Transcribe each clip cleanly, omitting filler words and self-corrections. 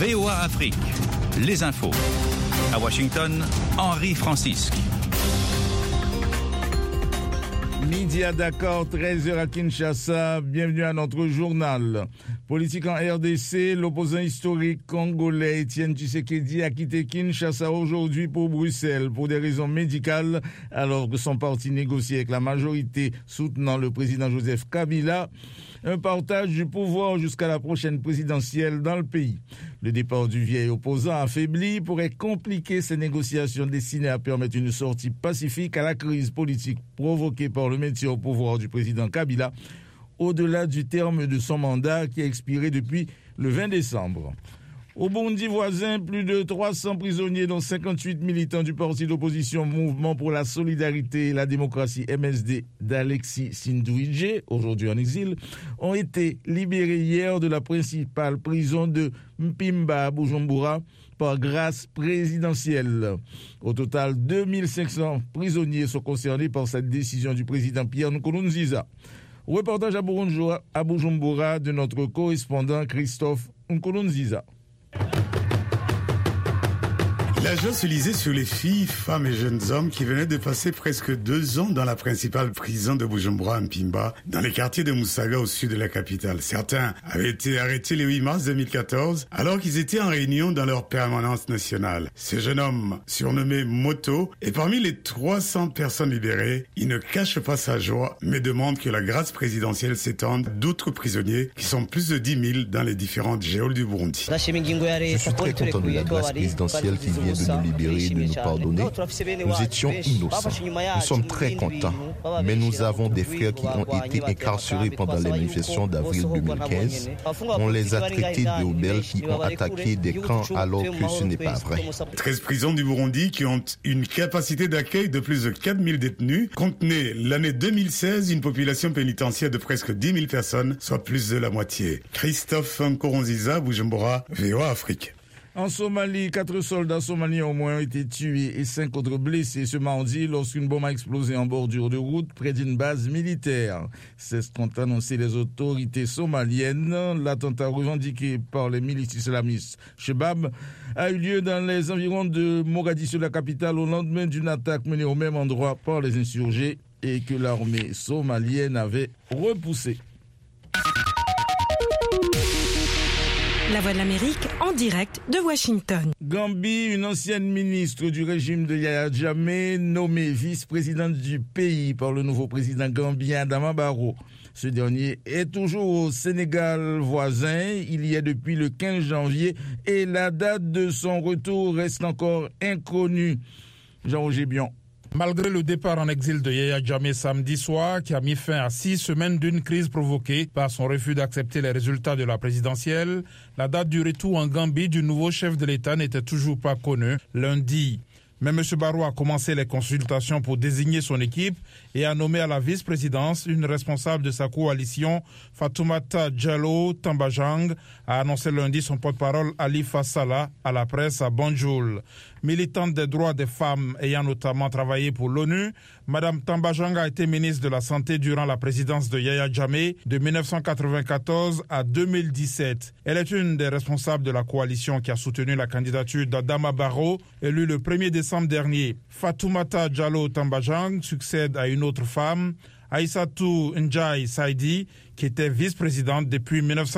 VOA Afrique, les infos. À Washington, Henri Francisque. Midi à Dakar, 13h à Kinshasa, bienvenue à notre journal. Politique en RDC, l'opposant historique congolais Étienne Tshisekedi a quitté Kinshasa aujourd'hui pour Bruxelles pour des raisons médicales, alors que son parti négocie avec la majorité soutenant le président Joseph Kabila un partage du pouvoir jusqu'à la prochaine présidentielle dans le pays. Le départ du vieil opposant affaibli pourrait compliquer ces négociations destinées à permettre une sortie pacifique à la crise politique provoquée par le maintien au pouvoir du président Kabila, au-delà du terme de son mandat qui a expiré depuis le 20 décembre. Au Burundi voisin, plus de 300 prisonniers, dont 58 militants du parti d'opposition Mouvement pour la solidarité et la démocratie MSD d'Alexis Sinduije, aujourd'hui en exil, ont été libérés hier de la principale prison de Mpimba à Bujumbura par grâce présidentielle. Au total, 2500 prisonniers sont concernés par cette décision du président Pierre Nkurunziza. Reportage à Bujumbura de notre correspondant Christophe Nkurunziza. La joie se lisait sur les filles, femmes et jeunes hommes qui venaient de passer presque 2 ans dans la principale prison de Bujumbura, Mpimba, dans les quartiers de Musaga au sud de la capitale. Certains avaient été arrêtés le 8 mars 2014 alors qu'ils étaient en réunion dans leur permanence nationale. Ce jeune homme, surnommé Moto, est parmi les 300 personnes libérées. Il ne cache pas sa joie, mais demande que la grâce présidentielle s'étende d'autres prisonniers qui sont plus de 10 000 dans les différentes geôles du Burundi. Je suis très content de la grâce présidentielle qui vient de nous libérer et de nous pardonner. Nous étions innocents. Nous sommes très contents. Mais nous avons des frères qui ont été incarcérés pendant les manifestations d'avril 2015. On les a traités de rebelles qui ont attaqué des camps alors que ce n'est pas vrai. 13 prisons du Burundi qui ont une capacité d'accueil de plus de 4000 détenus contenaient l'année 2016 une population pénitentiaire de presque 10 000 personnes, soit plus de la moitié. Christophe Nkurunziza, Bujumbura, VOA Afrique. En Somalie, 4 soldats somaliens au moins ont été tués et 5 autres blessés ce mardi lorsqu'une bombe a explosé en bordure de route près d'une base militaire. C'est ce qu'ont annoncé les autorités somaliennes. L'attentat revendiqué par les milices islamistes Shebab a eu lieu dans les environs de Mogadiscio, la capitale, au lendemain d'une attaque menée au même endroit par les insurgés et que l'armée somalienne avait repoussée. La Voix de l'Amérique en direct de Washington. Gambie, une ancienne ministre du régime de Yaya Jammeh, nommée vice-présidente du pays par le nouveau président gambien Adama Barrow. Ce dernier est toujours au Sénégal voisin. Il y est depuis le 15 janvier et la date de son retour reste encore inconnue. Jean-Roger Bion. Malgré le départ en exil de Yaya Jammeh samedi soir, qui a mis fin à 6 semaines d'une crise provoquée par son refus d'accepter les résultats de la présidentielle, la date du retour en Gambie du nouveau chef de l'État n'était toujours pas connue lundi. Mais M. Barrow a commencé les consultations pour désigner son équipe et a nommé à la vice-présidence une responsable de sa coalition, Fatoumata Jallow Tambajang, a annoncé lundi son porte-parole Halifa Sallah à la presse à Banjul. Militante des droits des femmes ayant notamment travaillé pour l'ONU, Mme Tambajang a été ministre de la Santé durant la présidence de Yaya Jammeh de 1994 à 2017. Elle est une des responsables de la coalition qui a soutenu la candidature d'Adama Barrow, élu le 1er décembre dernier. Fatoumata Jallow Tambajang succède à une autre femme, Aïssatou Ndiaye Saidi, qui était vice-présidente depuis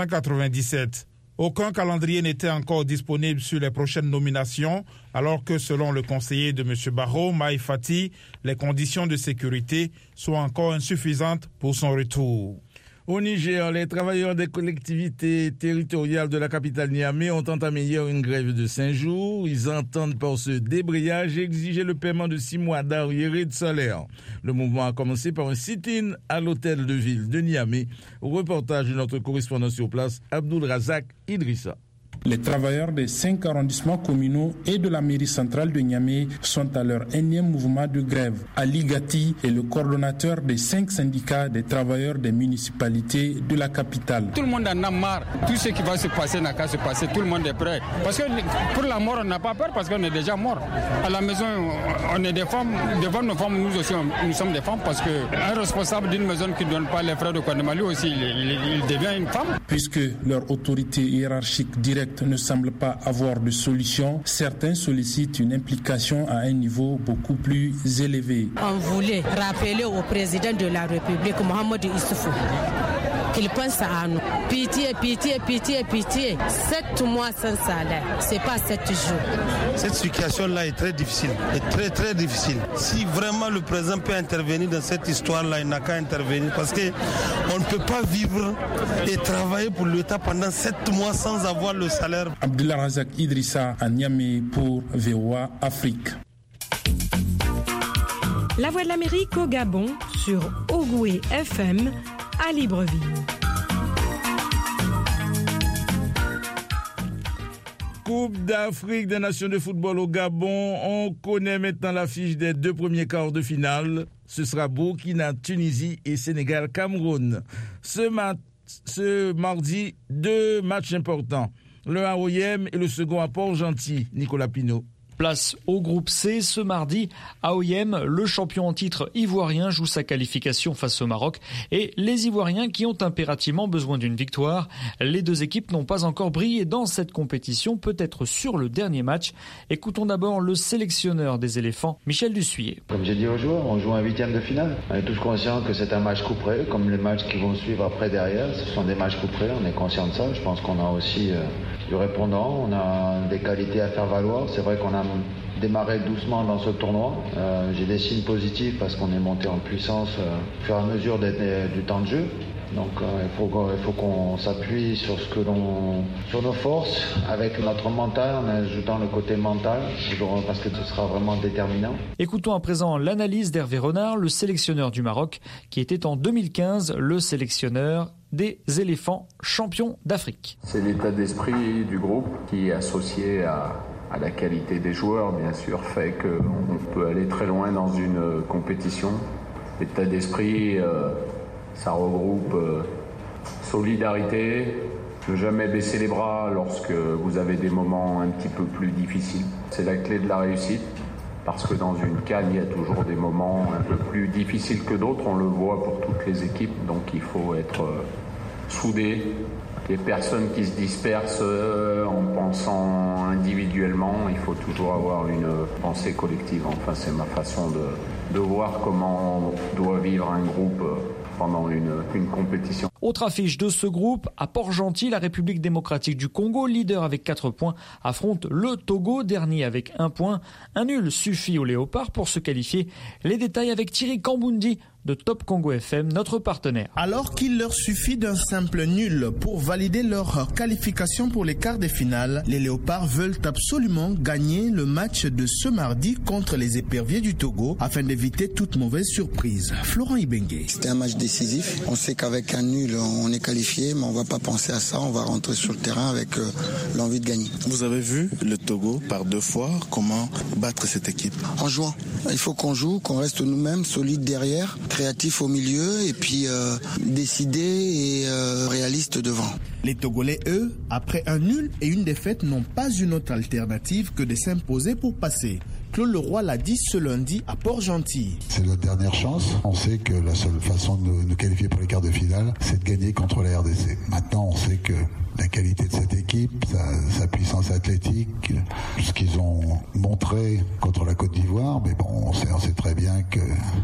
1997. Aucun calendrier n'était encore disponible sur les prochaines nominations, alors que selon le conseiller de M. Barrow, Maï Fati, les conditions de sécurité sont encore insuffisantes pour son retour. Au Niger, les travailleurs des collectivités territoriales de la capitale Niamey ont entamé hier une grève de 5 jours. Ils entendent par ce débrayage exiger le paiement de 6 mois d'arriérés de salaire. Le mouvement a commencé par un sit-in à l'hôtel de ville de Niamey. Au reportage de notre correspondant sur place, Abdul Razak Idrissa. Les travailleurs des 5 arrondissements communaux et de la mairie centrale de Niamey sont à leur énième mouvement de grève. Ali Gati est le coordonnateur des 5 syndicats des travailleurs des municipalités de la capitale. Tout le monde en a marre. Tout ce qui va se passer n'a qu'à se passer. Tout le monde est prêt. Parce que pour la mort, on n'a pas peur parce qu'on est déjà mort. À la maison, on est des femmes. Devant nos femmes, nous aussi, nous sommes des femmes parce qu'un responsable d'une maison qui ne donne pas les frais de Kouanema, lui aussi, il devient une femme. Puisque leur autorité hiérarchique directe l'enquête ne semble pas avoir de solution, certains sollicitent une implication à un niveau beaucoup plus élevé. On voulait rappeler au président de la République, Mohamedou Issoufou, qu'il pense à nous. Pitié, pitié, pitié, pitié. 7 mois sans salaire, c'est pas 7 jours. Cette situation-là est très difficile, très difficile. Si vraiment le président peut intervenir dans cette histoire-là, il n'a qu'à intervenir parce qu'on ne peut pas vivre et travailler pour l'État pendant 7 mois sans avoir le salaire. Abdullah Razak Idrissa à Niamey pour VOA Afrique. La Voix de l'Amérique au Gabon sur Ogoué FM à Libreville. Coupe d'Afrique des Nations de football au Gabon. On connaît maintenant l'affiche des 2 premiers quarts de finale. Ce sera Burkina, Tunisie et Sénégal-Cameroun. Ce mardi, 2 matchs importants. L'un à Oyem et le second à Port-Gentil. Nicolas Pinault. Place au groupe C ce mardi. À Oyem, le champion en titre ivoirien joue sa qualification face au Maroc et les Ivoiriens qui ont impérativement besoin d'une victoire. Les 2 équipes n'ont pas encore brillé dans cette compétition, peut-être sur le dernier match. Écoutons d'abord le sélectionneur des éléphants, Michel Dussuyer. Comme j'ai dit aux joueurs, on joue un 8e de finale. On est tous conscients que c'est un match couperé, comme les matchs qui vont suivre après derrière. Ce sont des matchs couperés, on est conscient de ça. Je pense qu'on a aussi du répondant, on a des qualités à faire valoir. C'est vrai qu'on a démarré doucement dans ce tournoi. J'ai des signes positifs parce qu'on est monté en puissance au fur et à mesure du temps de jeu. Donc il faut qu'on s'appuie sur sur nos forces avec notre mental, en ajoutant le côté mental, parce que ce sera vraiment déterminant. Écoutons à présent l'analyse d'Hervé Renard, le sélectionneur du Maroc, qui était en 2015 le sélectionneur des éléphants champions d'Afrique. C'est l'état d'esprit du groupe qui est associé à la qualité des joueurs, bien sûr, fait qu'on peut aller très loin dans une compétition. L'état d'esprit, ça regroupe solidarité, ne jamais baisser les bras lorsque vous avez des moments un petit peu plus difficiles. C'est la clé de la réussite, parce que dans une CAN, il y a toujours des moments un peu plus difficiles que d'autres. On le voit pour toutes les équipes, donc il faut être soudé. Les personnes qui se dispersent en pensant individuellement, il faut toujours avoir une pensée collective. Enfin, c'est ma façon de voir comment doit vivre un groupe pendant une compétition. Autre affiche de ce groupe, à Port-Gentil, la République démocratique du Congo, leader avec 4 points, affronte le Togo, dernier avec 1 point. Un nul suffit aux Léopards pour se qualifier. Les détails avec Thierry Kambundi de Top Congo FM, notre partenaire. Alors qu'il leur suffit d'un simple nul pour valider leur qualification pour les quarts de finale, les Léopards veulent absolument gagner le match de ce mardi contre les éperviers du Togo afin d'éviter toute mauvaise surprise. Florent Ibengue. C'était un match décisif. On sait qu'avec un nul, on est qualifié, mais on ne va pas penser à ça. On va rentrer sur le terrain avec l'envie de gagner. Vous avez vu le Togo par 2 fois. Comment battre cette équipe? En jouant. Il faut qu'on joue, qu'on reste nous-mêmes solides derrière, créatifs au milieu et puis décidés et réalistes devant. Les Togolais, eux, après un nul et une défaite, n'ont pas une autre alternative que de s'imposer pour passer. Claude Leroy l'a dit ce lundi à Port-Gentil. C'est notre dernière chance. On sait que la seule façon de nous qualifier pour les quarts de finale, c'est de gagner contre la RDC. Maintenant, on sait que la qualité de cette équipe, sa puissance athlétique, ce qu'ils ont montré contre la Côte d'Ivoire, mais bon, on sait très bien que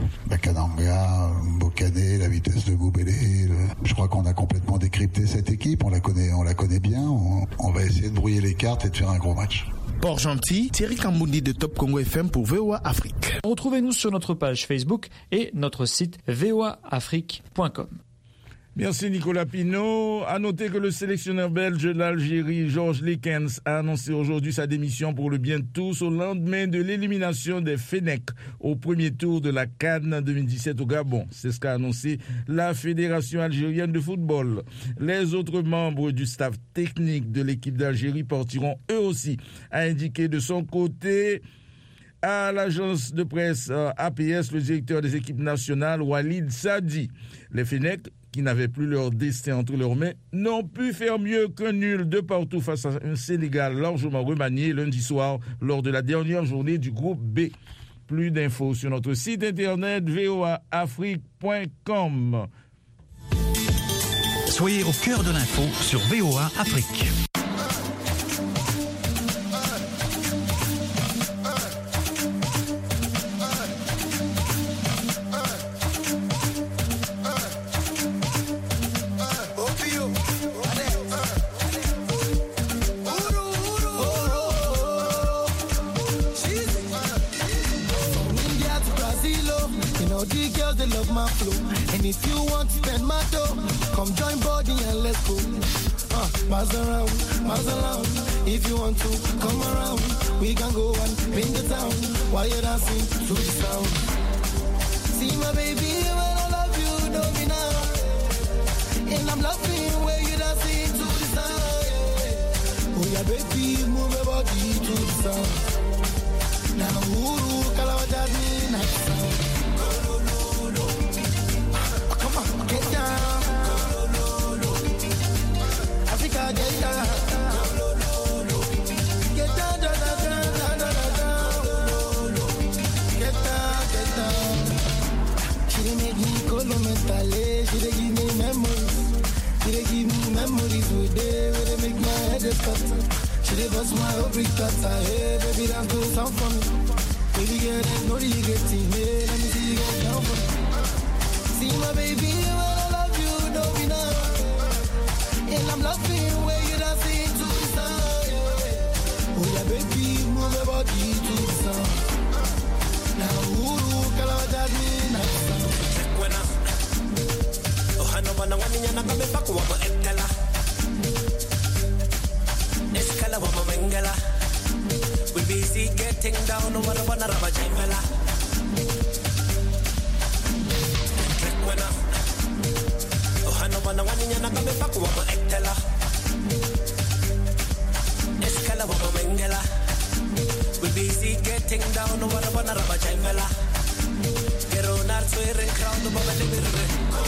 Bakananga, Bokane, la vitesse de Goubélé, je crois qu'on a complètement décrypté cette équipe, on la connaît bien, on va essayer de brouiller les cartes et de faire un gros match. Port-Gentil, Thierry Kambundi de Top Congo FM pour VOA Afrique. Retrouvez-nous sur notre page Facebook et notre site voaafrique.com. Merci Nicolas Pinault. À noter que le sélectionneur belge de l'Algérie, Georges Lekens, a annoncé aujourd'hui sa démission pour le bien de tous au lendemain de l'élimination des Fennecs au premier tour de la CAN 2017 au Gabon. C'est ce qu'a annoncé la Fédération algérienne de football. Les autres membres du staff technique de l'équipe d'Algérie partiront eux aussi, a indiqué de son côté à l'agence de presse APS le directeur des équipes nationales, Walid Sadi. Les Fennecs, qui n'avaient plus leur destin entre leurs mains, n'ont pu faire mieux qu'un nul de partout face à un Sénégal largement remanié lundi soir lors de la dernière journée du groupe B. Plus d'infos sur notre site internet voaafrique.com. Soyez au cœur de l'info sur VOA Afrique. All the girls, they love my flow. And if you want to spend my dough, come join body and let's go. Miles around. If you want to come around, we can go and paint the town while you're dancing to the sound. See my baby, when I love you, know me now. And I'm loving where you're dancing to the sound. Oh yeah, baby, move your body to the sound. Now, Uru, Kalawajani, night sound. Come on, get down. Africa, get down. Get down, down, down, down, down, down. Get down. She dey make me mentally. She dey give me memories. She dey give me memories with day where they make my head scatter. She dey bust my whole brick cutter. Hey, baby, dance to sound for me. Baby girl, there's no regretting. Hey, let me see you get down for me. See my baby, when I love you, know me now. And I'm loving where you're dancing to the sound. Yeah. Oh yeah, baby, move your body to the sound. Now, Uru, Kalawajani, night sound. Oh, I know when I want you, I'm coming back with my Ekala. Eskala, with my Mengala. We busy getting down over the one of a Jamela. Oh, I know when I want you, I'm coming back with my Ekala. Eskala, with my Mengala. We busy getting down over the one of a Jamela. Get on our swearing crown of a liberty.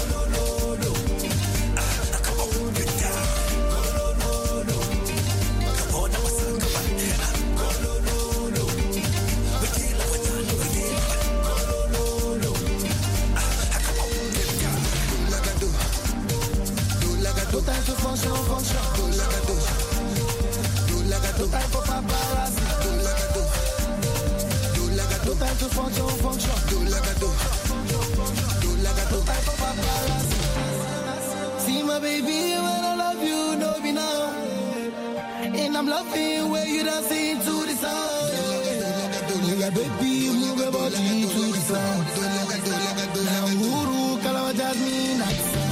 See my baby, when I love you, know me now. And I'm loving where you dancing to the sound. Yeah, baby, move your body to the sound. Now, Uru, Kalawajani, night sound.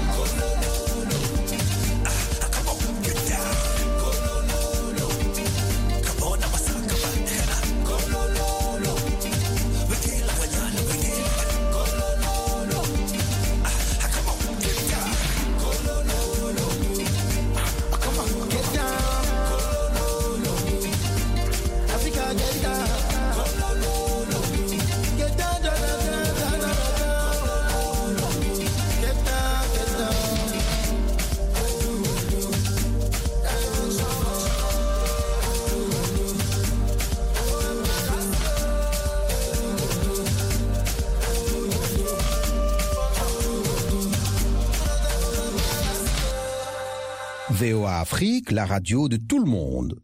VOA Afrique, la radio de tout le monde.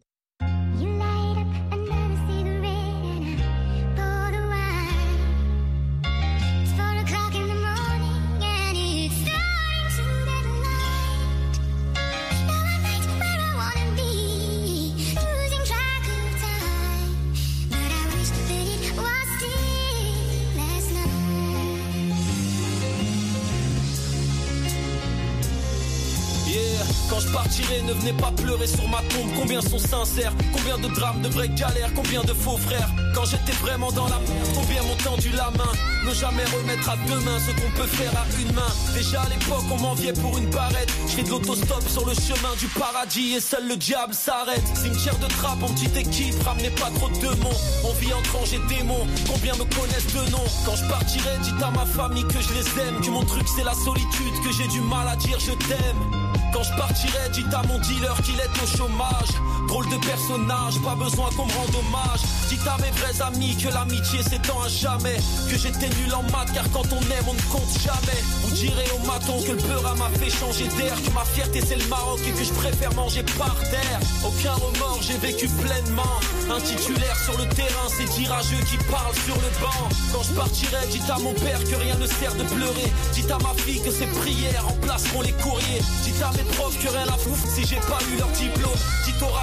Quand je partirai, ne venez pas pleurer sur ma tombe. Combien sont sincères, combien de drames, de vraies galères, combien de faux frères. Quand j'étais vraiment dans la merde, combien m'ont tendu la main. Ne jamais remettre à deux mains ce qu'on peut faire à une main. Déjà à l'époque on m'enviait pour une barrette. Je fais de l'autostop sur le chemin du paradis et seul le diable s'arrête. Cimetière de trappe en petite équipe, ramenez pas trop de démons. On vit entre anges et démons, combien me connaissent de nom. Quand je partirai, dites à ma famille que je les aime. Que mon truc c'est la solitude, que j'ai du mal à dire je t'aime. Quand je partirai, dites à mon dealer qu'il est au chômage. Drôle de personnage, pas besoin qu'on me rende hommage. Dites à mes vrais amis que l'amitié s'étend à jamais. Que j'étais nul en maths car quand on aime on ne compte jamais. Vous direz au maton que le beurre m'a fait changer d'air. Que ma fierté c'est le Maroc et que je préfère manger par terre. Aucun remords, j'ai vécu pleinement. Un titulaire sur le terrain, c'est dire à Dieu qui parle sur le banc. Quand je partirai, dites à mon père que rien ne sert de pleurer. Dites à ma fille que ses prières remplaceront les courriers. Dites à mes profs que rien à foutre si j'ai pas eu leur diplôme. Dites aux rageux que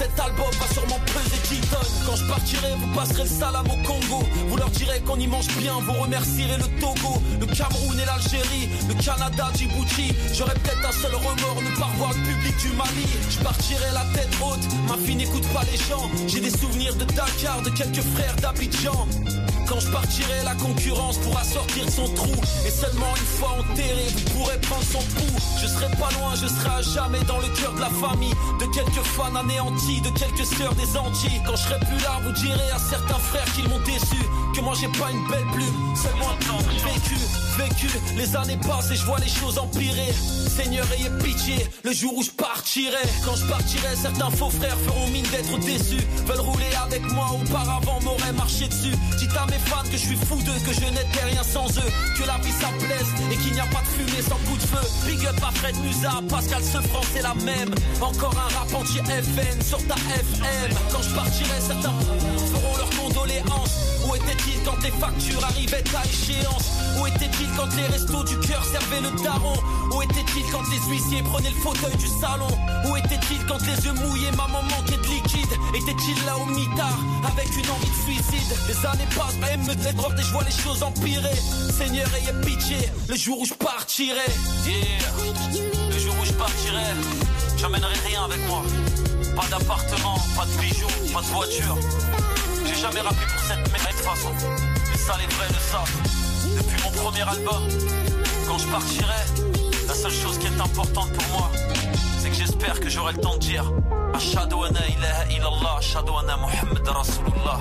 cet album va sûrement peser 10 tonnes. Quand je partirai, vous passerez le salam au Congo. Vous leur direz qu'on y mange bien, vous remercierez le Togo, le Cameroun et l'Algérie, le Canada, Djibouti. J'aurais peut-être un seul remords, ne pas revoir le public du Mali. Je partirai la tête haute, ma fille n'écoute pas les gens. J'ai des souvenirs de Dakar, de quelques frères d'Abidjan. Quand je partirai, la concurrence pourra sortir de son trou. Et seulement une fois enterré, vous pourrez prendre son pouls. Je serai pas loin, je serai à jamais dans le cœur de la famille. De quelques fans anéantis, de quelques sœurs des Antilles. Quand je serai plus là, vous direz à certains frères qu'ils m'ont déçu, que moi j'ai pas une belle plume, seulement un temps vécu. Les années passent et je vois les choses empirer. Seigneur, ayez pitié, le jour où je partirai. Quand je partirai, certains faux frères feront mine d'être déçus. Veulent rouler avec moi, auparavant m'auraient marché dessus. Dites à mes fans que je suis fou d'eux, que je n'étais rien sans eux, que la vie ça blesse et qu'il n'y a pas de fumée sans coup de feu. Big up à Fred Musa, Pascal Sefranc, c'est la même. Encore un rap anti-FN sur ta FM. Quand je partirai, certains feront leurs condoléances. Où était-il quand les factures arrivaient à échéance? Où était-il quand les restos du cœur servaient le daron? Où était-il quand les huissiers prenaient le fauteuil du salon? Où était-il quand les yeux mouillés, maman manquait de liquide? Était-il là au mitard avec une envie de suicide? Les années passent, même me déborde et je vois les choses empirer. Seigneur, ayez pitié, le jour où je partirai. Yeah. Le jour où je partirai, j'emmènerai rien avec moi. Pas d'appartement, pas de bijoux, pas de voiture. J'ai jamais rappé pour cette merde de façon. Mais ça les vrais le savent. Depuis mon premier album, quand je partirai, la seule chose qui est importante pour moi, c'est que j'espère que j'aurai le temps de dire Ashhadu anna ilaha illallah, Ashhadu anna Muhammad Rasulullah.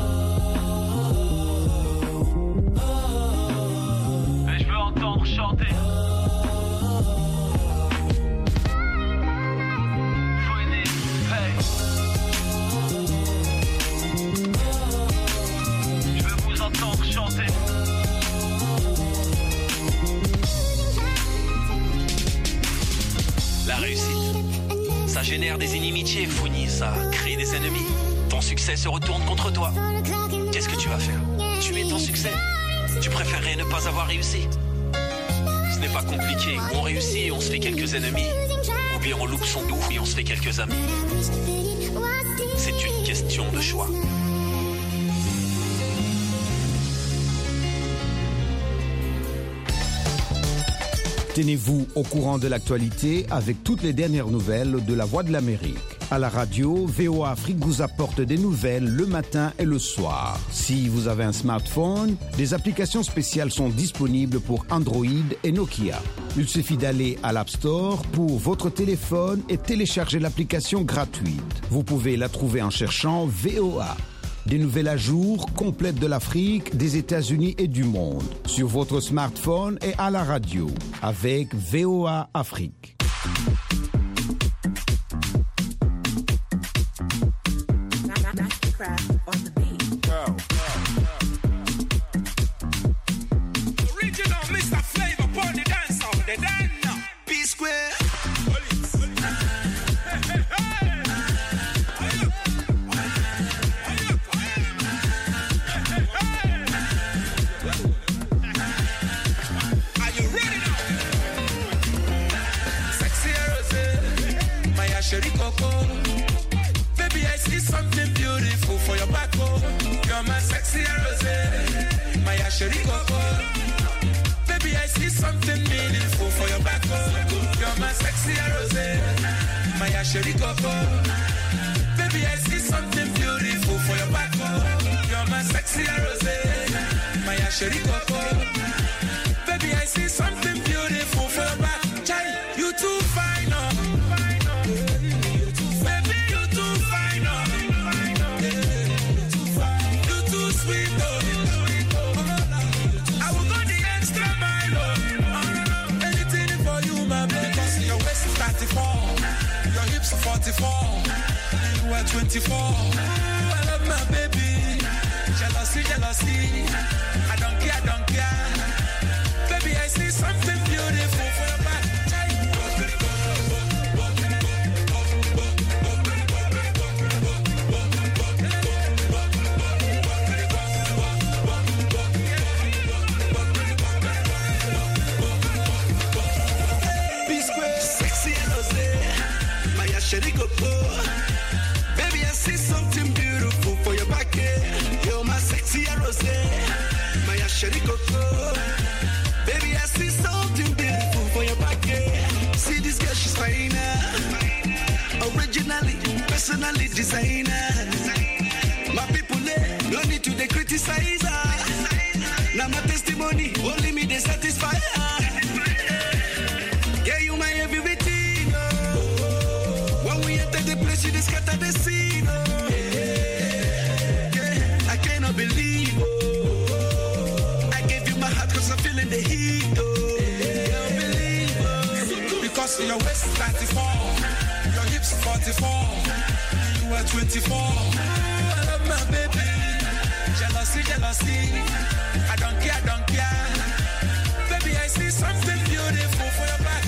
Et je veux entendre chanter. Chanter. La réussite, ça génère des inimitiés, Founi, ça crée des ennemis. Ton succès se retourne contre toi. Qu'est-ce que tu vas faire? Tuer ton succès? Tu préférerais ne pas avoir réussi? Ce n'est pas compliqué. Ou on réussit et on se fait quelques ennemis, ou bien on loupe son doux et on se fait quelques amis. C'est une question de choix. Tenez-vous au courant de l'actualité avec toutes les dernières nouvelles de la Voix de l'Amérique. À la radio, VOA Afrique vous apporte des nouvelles le matin et le soir. Si vous avez un smartphone, des applications spéciales sont disponibles pour Android et Nokia. Il suffit d'aller à l'App Store pour votre téléphone et télécharger l'application gratuite. Vous pouvez la trouver en cherchant VOA. Des nouvelles à jour, complètes de l'Afrique, des États-Unis et du monde. Sur votre smartphone et à la radio. Avec VOA Afrique. Baby, I see something beautiful for your back. You're my sexy rosé, my chérie coco. Baby, I see something meaningful for your back. You're my sexy rosé, my chérie coco. Baby, I see something beautiful for your back. You're my sexy rosé, my chérie coco. Baby, I see something beautiful for your back. You too fine, oh. Your hips are 44, you are 24. I love my baby. Jealousy, jealousy. I don't care. Baby, I see something beautiful for your back. Chérie coco, see something beautiful for your back. You're my sexy rose, my Asheri Coco. Baby, I see something beautiful for your back. See this girl, she's fine. Originally, personally designer. My people, no need to criticize her. Now my testimony, only me they satisfy her. Yeah, you my everything. When we enter the place, you just scatter the scene. Yeah, I cannot believe. I gave you my heart cause I'm feeling the heat. Can't believe. Because your waist 94, your hips 44, you are 24. I love my baby. Jealousy, jealousy. I don't care. Baby, I see something beautiful for your back.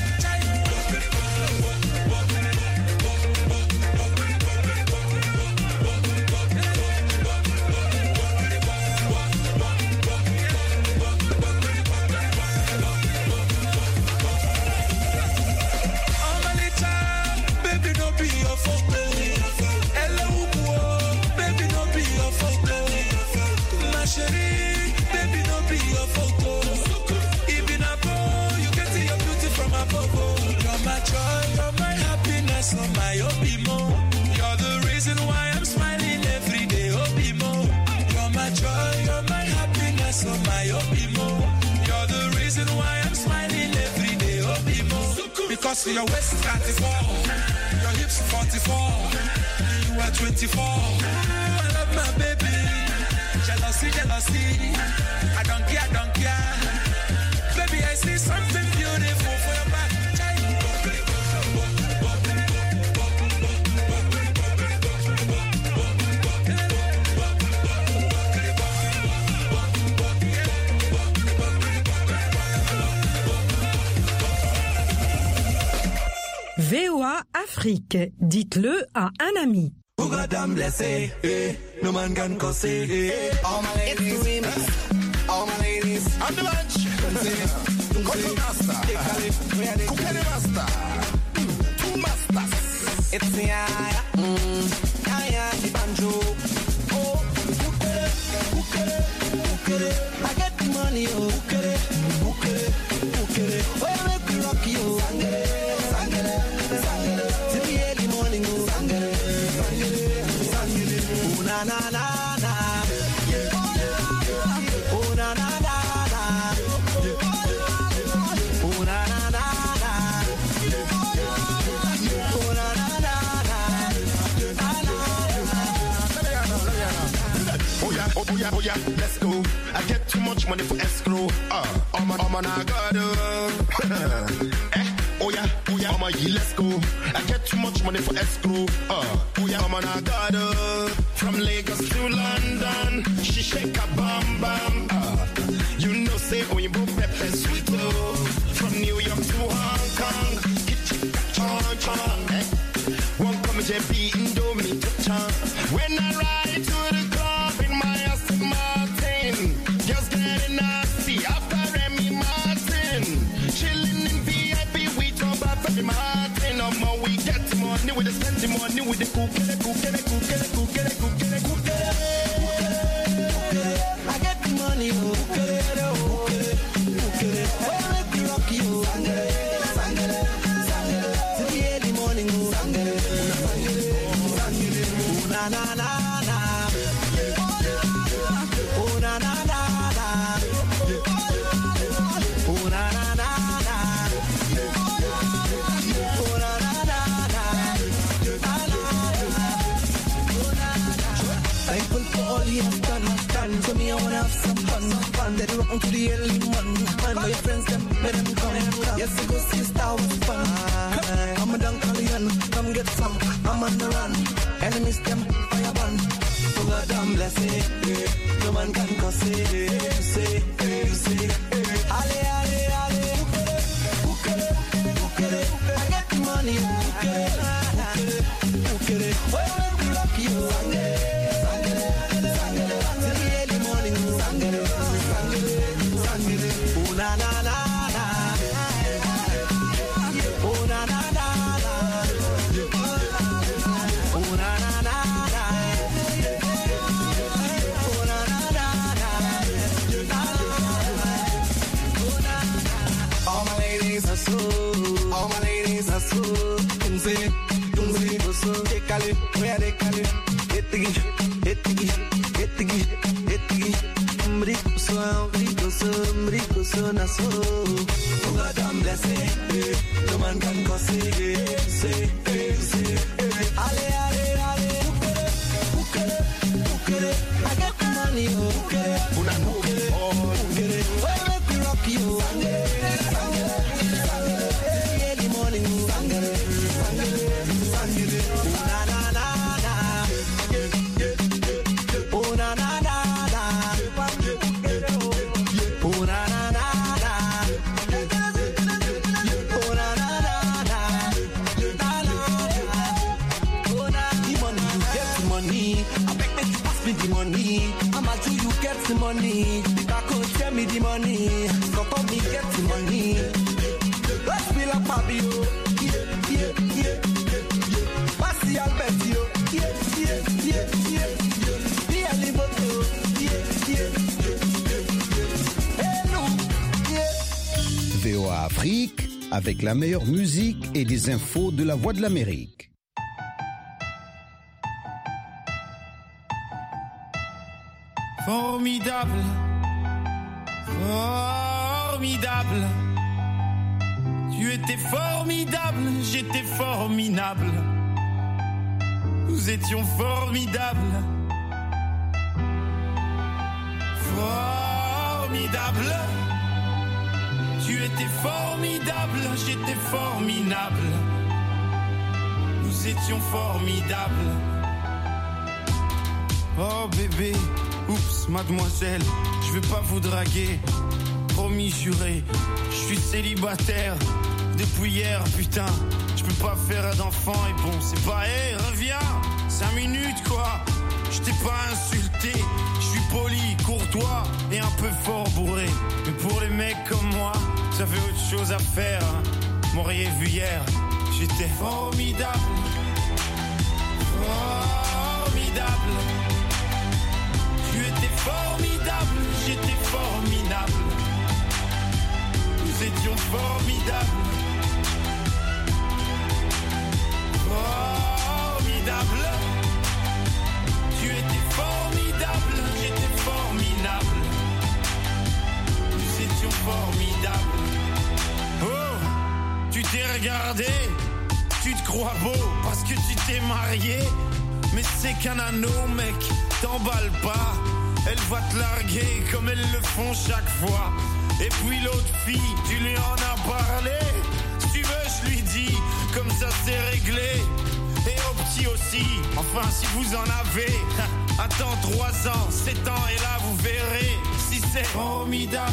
Baby, don't be your photo. Hello, baby, don't be your photo. Ma chérie, baby, don't be your photo. Even above, you get your beauty from above. You're my joy, you're my happiness, you're my Obimo. You're the reason why I'm smiling every day, Obimo. You're my joy, you're my happiness, you're my Obimo. You're the reason why I'm smiling every day, Obimo. Because your waist 34, your hips 44, you are 24. I love my baby. Jealousy, jealousy. I don't care. Baby, I see something beautiful for your back. VOA Afrique, dites-le à un ami. Who got them blessed? No man can cause it. All my ladies, all my ladies, I'm the lunch. Cookie master, cookie master, two masters. It's the the banjo. Oh, I get the money, oh, oh, make me rock you, till the early morning, oh, na na na na, oh na na na na, oh na na na na, oh na na na na. Oh yeah, let's go. I get too much money for escrow. I'm on a god. Oh yeah, let's go. I get too much money for escrow. Oh yeah, I'm on a god. From Lagos to London, she shake a bam bam. You know say oh you both pepper sweet oh. From New York to Hong Kong, chon chon. One come JP Indomie to chon. When I ride to the club in my Aston Martin, just getting nasty after Remy Martin. Chilling in VIP, we talk about Remy Martin. We get money with the spending money with the cook. I get the money, make me rock you, till the early morning, na na na. Oh na na na na, oh na na na na, oh na na na na, thankful for all he has done. So me I wanna have some fun. They rock to the early morning. Man, my friends them let them come. Yes, I go see Star was fun. I'm a Dunkalian, come get some. I'm on the run. Enemies them fire burn. Oh God, I'm blessed. No man can cause it. You say, ale, ale, ale. I get the money. Well, make me rock you. Till the early morning. Oh na na na na. Oh na na na na. Oh na na na na. calé, where they calé. Etigi, etigi, etigi, etigi. Mrico so na so. Oh God, I'm blessed. No man can cause it. Say. Ale, ukere. I got the money, ukere. Ukere. Why make me rock you? Early morning, sangere. The money, if I could tell me the money, so come me get the money. Let's feel like Fabio, yeah. Passy Albertio, yeah. Be a liboto, yeah. Hello, yeah. VOA Afrique, avec la meilleure musique et des infos de la Voix de l'Amérique. Formidable. Tu étais formidable, j'étais formidable. Nous étions formidables. Formidable. Tu étais formidable, j'étais formidable. Nous étions formidables. Oh bébé. Oups, mademoiselle, je vais pas vous draguer. Promis, juré, je suis célibataire depuis hier, putain. Je peux pas faire d'enfant et bon, c'est pas, reviens, 5 minutes quoi. Je t'ai pas insulté, je suis poli, courtois et un peu fort bourré. Mais pour les mecs comme moi, ça fait autre chose à faire. M'auriez vu hier, j'étais formidable. Formidable, j'étais formidable. Nous étions formidables. Formidable. Tu étais formidable, j'étais formidable. Nous étions formidables. Oh, tu t'es regardé, tu te crois beau parce que tu t'es marié. Mais c'est qu'un anneau, mec, t'emballe pas. Elle va te larguer comme elles le font chaque fois. Et puis l'autre fille, tu lui en as parlé. Si tu veux, je lui dis, comme ça c'est réglé. Et au petit aussi, enfin si vous en avez. Attends 3 ans, 7 ans et là vous verrez si c'est formidable.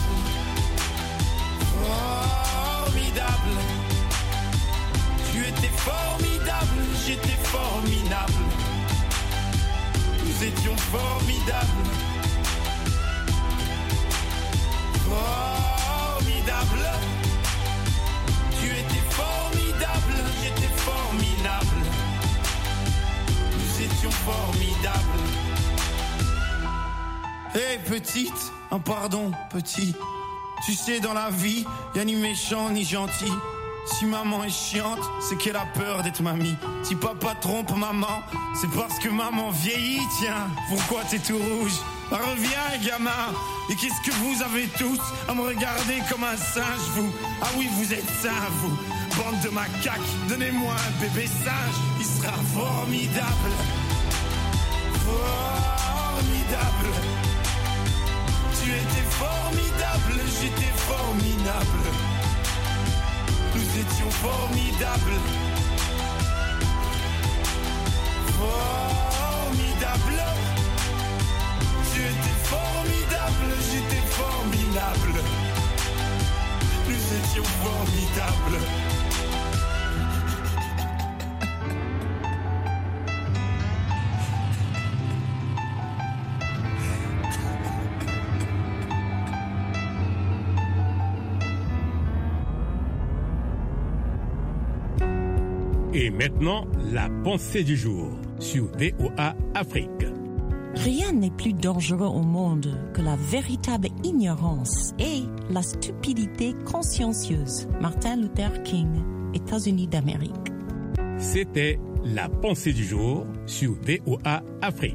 Formidable. Tu étais formidable, j'étais formidable. Nous étions formidables. Formidable. Tu étais formidable, j'étais formidable. Nous étions formidables. Hey petite, un pardon petit. Tu sais dans la vie, y'a ni méchant ni gentil. Si maman est chiante, c'est qu'elle a peur d'être mamie. Si papa trompe maman, c'est parce que maman vieillit. Tiens, pourquoi t'es tout rouge? Reviens gamin. Et qu'est-ce que vous avez tous à me regarder comme un singe, vous? Ah oui, vous êtes sains, vous. Bande de macaques, donnez-moi un bébé singe. Il sera formidable. Formidable. Tu étais formidable, j'étais formidable. Nous étions formidables. Formidable. Tu étais formidable, j'étais formidable. Nous étions formidables. Et maintenant, la pensée du jour sur VOA Afrique. Rien n'est plus dangereux au monde que la véritable ignorance et la stupidité consciencieuse. Martin Luther King, États-Unis d'Amérique. C'était La Pensée du jour sur VOA Afrique.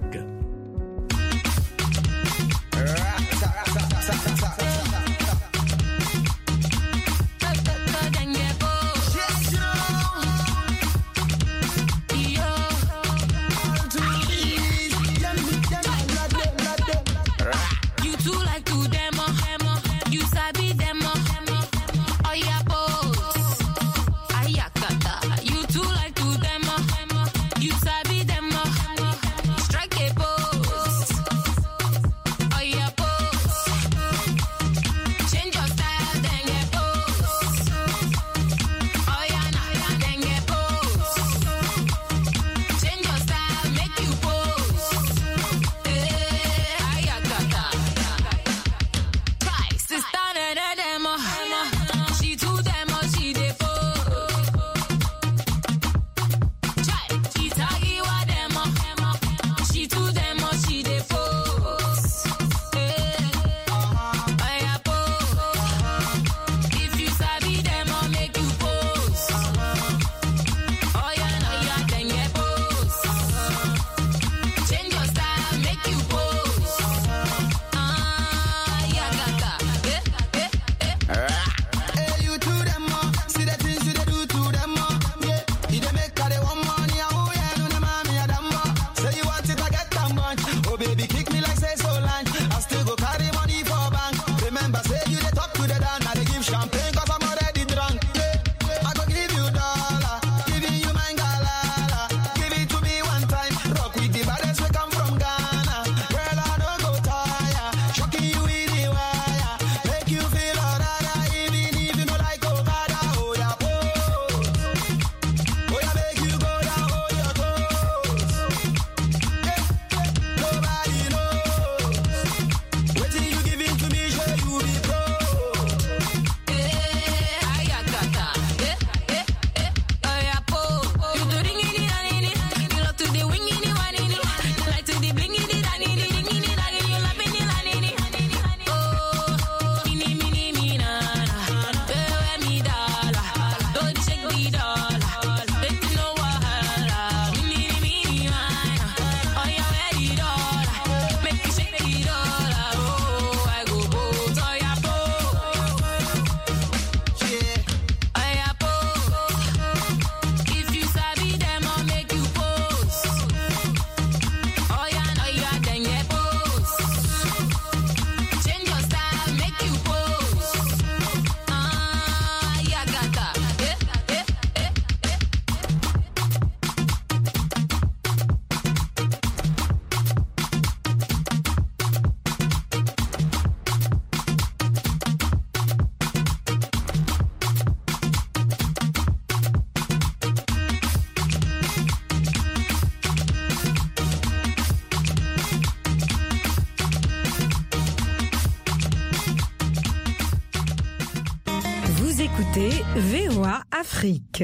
écoutez VOA Afrique.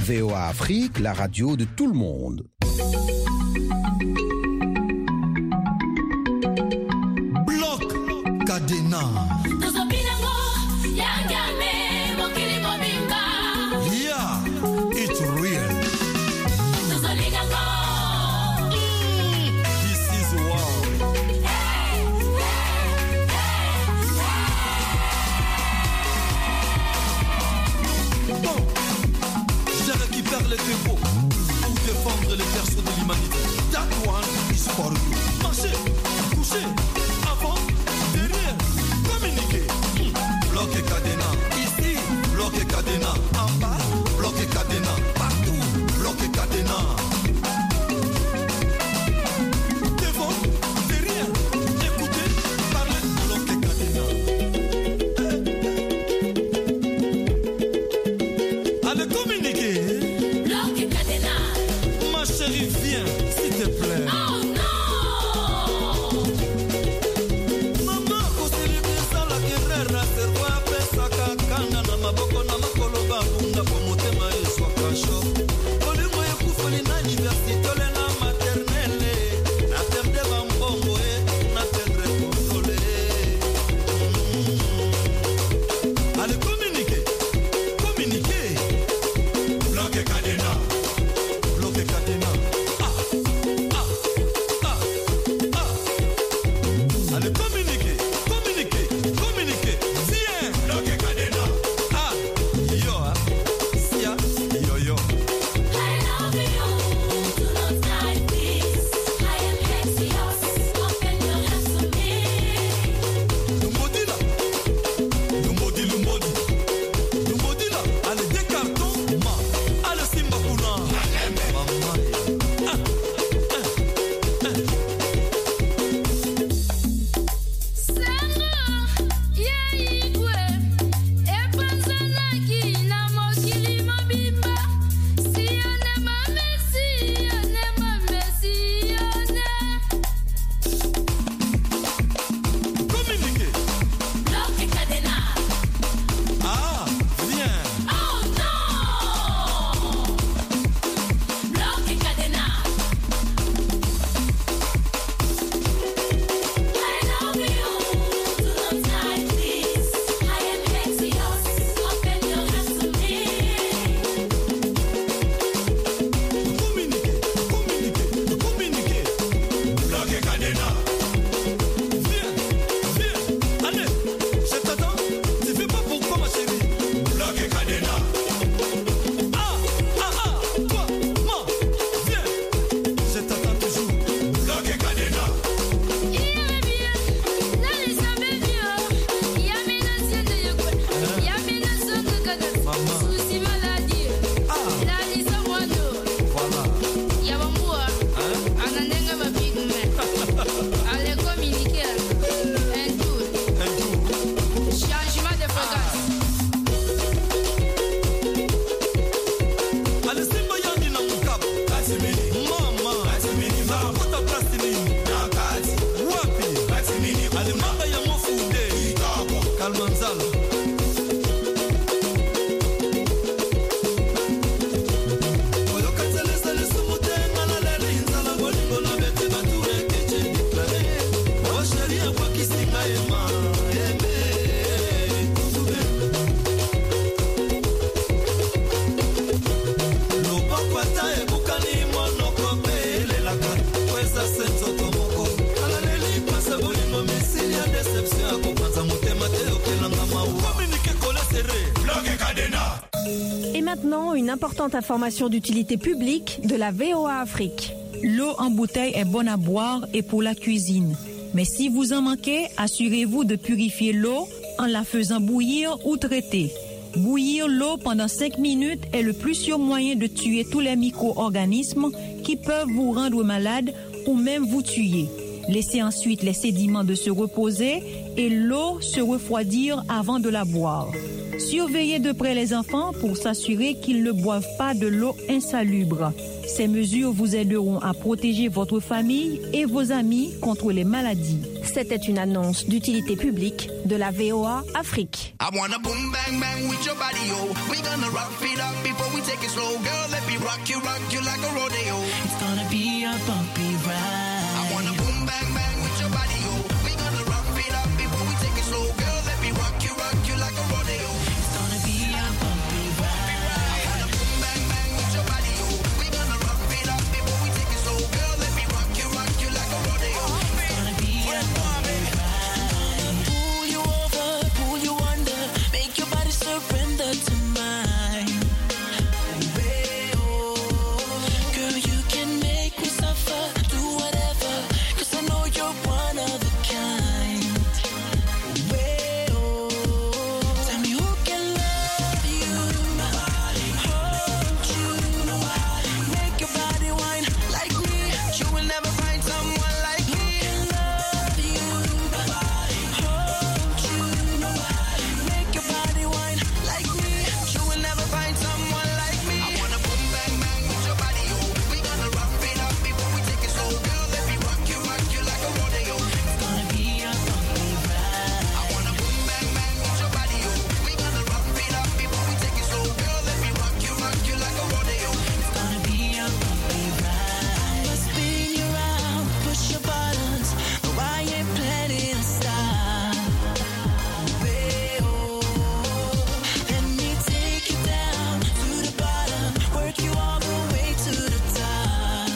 VOA Afrique, la radio de tout le monde. Bloc Cadena. Yeah, it's real. This is wow. Bon, je récupère les dépôts pour défendre les persos de l'humanité. That one is for you. Marchez, couchez, avant, derrière, communiquez. Bloquez Cadena, ici, bloquez Cadena, en bas, bloquez Cadena, partout, bloquez Cadena. Devant, derrière, écoutez, parlez, bloquez Cadena. Allez, communiquez. Bloquez Cadena. Ma chérie, viens, s'il te plaît. Oh non! Mama, kusilibisa la kirera, serwa pesa kakanda na maboko na makolo babunda kwa motema eswa kasho. Olimwe kufuli na université le na maternelle, na terde bambongo na tendre kondole. Allez, communiquez. Communiquez. Bloquez Cadena. Bloquez Cadena. Allez, communiquez. Communiquez. Communiquez. Viens. Bloquez Cadena. Yo, Sia, yo, yo. I love you, do not die, please. I am Hexios, open your hands to me. Lumbodi là. Lumbodi, Lumbodi. Lumbodi là. Allez, des cartons. Allez, Simba Kuna. Maman. Communiquez. Bloquez Cadena. Viens. Oh non! Bloquez Cadena. I love you, do not die, please. I am Hexios, open your hands to me. Communiquez. Communiquez. Communiquez. Bloquez Cadena. Viens. Viens. Allez. Je t'attends. Tu fais pas pourquoi, ma chérie? Bloquez Cadena. Toi, moi. Viens. Je t'attends toujours. Bloquez Cadena. Allez, Simba Yandi na Mukaba. Mama. Makuta Plastilini. Wapi. Allez, Manga ya Mofude. Kalmanzala. Et maintenant, une importante information d'utilité publique de la VOA Afrique. L'eau en bouteille est bonne à boire et pour la cuisine. Mais si vous en manquez, assurez-vous de purifier l'eau en la faisant bouillir ou traiter. Bouillir l'eau pendant 5 minutes est le plus sûr moyen de tuer tous les micro-organismes qui peuvent vous rendre malade ou même vous tuer. Laissez ensuite les sédiments de se reposer et l'eau se refroidir avant de la boire. Surveillez de près les enfants pour s'assurer qu'ils ne boivent pas de l'eau insalubre. Ces mesures vous aideront à protéger votre famille et vos amis contre les maladies. C'était une annonce d'utilité publique de la VOA Afrique. I wanna boom bang bang with your body, oh. We gonna rock it up before we take it slow, girl. rock you like a rodeo. It's gonna be a bumpy ride. I wanna boom bang bang with your body, yo. We gonna rough it up before we take it slow, girl. Let me rock you like a rodeo. It's gonna be a bumpy ride. I wanna boom bang bang with your body, yo. We gonna rough it up before we take it slow, girl. Let me rock you like a rodeo. It's gonna be a bumpy ride. Pull you over, pull you under, make your body surrender to mine. Girl, you can make me suffer, do whatever, 'cause I know you're one of a kind. Tell me who can love you, hold you, make your body whine like me. You will never find someone like me. Love you, hold you, make your body whine like me. You will never find someone like me. I wanna boom bang bang with your body, yo. We gonna rough it up before we take it slow, girl. Let me rock you like a rodeo. It's gonna be a bumpy ride. I wanna boom bang bang with your body, yo. We gonna rough it up before we take it slow, girl. Let me rock you like a rodeo. It's gonna be a bumpy ride. I'ma spin you around, push your buttons. No, I ain't planning to stop. Let me take you down to the bottom, work you all the way to the top.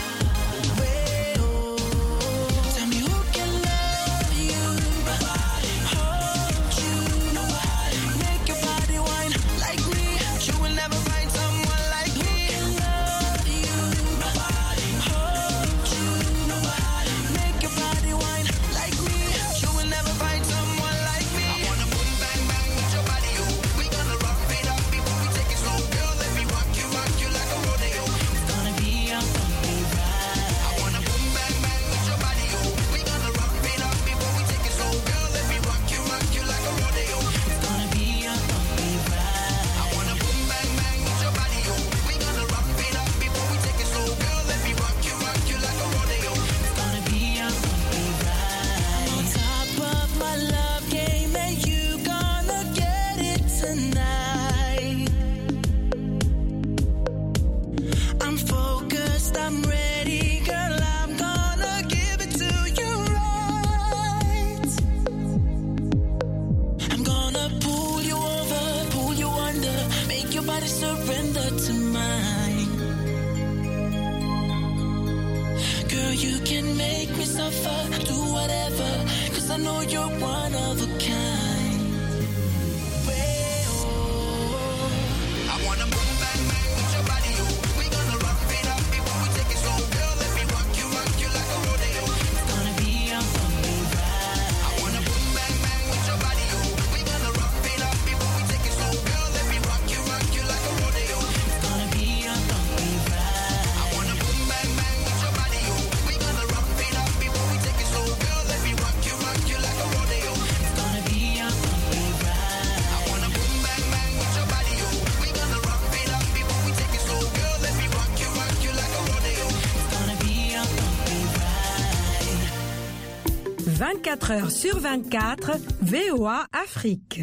Tell me who can love you, hold you, make your body whine like me. You will never find someone like me. Love you, hold you, make your body whine like me. You will never find someone like me. I wanna boom bang bang with your body, yo. We gonna rough it up before we take it slow, girl. Let me rock you like a rodeo. It's gonna be a bumpy ride. I wanna boom bang bang with your body, yo. We gonna rough it up before we take it slow, girl. Let me rock you like a rodeo. It's gonna be a bumpy ride. I wanna boom bang bang with your body, yo. We gonna rough it up before we take it slow, girl. Let me rock you like a rodeo. It's gonna be a bumpy ride. On top of my love game, and you gonna get it tonight. I'm focused, I'm ready, girl. I'm gonna give it to you right. I'm gonna pull you over, pull you under, make your body surrender to mine. Girl, you can make me suffer, do whatever, 'cause I know you're one of a kind. I wanna boom bang bang with your body, yo. We gonna rough it up before we take it slow, girl. Let me rock you like a rodeo. It's gonna be a bumpy ride. I wanna boom bang bang with your body, yo. We gonna rough it up before we take it slow, girl. Let me rock you like a rodeo. It's gonna be a bumpy ride. I wanna boom bang bang with your body, yo. We gonna rough it up before we take it slow, girl. Let me rock you like a rodeo. It's gonna be a bumpy ride. I wanna boom bang bang with your body, yo. We gonna rough it up before we take it slow, girl. Let me rock you like a rodeo. It's gonna be a bumpy ride. 24 heures sur 24, VOA Afrique.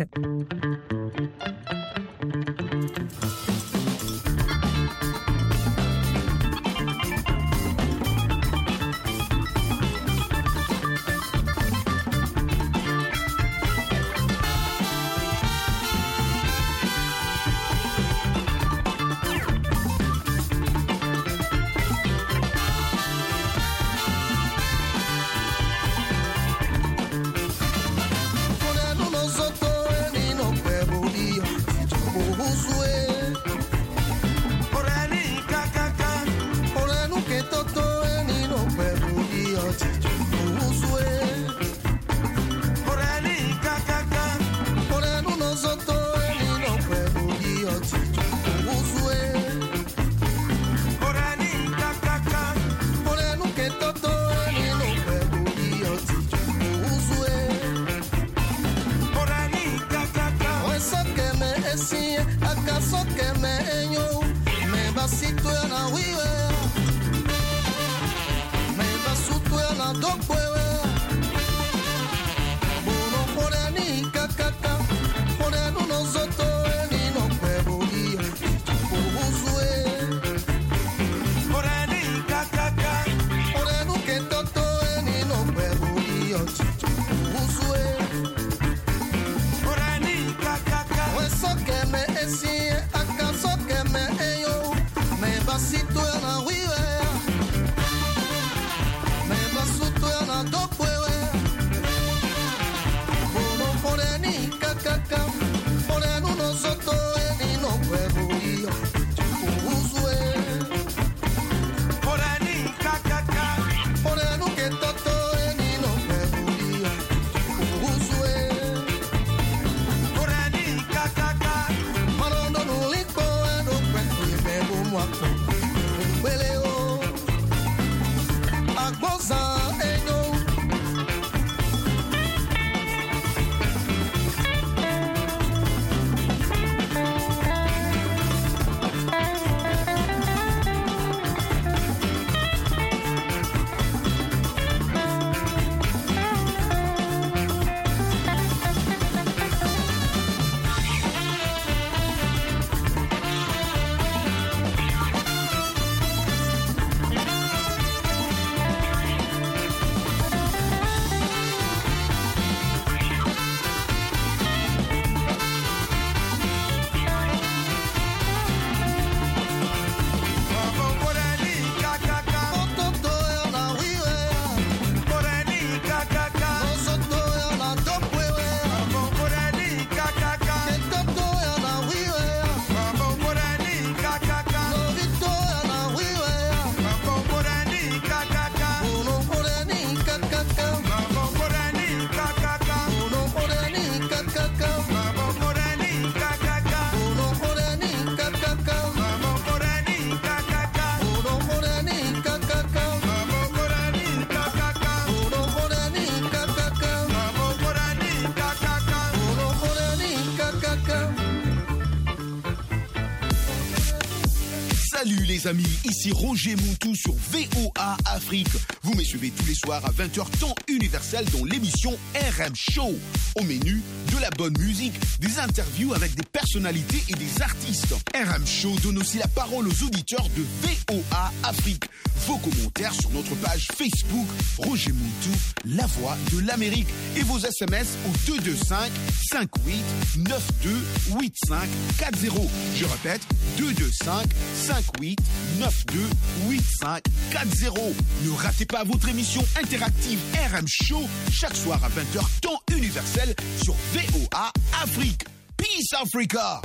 Salut les amis, ici Roger Montou sur VOA Afrique. Vous me suivez tous les soirs à 20h temps universel dans l'émission RM Show. Au menu, de la bonne musique, des interviews avec des personnalités et des artistes. RM Show donne aussi la parole aux auditeurs de VOA Afrique. Vos commentaires sur notre page Facebook Roger Montou, la voix de l'Amérique. Et vos SMS au 225 58 92 85 40. Je répète, 225 58 92 85 40. Ne ratez pas votre émission interactive RM Show chaque soir à 20h temps universel sur VOA Afrique. Peace Africa.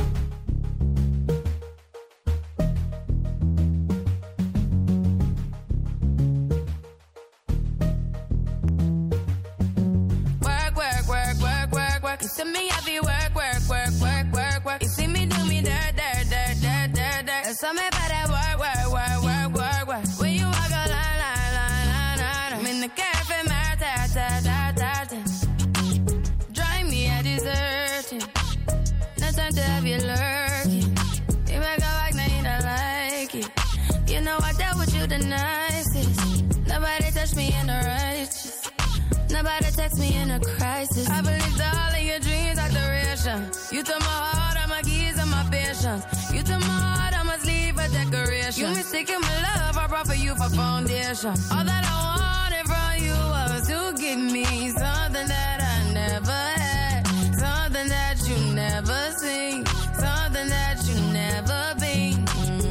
You see me happy work. You see me do me dirt. Tell me about that work. When you walk a line. I'm in the cafe, my ta. Drive me a deserting. No time to have you lurking. You make a like, now you don't like it. You know I dealt with you the nicest. Nobody touched me in the righteous. Nobody text me in a crisis. I believed all of your dreams are duration. You took my heart, all my keys, and my patience. You took my heart, I must leave a decoration. You mistaken my love, I brought for you for foundation. All that I wanted from you was to give me something that I never had, something that you never seen, something that you never been.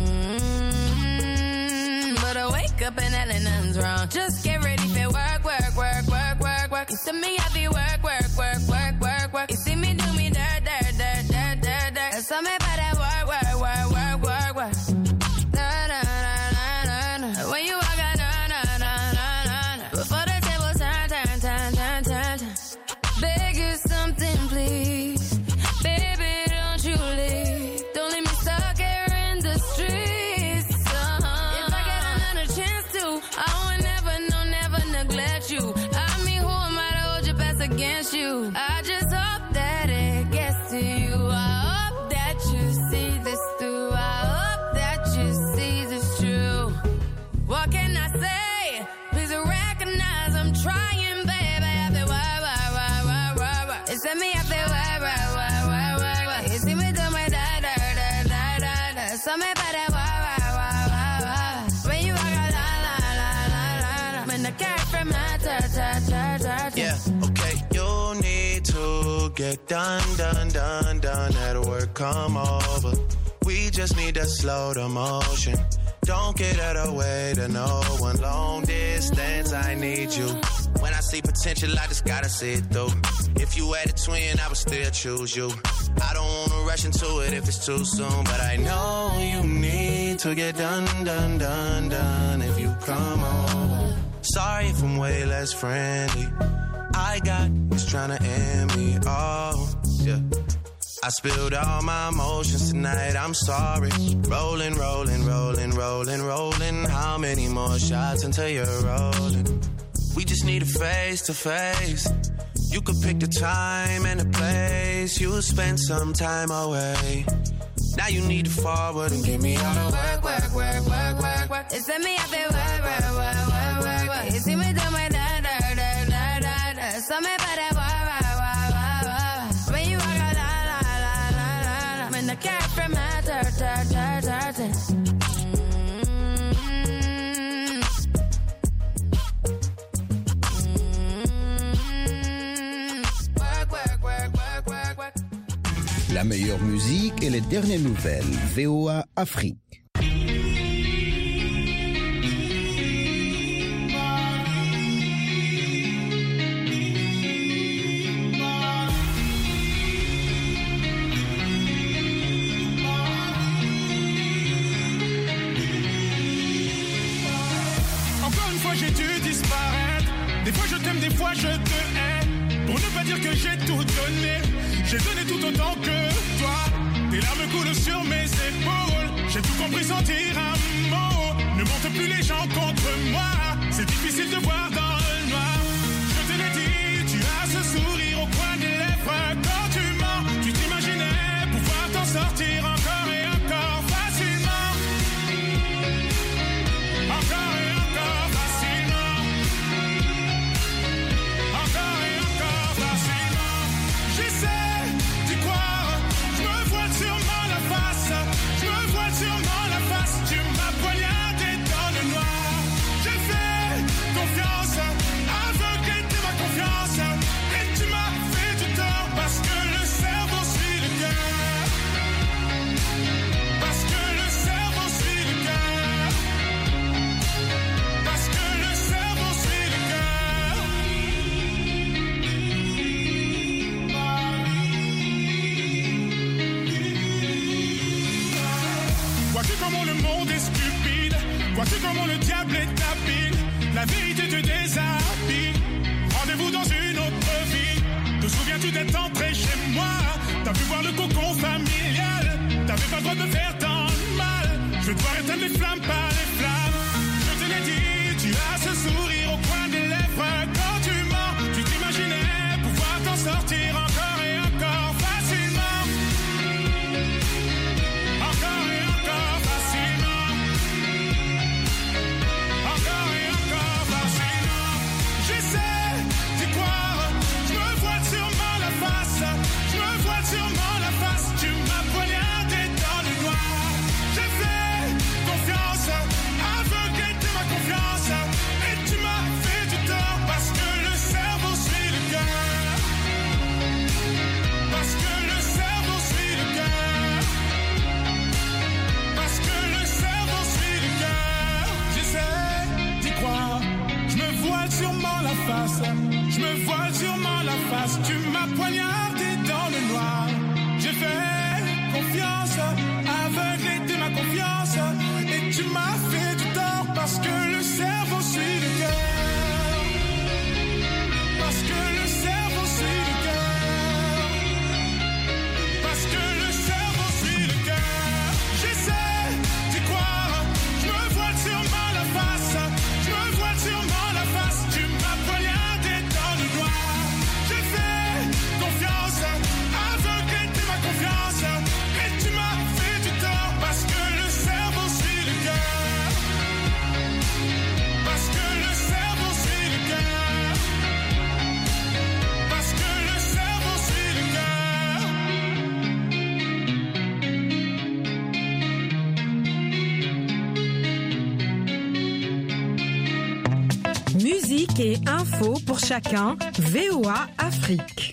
But I wake up and hell nothing's wrong. Just get ready for work. You see me happy work. You see me do me dirt. Tell me about that work. When you walk out, before the table turn. Beg you something, please. Baby, don't you leave. Don't leave me stuck here in the streets. If I get another chance to, I would never neglect you. Against you, I just hope that it gets to you. I hope that you see this through. I hope that you see this true. What can I say? Please recognize I'm trying, baby. I feel why. It's me, I feel why. You see me do my da. So me by that why. When you walk out, la. When the cat from my ta. Yeah, okay. You need to get done. At work, come over. We just need to slow the motion. Don't get out of the way to no one. Long distance, I need you. When I see potential, I just gotta see it through. If you had a twin, I would still choose you. I don't wanna rush into it if it's too soon, but I know you need to get done. If you come over. Sorry if I'm way less friendly. I got is trying to end me. Oh, yeah. I spilled all my emotions tonight, I'm sorry. Rolling. How many more shots until you're rolling? We just need a face to face. You could pick the time and the place. You'll spend some time away. Now you need to forward and give me all the work. It's me, I feel work. You see me do my da. So me by that why. When you walk out, la. When the cat from my dirt. La meilleure musique et les dernières nouvelles. VOA Afrique. Des fois je t'aime, des fois je te hais. Pour ne pas dire que j'ai tout donné, j'ai donné tout autant que toi. Tes larmes coulent sur mes épaules. J'ai tout compris sans dire un mot. Ne monte plus les gens contre moi. C'est difficile de voir dans le noir. Je te l'ai dit, tu as ce sourire au coin des lèvres. Quand tu mens, tu t'imaginais pouvoir t'en sortir encore et encore facilement. comment le monde est stupide? Vois-tu comment le diable est habile? La vérité te déshabille. Rendez-vous dans une autre vie. Te souviens-tu d'être entré chez moi? T'as pu voir le cocon familial. T'avais pas le droit de me faire tant de mal. Je vais devoir éteindre les flammes par les flammes. Je te l'ai dit, tu as ce sourire au coin des lèvres. Quand tu mens, tu t'imaginais pouvoir t'en sortir encore et encore facilement. Encore et encore facilement. Encore et encore facilement. J'essaie d'y croire. Je me voile sûrement la face. Je me voile sûrement la face. Tu m'as poignardé dans le noir. J'ai fait confiance, aveuglé de ma confiance. Et tu m'as fait du tort parce que le cerveau suit le cœur. Parce que le cerveau suit le cœur. Parce que le cerveau suit le cœur. J'essaie d'y croire. Je me voile sûrement la face. Je me voile sûrement la face. Tu m'as poignardé dans le noir. J'ai fait confiance, aveuglé de ma confiance. Et tu m'as fait du tort parce que le cerveau suit le cœur. Parce que le cerveau suit le cœur. Parce que le cerveau suit le cœur. J'essaie d'y croire. Je me voile sûrement la face. Je me voile sûrement la face. Tu m'as poignardé dans le noir. J'ai fait confiance, aveuglé de ma confiance. Et tu m'as fait du tort parce que le cerveau suit le cœur. Parce que le cerveau suit le cœur. Parce que le cerveau suit le cœur. Musique et info pour chacun. VOA Afrique.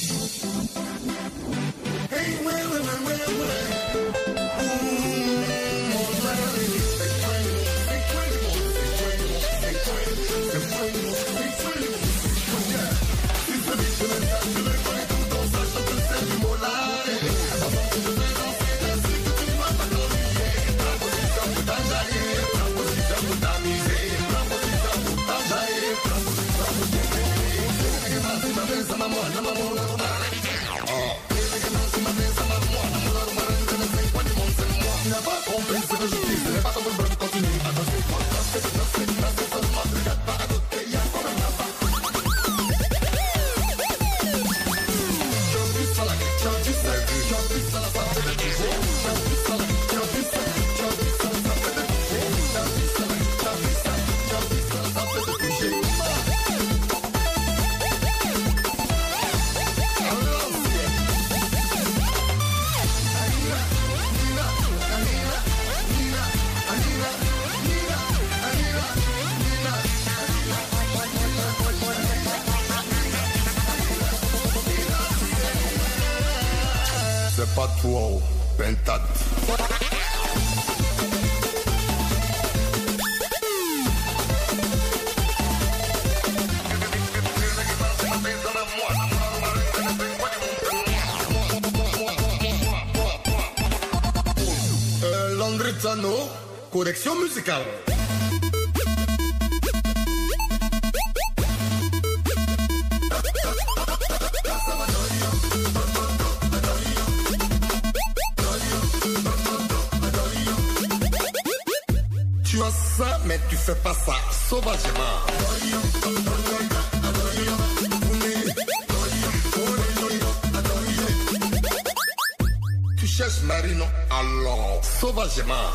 C'est pas toi, pentate. Landrizzano, correction musicale. Tu as ça, mais tu fais pas ça sauvagement. Tu cherches Marino, alors sauvagement.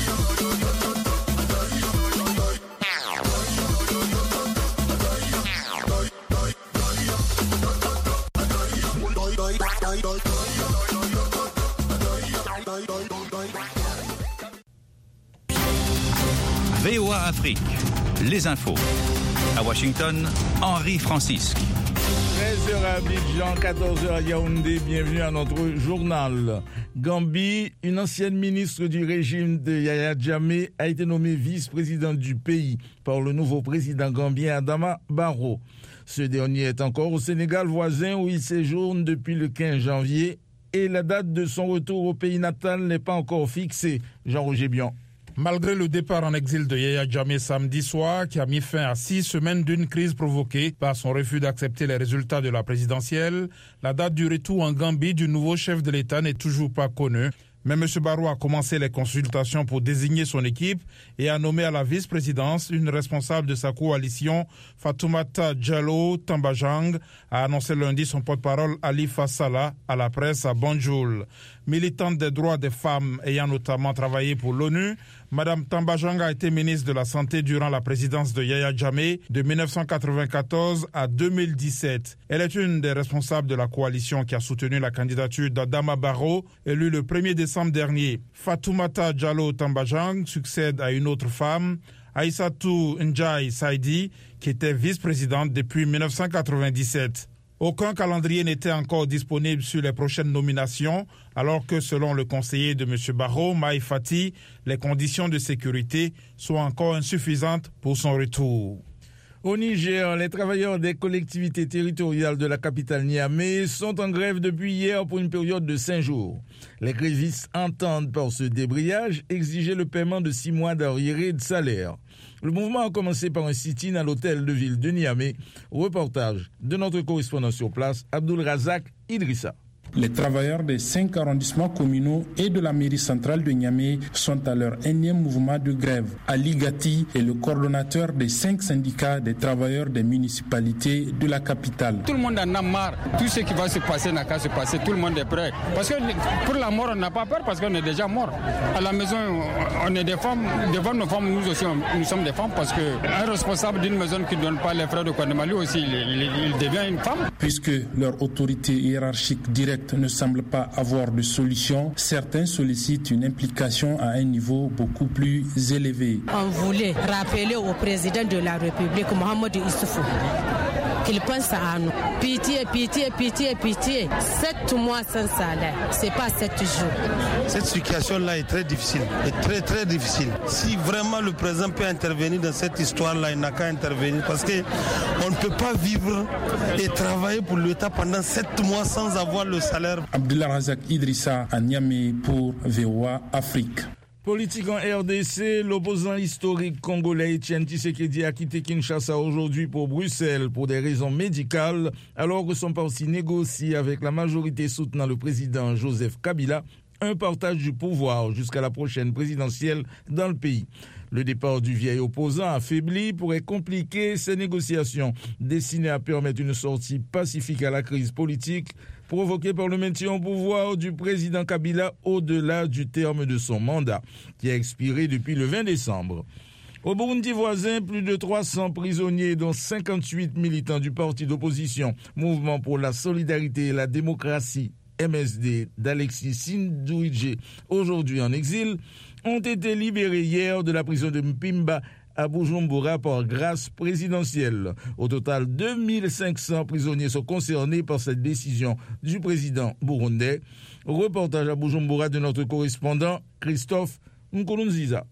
VOA Afrique, les infos. À Washington, Henri Francisque. 13h à Abidjan, 14h à Yaoundé, bienvenue à notre journal. Gambie, une ancienne ministre du régime de Yaya Jammeh a été nommée vice-présidente du pays par le nouveau président gambien Adama Barrow. Ce dernier est encore au Sénégal voisin où il séjourne depuis le 15 janvier et la date de son retour au pays natal n'est pas encore fixée. Jean-Roger Bian. Malgré le départ en exil de Yaya Jammeh samedi soir, qui a mis fin à 6 semaines d'une crise provoquée par son refus d'accepter les résultats de la présidentielle, la date du retour en Gambie du nouveau chef de l'État n'est toujours pas connue. Mais M. Barrow a commencé les consultations pour désigner son équipe et a nommé à la vice-présidence une responsable de sa coalition, Fatoumata Jallow Tambajang, a annoncé lundi son porte-parole Ali Fassala à la presse à Banjul. Militante des droits des femmes ayant notamment travaillé pour l'ONU, Mme Tambajang a été ministre de la Santé durant la présidence de Yaya Jammeh de 1994 à 2017. Elle est une des responsables de la coalition qui a soutenu la candidature d'Adama Barrow, élu le 1er décembre dernier. Fatoumata Jallow Tambajang succède à une autre femme, Aïssatou Ndiaye Saidi, qui était vice-présidente depuis 1997. Aucun calendrier n'était encore disponible sur les prochaines nominations, alors que selon le conseiller de M. Barrow, Maï Fati, les conditions de sécurité sont encore insuffisantes pour son retour. Au Niger, les travailleurs des collectivités territoriales de la capitale Niamey sont en grève depuis hier pour une période de 5 jours. Les grévistes entendent par ce débrayage exiger le paiement de 6 mois d'arriérés de salaire. Le mouvement a commencé par un sit-in à l'hôtel de ville de Niamey. Reportage de notre correspondant sur place, Abdul Razak Idrissa. Les travailleurs des 5 arrondissements communaux et de la mairie centrale de Niamey sont à leur énième mouvement de grève. Ali Gati est le coordonnateur des 5 syndicats des travailleurs des municipalités de la capitale. Tout le monde en a marre. Tout ce qui va se passer n'a qu'à se passer. Tout le monde est prêt. Parce que pour la mort, on n'a pas peur parce qu'on est déjà mort. À la maison, on est des femmes. Devant nos femmes, nous aussi, nous sommes des femmes parce qu'un responsable d'une maison qui ne donne pas les frais de Kouadema, lui aussi, il devient une femme. Puisque leur autorité hiérarchique directe ne semble pas avoir de solution, certains sollicitent une implication à un niveau beaucoup plus élevé. On voulait rappeler au président de la République, Mohamed Issoufou, qu'il pense à nous. Pitié, pitié, pitié, pitié. 7 mois sans salaire, c'est pas 7 jours. Cette situation-là est très difficile, très très difficile. Si vraiment le président peut intervenir dans cette histoire-là, il n'a qu'à intervenir parce qu'on ne peut pas vivre et travailler pour l'État pendant 7 mois sans avoir le salaire. Abdullah Razak Idrissa à Niamey pour VOA Afrique. Politique en RDC, l'opposant historique congolais Etienne Tshisekedi a quitté Kinshasa aujourd'hui pour Bruxelles pour des raisons médicales, alors que son parti négocie avec la majorité soutenant le président Joseph Kabila un partage du pouvoir jusqu'à la prochaine présidentielle dans le pays. Le départ du vieil opposant affaibli pourrait compliquer ces négociations destinées à permettre une sortie pacifique à la crise politique provoquée par le maintien au pouvoir du président Kabila au-delà du terme de son mandat, qui a expiré depuis le 20 décembre. Au Burundi voisin, plus de 300 prisonniers, dont 58 militants du parti d'opposition, Mouvement pour la solidarité et la démocratie, MSD, d'Alexis Sindouidje, aujourd'hui en exil, ont été libérés hier de la prison de Mpimba à Bujumbura par grâce présidentielle. Au total, 2500 prisonniers sont concernés par cette décision du président burundais. Reportage à Bujumbura de notre correspondant Christophe Nkurunziza.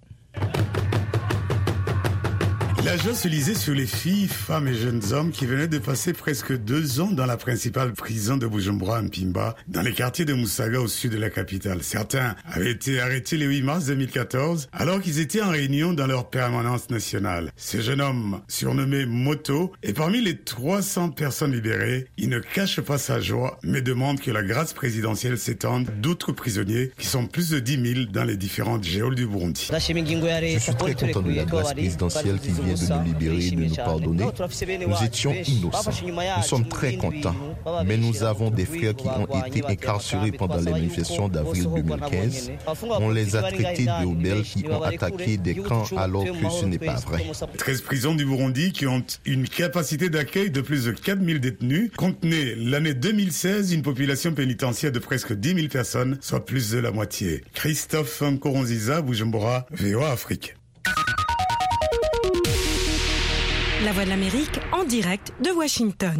L'agent se lisait sur les filles, femmes et jeunes hommes qui venaient de passer presque 2 ans dans la principale prison de Bujumbura Mpimba, dans les quartiers de Musaga au sud de la capitale. Certains avaient été arrêtés le 8 mars 2014 alors qu'ils étaient en réunion dans leur permanence nationale. Ce jeune homme, surnommé Moto, est parmi les 300 personnes libérées. Il ne cache pas sa joie, mais demande que la grâce présidentielle s'étende d'autres prisonniers qui sont plus de 10 000 dans les différentes geôles du Burundi. Je suis très content de la grâce présidentielle qui vient de nous libérer et de nous pardonner. Nous étions innocents. Nous sommes très contents. Mais nous avons des frères qui ont été incarcérés pendant les manifestations d'avril 2015. On les a traités de rebelles qui ont attaqué des camps alors que ce n'est pas vrai. 13 prisons du Burundi qui ont une capacité d'accueil de plus de 4000 détenus contenaient l'année 2016 une population pénitentiaire de presque 10 000 personnes, soit plus de la moitié. Christophe Nkurunziza, Bujumbura, VOA Afrique. La Voix de l'Amérique en direct de Washington.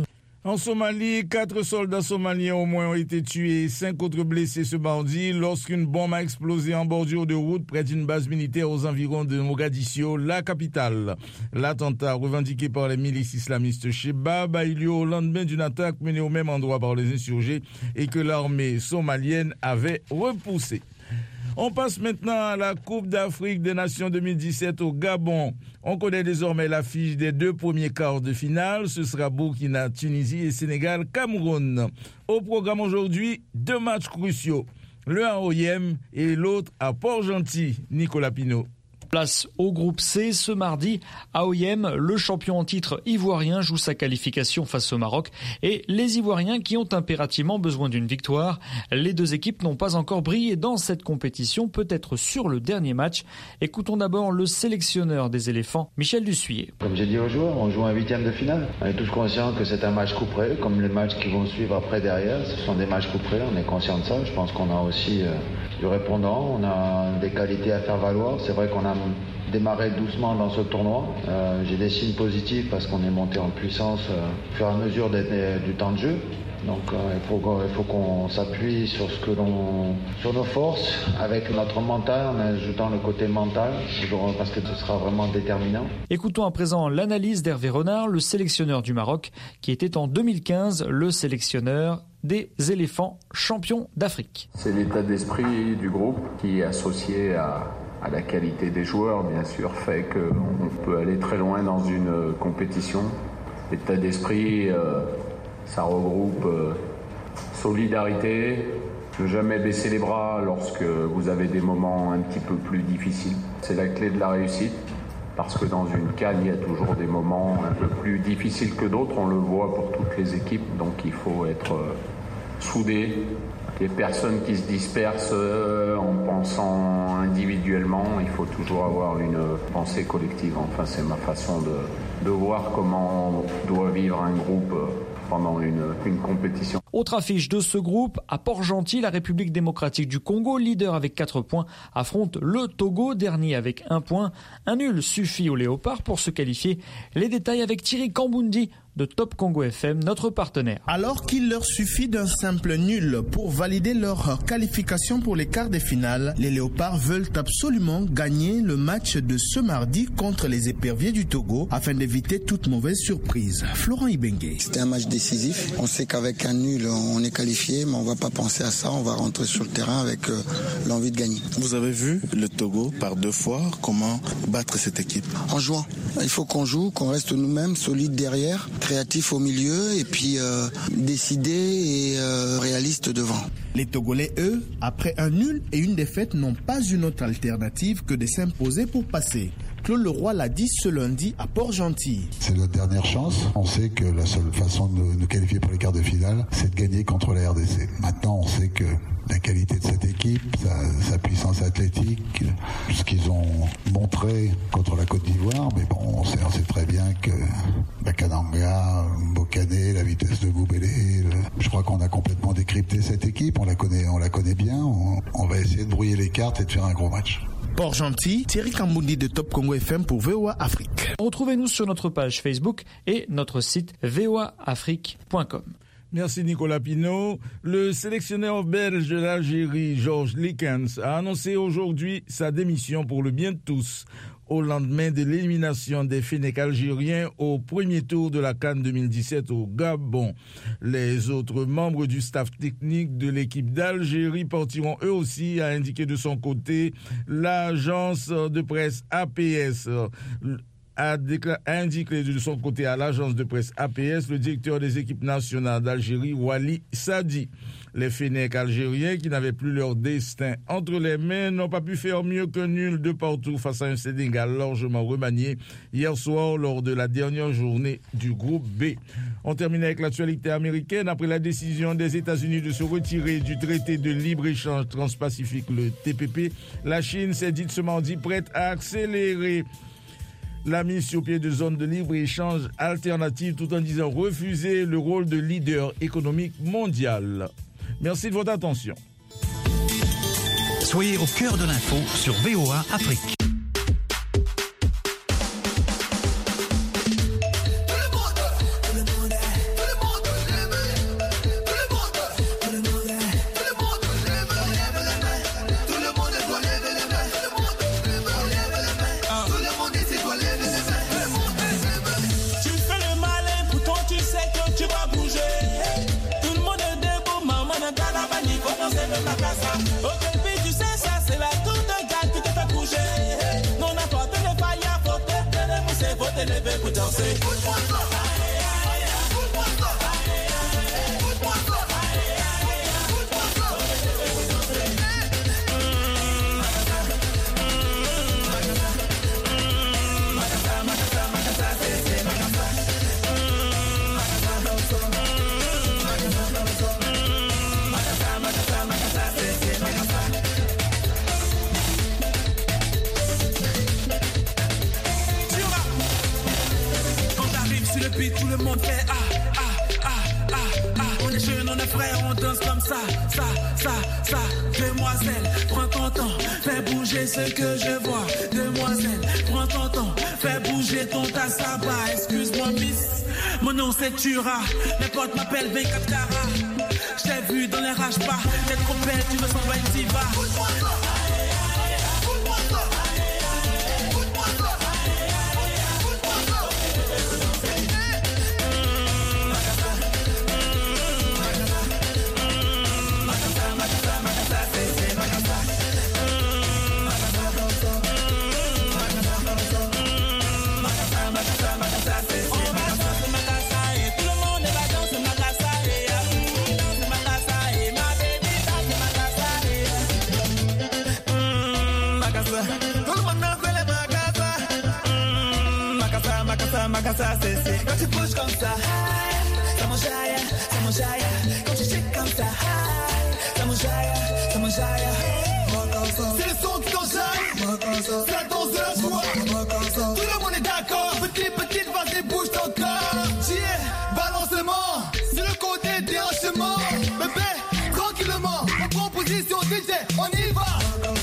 En Somalie, 4 soldats somaliens au moins ont été tués et 5 autres blessés ce mardi lorsqu'une bombe a explosé en bordure de route près d'une base militaire aux environs de Mogadiscio, la capitale. L'attentat revendiqué par les milices islamistes Shebab a eu lieu au lendemain d'une attaque menée au même endroit par les insurgés et que l'armée somalienne avait repoussé. On passe maintenant à la Coupe d'Afrique des Nations 2017 au Gabon. On connaît désormais l'affiche des 2 premiers quarts de finale. Ce sera Burkina, Tunisie et Sénégal, Cameroun. Au programme aujourd'hui, 2 matchs cruciaux. L'un à Oyem et l'autre à Port-Gentil. Nicolas Pinault. Place au groupe C ce mardi. À Oyem, le champion en titre ivoirien joue sa qualification face au Maroc et les Ivoiriens qui ont impérativement besoin d'une victoire. Les 2 équipes n'ont pas encore brillé dans cette compétition, peut-être sur le dernier match. Écoutons d'abord le sélectionneur des éléphants, Michel Dussuyer. Comme j'ai dit aux joueurs, on joue un 8e de finale. On est tous conscients que c'est un match couperé, comme les matchs qui vont suivre après derrière. Ce sont des matchs couperés, on est conscient de ça. Je pense qu'on a aussi du répondant, on a des qualités à faire valoir. C'est vrai qu'on a démarré doucement dans ce tournoi. J'ai des signes positifs parce qu'on est monté en puissance au fur et à mesure du temps de jeu. Donc il faut qu'on s'appuie sur sur nos forces avec notre mental, en ajoutant le côté mental, parce que ce sera vraiment déterminant. Écoutons à présent l'analyse d'Hervé Renard, le sélectionneur du Maroc, qui était en 2015 le sélectionneur des éléphants champions d'Afrique. C'est l'état d'esprit du groupe qui, associé à la qualité des joueurs, bien sûr, fait qu'on peut aller très loin dans une compétition. L'état d'esprit, ça regroupe solidarité, ne jamais baisser les bras lorsque vous avez des moments un petit peu plus difficiles. C'est la clé de la réussite, parce que dans une CAN, il y a toujours des moments un peu plus difficiles que d'autres. On le voit pour toutes les équipes, donc il faut être soudé. Les personnes qui se dispersent en pensant individuellement, il faut toujours avoir une pensée collective. Enfin, c'est ma façon de voir comment doit vivre un groupe pendant une compétition. Autre affiche de ce groupe, à Port-Gentil, la République démocratique du Congo, leader avec 4 points, affronte le Togo, dernier avec 1 point. Un nul suffit aux Léopards pour se qualifier. Les détails avec Thierry Kamboundi de Top Congo FM, notre partenaire. Alors qu'il leur suffit d'un simple nul pour valider leur qualification pour les quarts de finale, les Léopards veulent absolument gagner le match de ce mardi contre les éperviers du Togo afin d'éviter toute mauvaise surprise. Florent Ibengue. C'était un match décisif. On sait qu'avec un nul, on est qualifié, mais on ne va pas penser à ça. On va rentrer sur le terrain avec l'envie de gagner. Vous avez vu le Togo par 2 fois. Comment battre cette équipe? En jouant. Il faut qu'on joue, qu'on reste nous-mêmes solides derrière, créatifs au milieu et puis décidés et réalistes devant. Les Togolais, eux, après un nul et une défaite, n'ont pas une autre alternative que de s'imposer pour passer. Claude Leroy l'a dit ce lundi à Port-Gentil. C'est notre dernière chance. On sait que la seule façon de nous qualifier pour les quarts de finale, c'est de gagner contre la RDC. Maintenant, on sait que la qualité de cette équipe, sa puissance athlétique, ce qu'ils ont montré contre la Côte d'Ivoire, mais bon, on sait très bien que Bakananga, Bokane, la vitesse de Boubélé, je crois qu'on a complètement décrypté cette équipe, on la connaît bien, on va essayer de brouiller les cartes et de faire un gros match. Port-Gentil, Thierry Kamboundi de Top Congo FM pour VOA Afrique. Retrouvez-nous sur notre page Facebook et notre site voaafrique.com. Merci Nicolas Pinault. Le sélectionneur belge de l'Algérie, Georges Likens, a annoncé aujourd'hui sa démission pour le bien de tous, au lendemain de l'élimination des Fennecs algériens au premier tour de la CAN 2017 au Gabon. Les autres membres du staff technique de l'équipe d'Algérie partiront eux aussi, a indiqué de son côté l'agence de presse APS. A indiqué de son côté à l'agence de presse APS le directeur des équipes nationales d'Algérie, Wali Sadi. Les Fennecs algériens, qui n'avaient plus leur destin entre les mains, n'ont pas pu faire mieux qu'un nul de partout face à un Sénégal largement remanié hier soir lors de la dernière journée du groupe B. On termine avec l'actualité américaine. Après la décision des États-Unis de se retirer du traité de libre-échange transpacifique, le TPP, la Chine s'est dite ce mardi prête à accélérer la mise sur pied de zones de libre-échange alternatives tout en disant refuser le rôle de leader économique mondial. Merci de votre attention. Soyez au cœur de l'info sur VOA Afrique. bébé pour danser. Tout le monde fait on est jeunes, on est frères, on danse comme ça. Demoiselle, prends ton temps, fais bouger ce que je vois. Demoiselle, prends ton temps, fais bouger ton tassaba. Excuse-moi miss, mon nom c'est Tura, mes potes m'appellent 24 carats. Je t'ai vu dans les rages pas, t'es trop belle, tu me sens pas une diva. Makasa, c'est quand tu bouges comme ça, ça m'enjaille, quand tu shakes comme ça, ça m'enjaille. C'est le son qui t'enjaille, c'est la danse de la joie. Tout le monde est d'accord, petite, vas-y bouge ton corps. Tiens, balancement, c'est le côté déhanchement. Bébé, tranquillement, en composition DJ, on y va.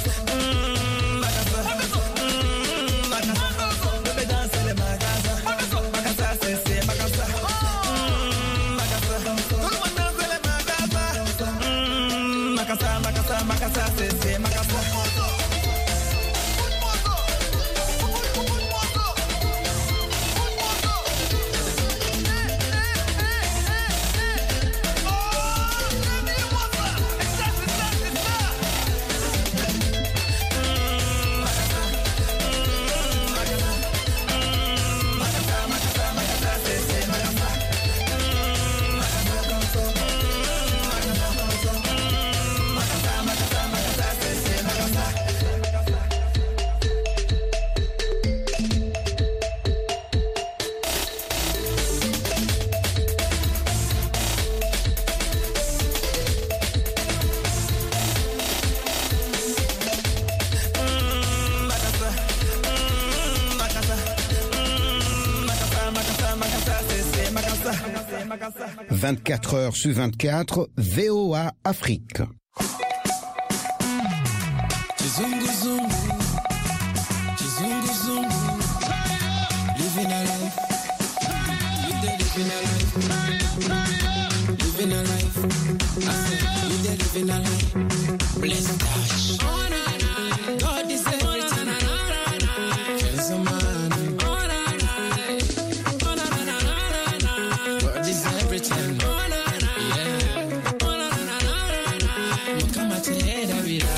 Makasa, c'est Makasa. « 24 heures sur 24, VOA Afrique. Living a life. I said, you did living a life. Blessed touch. God is everything. There's a man. God is everything. Yeah. Come at your head every day.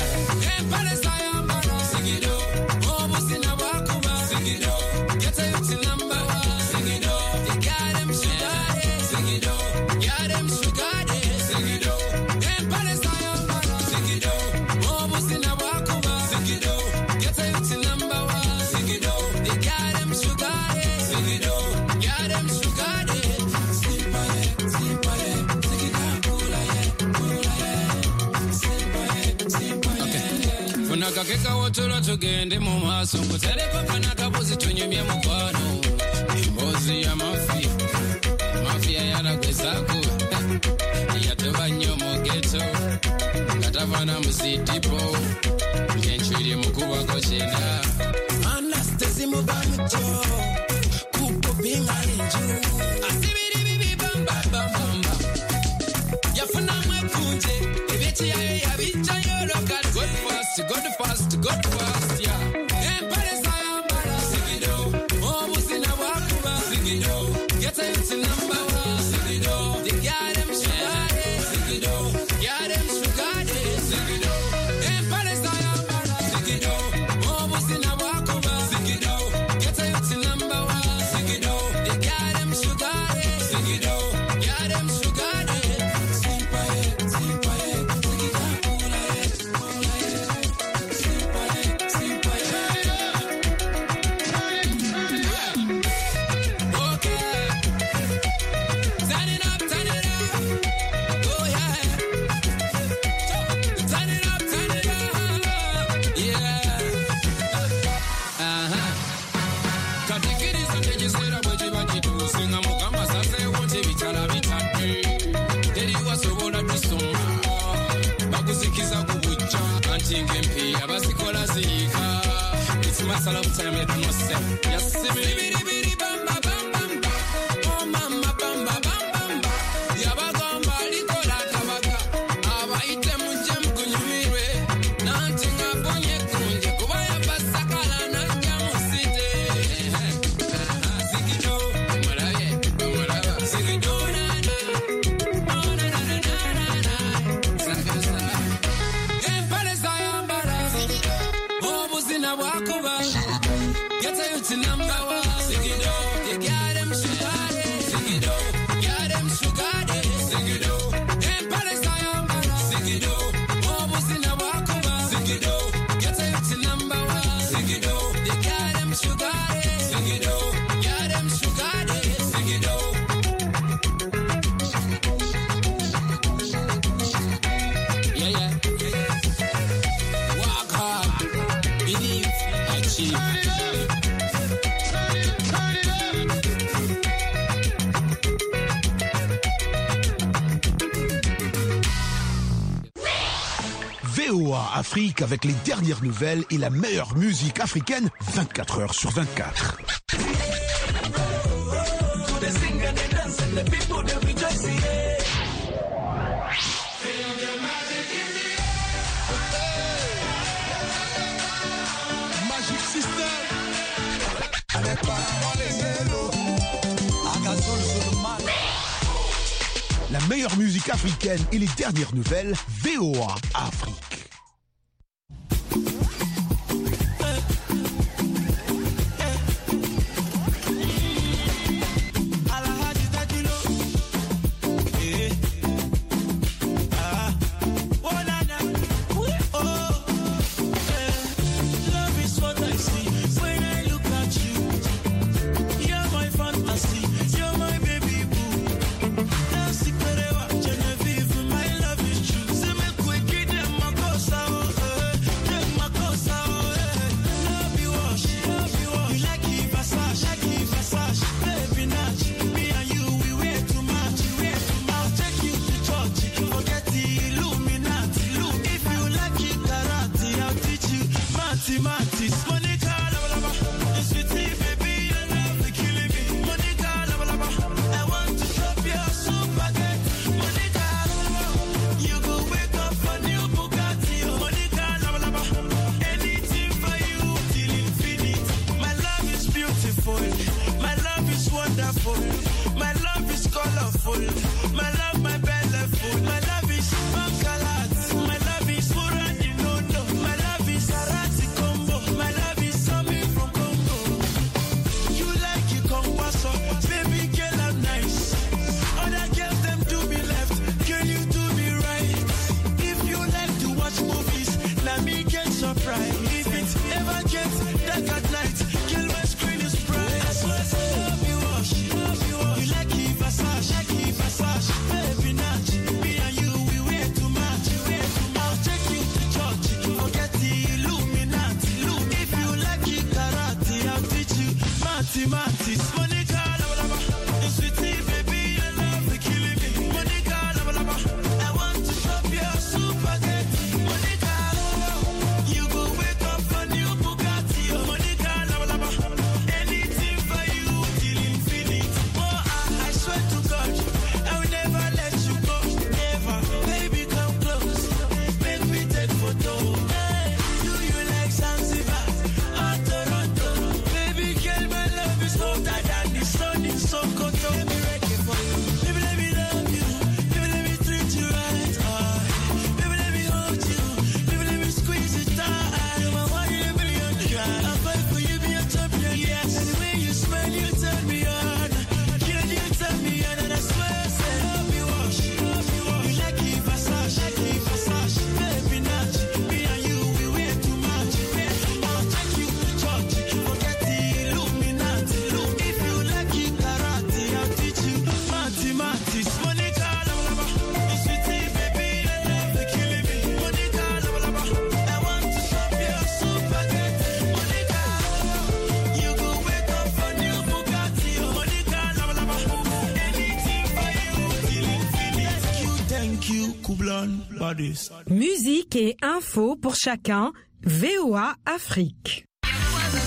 Sing it up. Almost in a walk over. Sing it up. Get a hit in number one. Sing it up. You got them sugar. Sing it up. Got them sugar. Sing it up. Kakeka wotula tugende mu maaso kutereko kanaka buzi tunyumye mukwano embozi ya mafia yaragwezaako yatoba nnyo mu geto katavana mu sitipo enchwiri mukubako kyenda anastesi mubamuco kupopinga lenju asibiribibibambabamba yafunamu epunje ebyekiyayo yabicayo lokal God fast, yeah. Empire Sayambara, sing it out. Oh, Musina Wakuba, sing it out. Get a hit number one, sing it out. They got them sugar, sing it out. Got them sugar, sing it out. Empire Sayambara, sing it out. Oh, Musina Wakuba, sing it out. Get a hit number VOA Afrique avec les dernières nouvelles et la meilleure musique africaine 24 heures sur 24. La meilleure musique africaine et les dernières nouvelles, VOA Afrique. Musique et info pour chacun, VOA Afrique.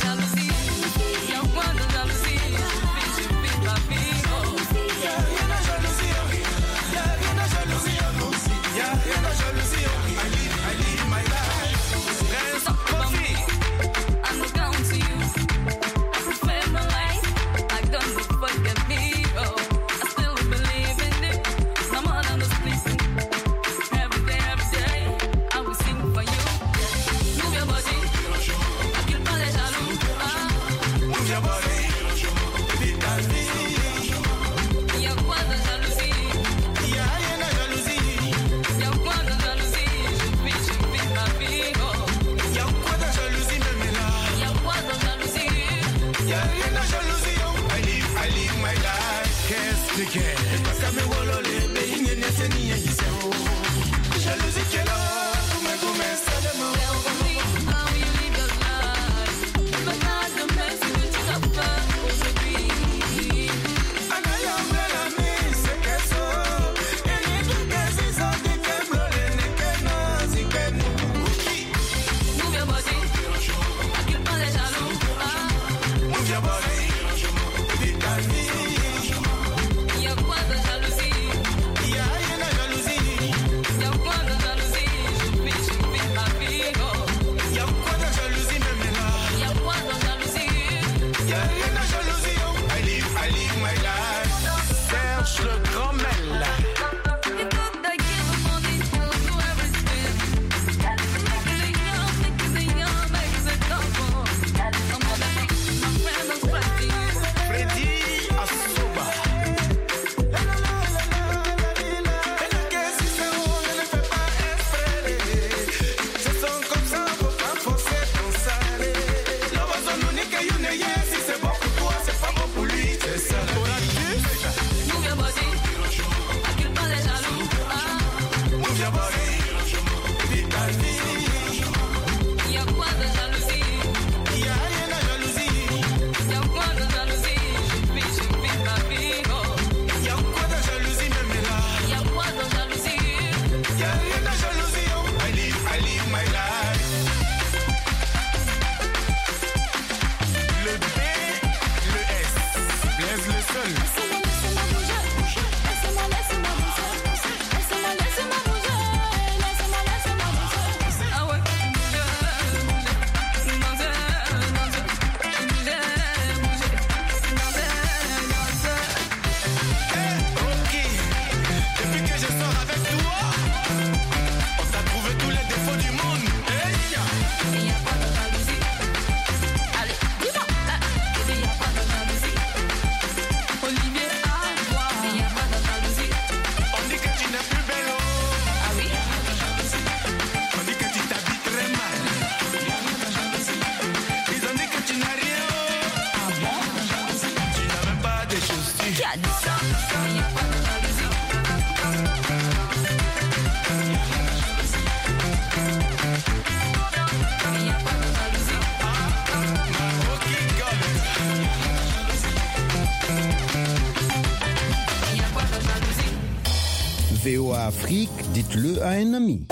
VOA Afrique, dites-le à un ami.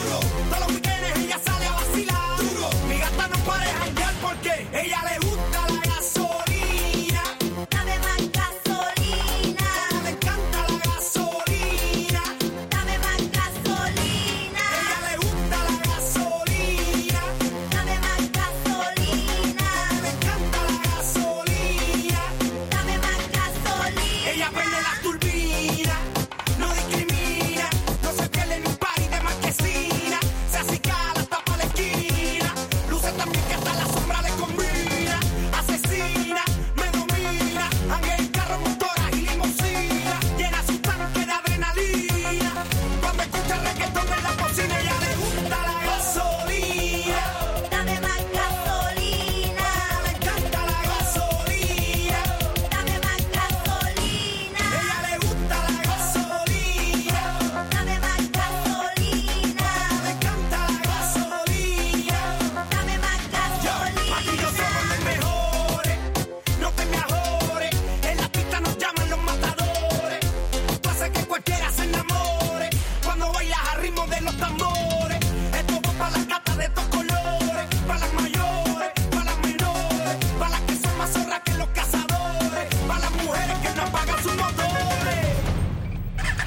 Ella le gusta la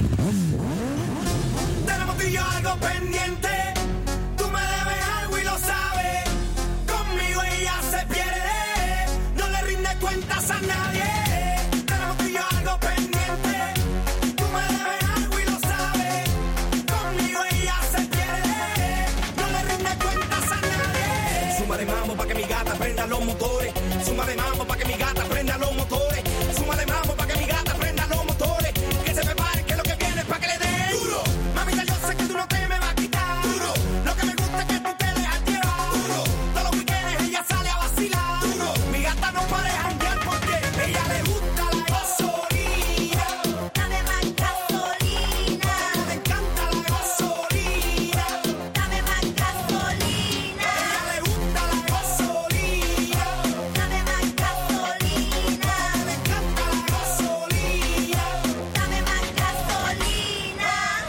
Tenemos tú y yo algo pendiente. Tú me debes algo y lo sabes. Conmigo ella se pierde. No le rinde cuentas a nadie. Tenemos tú y yo algo pendiente. Tú me debes algo y lo sabes. Conmigo ella se pierde. No le rinde cuentas a nadie. Suma de mambo pa' que mi gata prenda los motores. Suma de mambo pa' que mi gata prenda los motores. Suma de mambo pa' que mi gata prenda los motores. Que se prepare que lo que viene es pa' que le den duro. Mamita, yo sé que tú no te me vas a quitar duro. Lo que me gusta es que tú te dejas llevar duro. Todos los weekends ella sale a vacilar duro. Mi gata no para de janguear porque ella le gusta la gasolina. Dame más gasolina. Le encanta la gasolina. Dame más gasolina. Ella le gusta la gasolina. Dame más gasolina. Le encanta la gasolina. Dame más gasolina.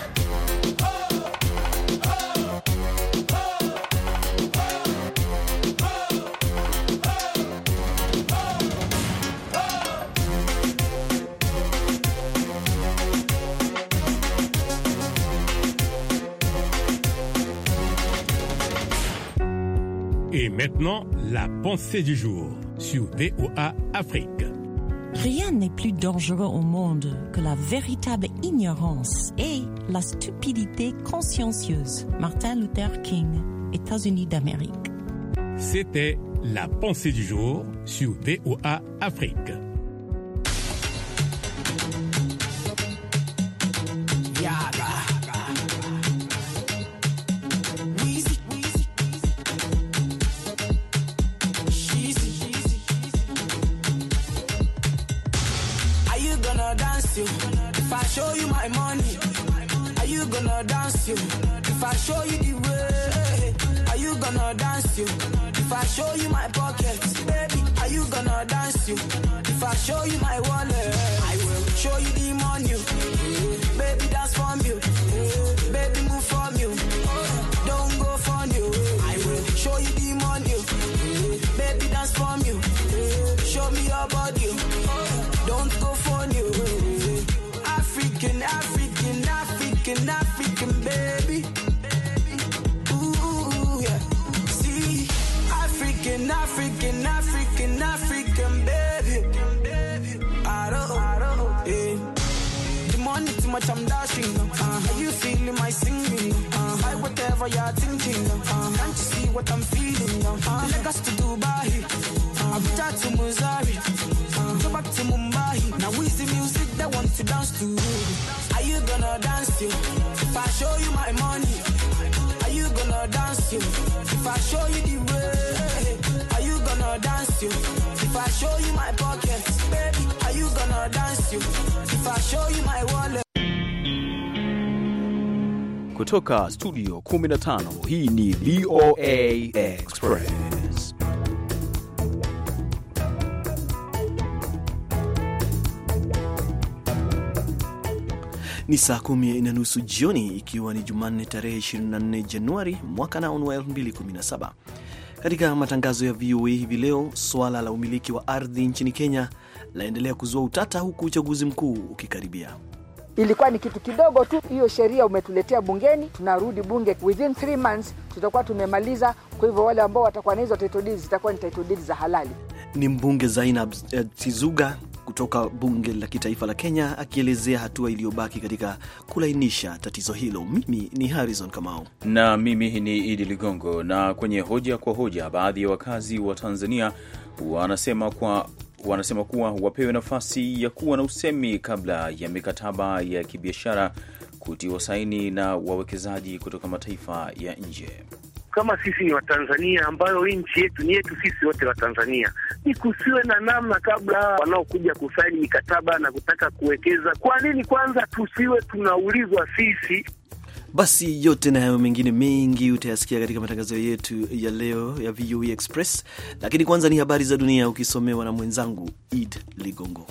Et maintenant, la pensée du jour sur VOA Afrique. Rien n'est plus dangereux au monde que la véritable ignorance et la stupidité consciencieuse. Martin Luther King, États-Unis d'Amérique. C'était la pensée du jour sur VOA Afrique. Are you gonna dance you? If I show you my money, are you gonna dance you? If I show you the way, are you gonna dance you? If I show you my pockets, baby, are you gonna dance you? If I show you my wallet, I will show you the money. Baby, dance for me. Baby, move for me. Don't go for you. I will show you the money. Baby, dance for me. Show me your body. Don't go for you. African, African, African, African, baby. Ooh, yeah. See, African, African, African, African, baby. I don't, yeah. The money too much, I'm dashing. Are you feeling my singing? Buy whatever you're thinking. Can't you see what I'm feeling? Lagos to Dubai, Abuja to Missouri, go back to Mumbai. Now is the music that want to dance to? Are you gonna dance you? If I show you my money, are you gonna dance you? If I show you the way, are you gonna dance you? If I show you my pockets, baby, are you gonna dance you? If I show you my wallet. Kutoka studio 15, hii ni VOA Express. Ni saa 10:30 jioni, ikiwa ni Jumanne tarehe 24 Januari mwaka wa 2017. Katika matangazo ya VOA hivi leo, swala la umiliki wa ardhi nchini Kenya laendelea kuzua utata huku uchaguzi mkuu ukikaribia. Ilikuwa ni kitu kidogo tu, hiyo sheria umetuletea bungeni, tunarudi bunge within 3 months tutakuwa tumemaliza. Kwa hivyo wale ambao watakuwa na hizo title deeds zitakuwa ni title deeds za halali. Ni mbunge Zainab Tizuga kutoka bunge la kitaifa la Kenya akielezea hatua iliyobaki katika kulainisha tatizo hilo. Mimi ni Harrison Kamau na mimi ni Idi Ligongo. Na kwenye hoja kwa hoja, baadhi ya wakazi wa Tanzania wanasema kuwa wapewe nafasi ya kuwa na usemi kabla ya mikataba ya kibiashara kutiwa saini na wawekezaji kutoka mataifa ya nje. Kama sisi ni Watanzania, ambayo nchi yetu ni yetu sisi wote wa Tanzania, ni kusiwe na namna kabla wanaokuja kusaini mikataba na kutaka kuwekeza. Kwa nini kwanza tusiwe tunaulizwa sisi? Basi yote na hayo mengine mengi utayasikia katika matangazo yetu ya leo ya VOA Express, lakini kwanza ni habari za dunia ukisomewa na mwenzangu Id Ligongo.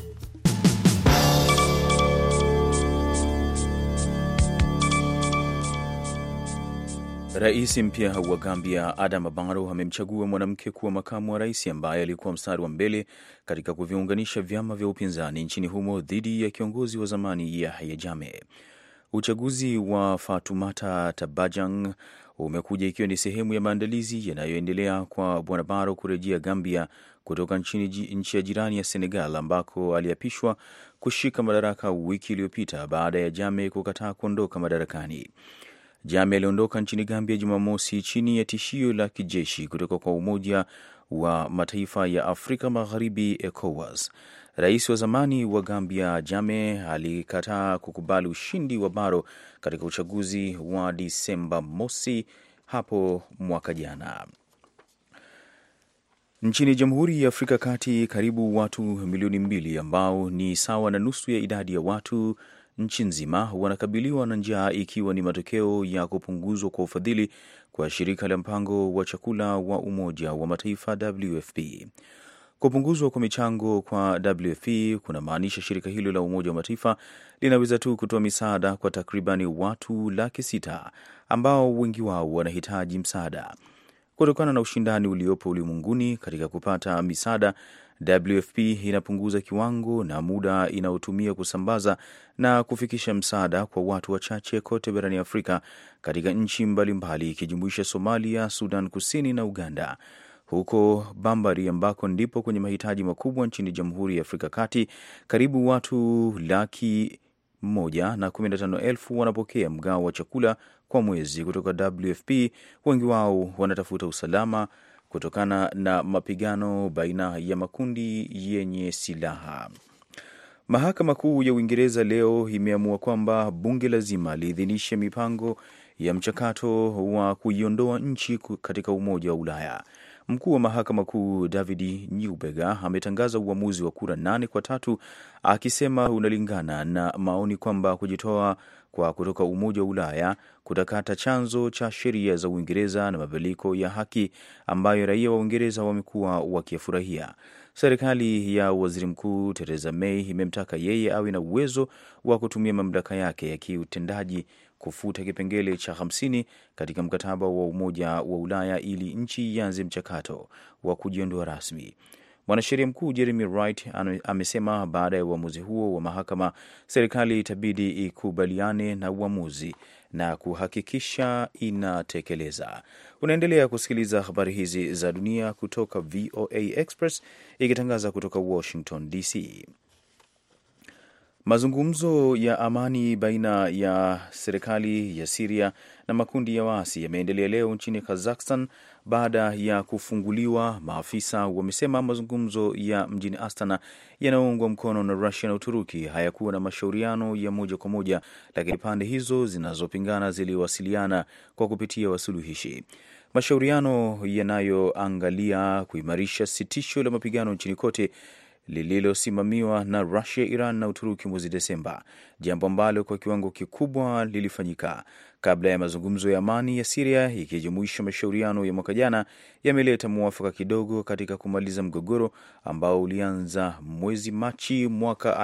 Rais mpya wa Gambia Adama Barrow amemchagua mwanamke kuwa makamu wa rais ambaye alikuwa mstari wa mbele katika kuviunganisha vyama vya upinzani nchini humo dhidi ya kiongozi wa zamani Yahya Jammeh. Uchaguzi wa Fatoumata Tabajang umekuja ikiwa ni sehemu ya maandalizi yanayoendelea kwa Bwana Barrow kurejea Gambia kutoka nchi ya jirani ya Senegal ambako aliapishwa kushika madaraka wiki iliyopita baada ya Jammeh kukataa kuondoka madarakani. Jammeh aliondoka nchini Gambia Jumamosi chini ya tishio la kijeshi kutoka kwa Umoja wa Mataifa ya Afrika Magharibi, ECOWAS. Rais wa zamani wa Gambia Jammeh alikataa kukubali ushindi wa Barrow katika uchaguzi wa Disemba mosi hapo mwaka jana. Nchini Jamhuri ya Afrika Kati, karibu watu milioni 2 ambao ni sawa na nusu ya idadi ya watu nchi nzima wanakabiliwa na njaa, ikiwa ni matokeo ya kupunguzwa kwa ufadhili kwa shirika la mpango wa chakula wa Umoja wa Mataifa WFP. Kupunguzwa kwa michango kwa WFP kuna maanisha shirika hilo la Umoja wa Mataifa linaweza tu kutoa misaada kwa takribani watu 600,000 ambao wengi wao wanahitaji msaada. Kutokana na ushindani uliopo ulimwenguni katika kupata misaada, WFP inapunguza kiwango na muda inayotumia kusambaza na kufikisha msaada kwa watu wachache kote barani Afrika katika nchi mbalimbali ikijumuisha Somalia, Sudan Kusini na Uganda. Huko Bambari ambako ndipo kwenye mahitaji makubwa nchini Jamhuri ya Afrika Kati, karibu watu 115,000 wanapokea mgao wa chakula kwa mwezi kutoka WFP. Wengi wao wanatafuta usalama kutokana na mapigano baina ya makundi yenye silaha. Mahakama Kuu ya Uingereza leo imeamua kwamba bunge lazima liidhinishe mipango ya mchakato wa kuiondoa nchi katika Umoja wa Ulaya. Mkuu wa Mahakama Kuu David Newberger ametangaza uamuzi wa kura 8-3 akisema unalingana na maoni kwamba kujitoa kwa kutoka Umoja wa Ulaya kutakata chanzo cha sheria za Uingereza na mabadiliko ya haki ambayo raia wa Uingereza wamekuwa wakifurahia. Serikali ya Waziri Mkuu Theresa May imemtaka yeye awe na uwezo wa kutumia mamlaka yake ya kiutendaji kufuta kipengele cha 50 katika mkataba wa Umoja wa Ulaya ili nchi ianze mchakato wa kujiondoa rasmi. Mwanasheria mkuu Jeremy Wright amesema baada ya uamuzi huo wa mahakama, serikali itabidi ikubaliane na uamuzi na kuhakikisha inatekeleza. Unaendelea kusikiliza habari hizi za dunia kutoka VOA Express ikitangaza kutoka Washington DC. Mazungumzo ya amani baina ya serikali ya Syria na makundi ya waasi yameendelea leo nchini Kazakhstan baada ya kufunguliwa. Maafisa wamesema mazungumzo ya mjini Astana yanayoungwa mkono na Russia na Uturuki hayakuwa na mashauriano ya moja kwa moja, lakini pande hizo zinazopingana ziliwasiliana kwa kupitia wasuluhishi. Mashauriano yanayoangalia kuimarisha sitisho la mapigano nchini kote lililosimamiwa na Russia, Iran na Uturuki mwezi Desemba, jambo ambalo kwa kiwango kikubwa lilifanyika kabla ya mazungumzo ya amani ya Syria ikijumuisha mashauriano ya mwaka jana, yameleta muafaka kidogo katika kumaliza mgogoro ambao ulianza mwezi Machi mwaka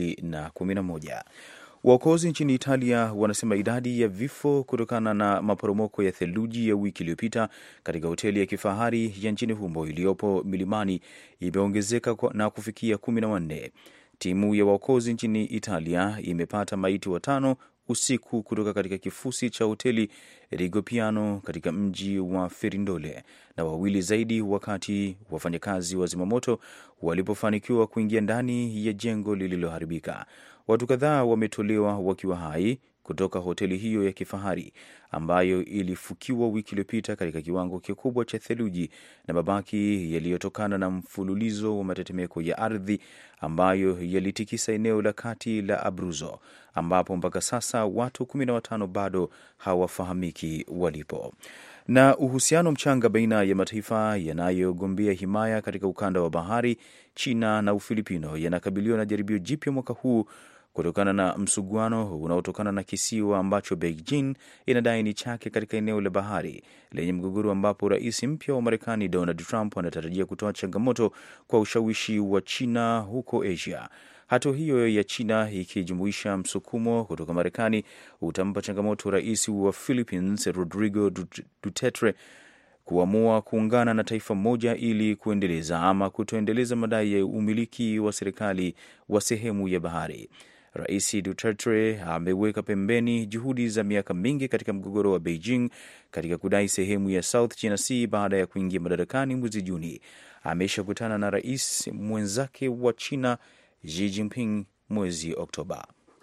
2011. Waokozi nchini Italia wanasema idadi ya vifo kutokana na maporomoko ya theluji ya wiki iliyopita katika hoteli ya kifahari ya nchini humo iliyopo milimani imeongezeka na kufikia 14. Timu ya waokozi nchini Italia imepata maiti 5 usiku kutoka katika kifusi cha hoteli Rigopiano katika mji wa Ferindole na 2 zaidi wakati wafanyakazi wa zimamoto walipofanikiwa kuingia ndani ya jengo lililoharibika. Watu kadhaa wametolewa wakiwa hai kutoka hoteli hiyo ya kifahari ambayo ilifukiwa wiki iliyopita katika kiwango kikubwa cha theluji na mabaki yaliyotokana na mfululizo wa matetemeko ya ardhi ambayo yalitikisa eneo la kati la Abruzzo, ambapo mpaka sasa watu 15 bado hawafahamiki walipo. Na uhusiano mchanga baina ya mataifa yanayogombea himaya katika ukanda wa bahari, China na Ufilipino, yanakabiliwa na jaribio jipya mwaka huu kutokana na msuguano unaotokana na kisiwa ambacho Beijing inadai ni chake katika eneo la bahari lenye mgogoro, ambapo rais mpya wa Marekani Donald Trump anatarajia kutoa changamoto kwa ushawishi wa China huko Asia. Hatua hiyo ya China ikijumuisha msukumo kutoka Marekani utampa changamoto rais wa Philippines Rodrigo Duterte kuamua kuungana na taifa moja ili kuendeleza ama kutoendeleza madai ya umiliki wa serikali wa sehemu ya bahari. Rais Duterte ameweka pembeni juhudi za miaka mingi katika mgogoro wa Beijing katika kudai sehemu ya South China Sea baada ya kuingia madarakani mwezi Juni. Ameshakutana na rais mwenzake wa China Xi Jinping mwezi Oktoba.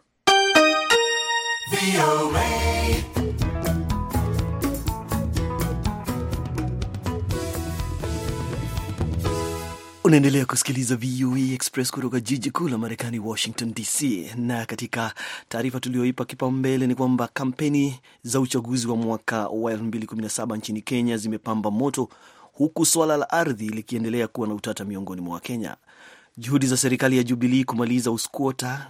Unaendelea kusikiliza VOA Express kutoka jiji kuu la Marekani, Washington DC. Na katika taarifa tulioipa kipaumbele ni kwamba kampeni za uchaguzi wa mwaka wa 2017 nchini Kenya zimepamba moto, huku swala la ardhi likiendelea kuwa na utata miongoni mwa Wakenya. Juhudi za serikali ya Jubilee kumaliza uskwota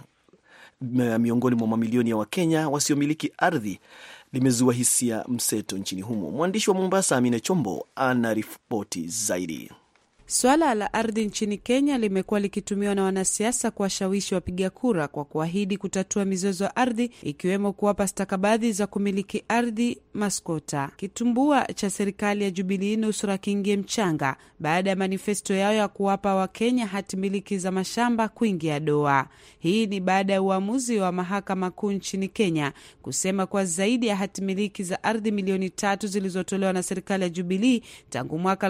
miongoni mwa mamilioni ya Wakenya wasiomiliki ardhi limezua hisia mseto nchini humo. Mwandishi wa Mombasa Amina Chombo ana ripoti zaidi. Swala la ardhi nchini Kenya limekuwa likitumiwa na wanasiasa kuwashawishi wapiga kura kwa kuahidi kutatua mizozo ya ardhi, ikiwemo kuwapa stakabadhi za kumiliki ardhi maskota. Kitumbua cha serikali ya Jubilee nusura kiingie mchanga baada ya manifesto yao ya kuwapa Wakenya hati miliki za mashamba kuingia doa. Hii ni baada ya uamuzi wa mahakama kuu nchini Kenya kusema kwa zaidi ya hati miliki za ardhi milioni 3 zilizotolewa na serikali ya Jubilee tangu mwaka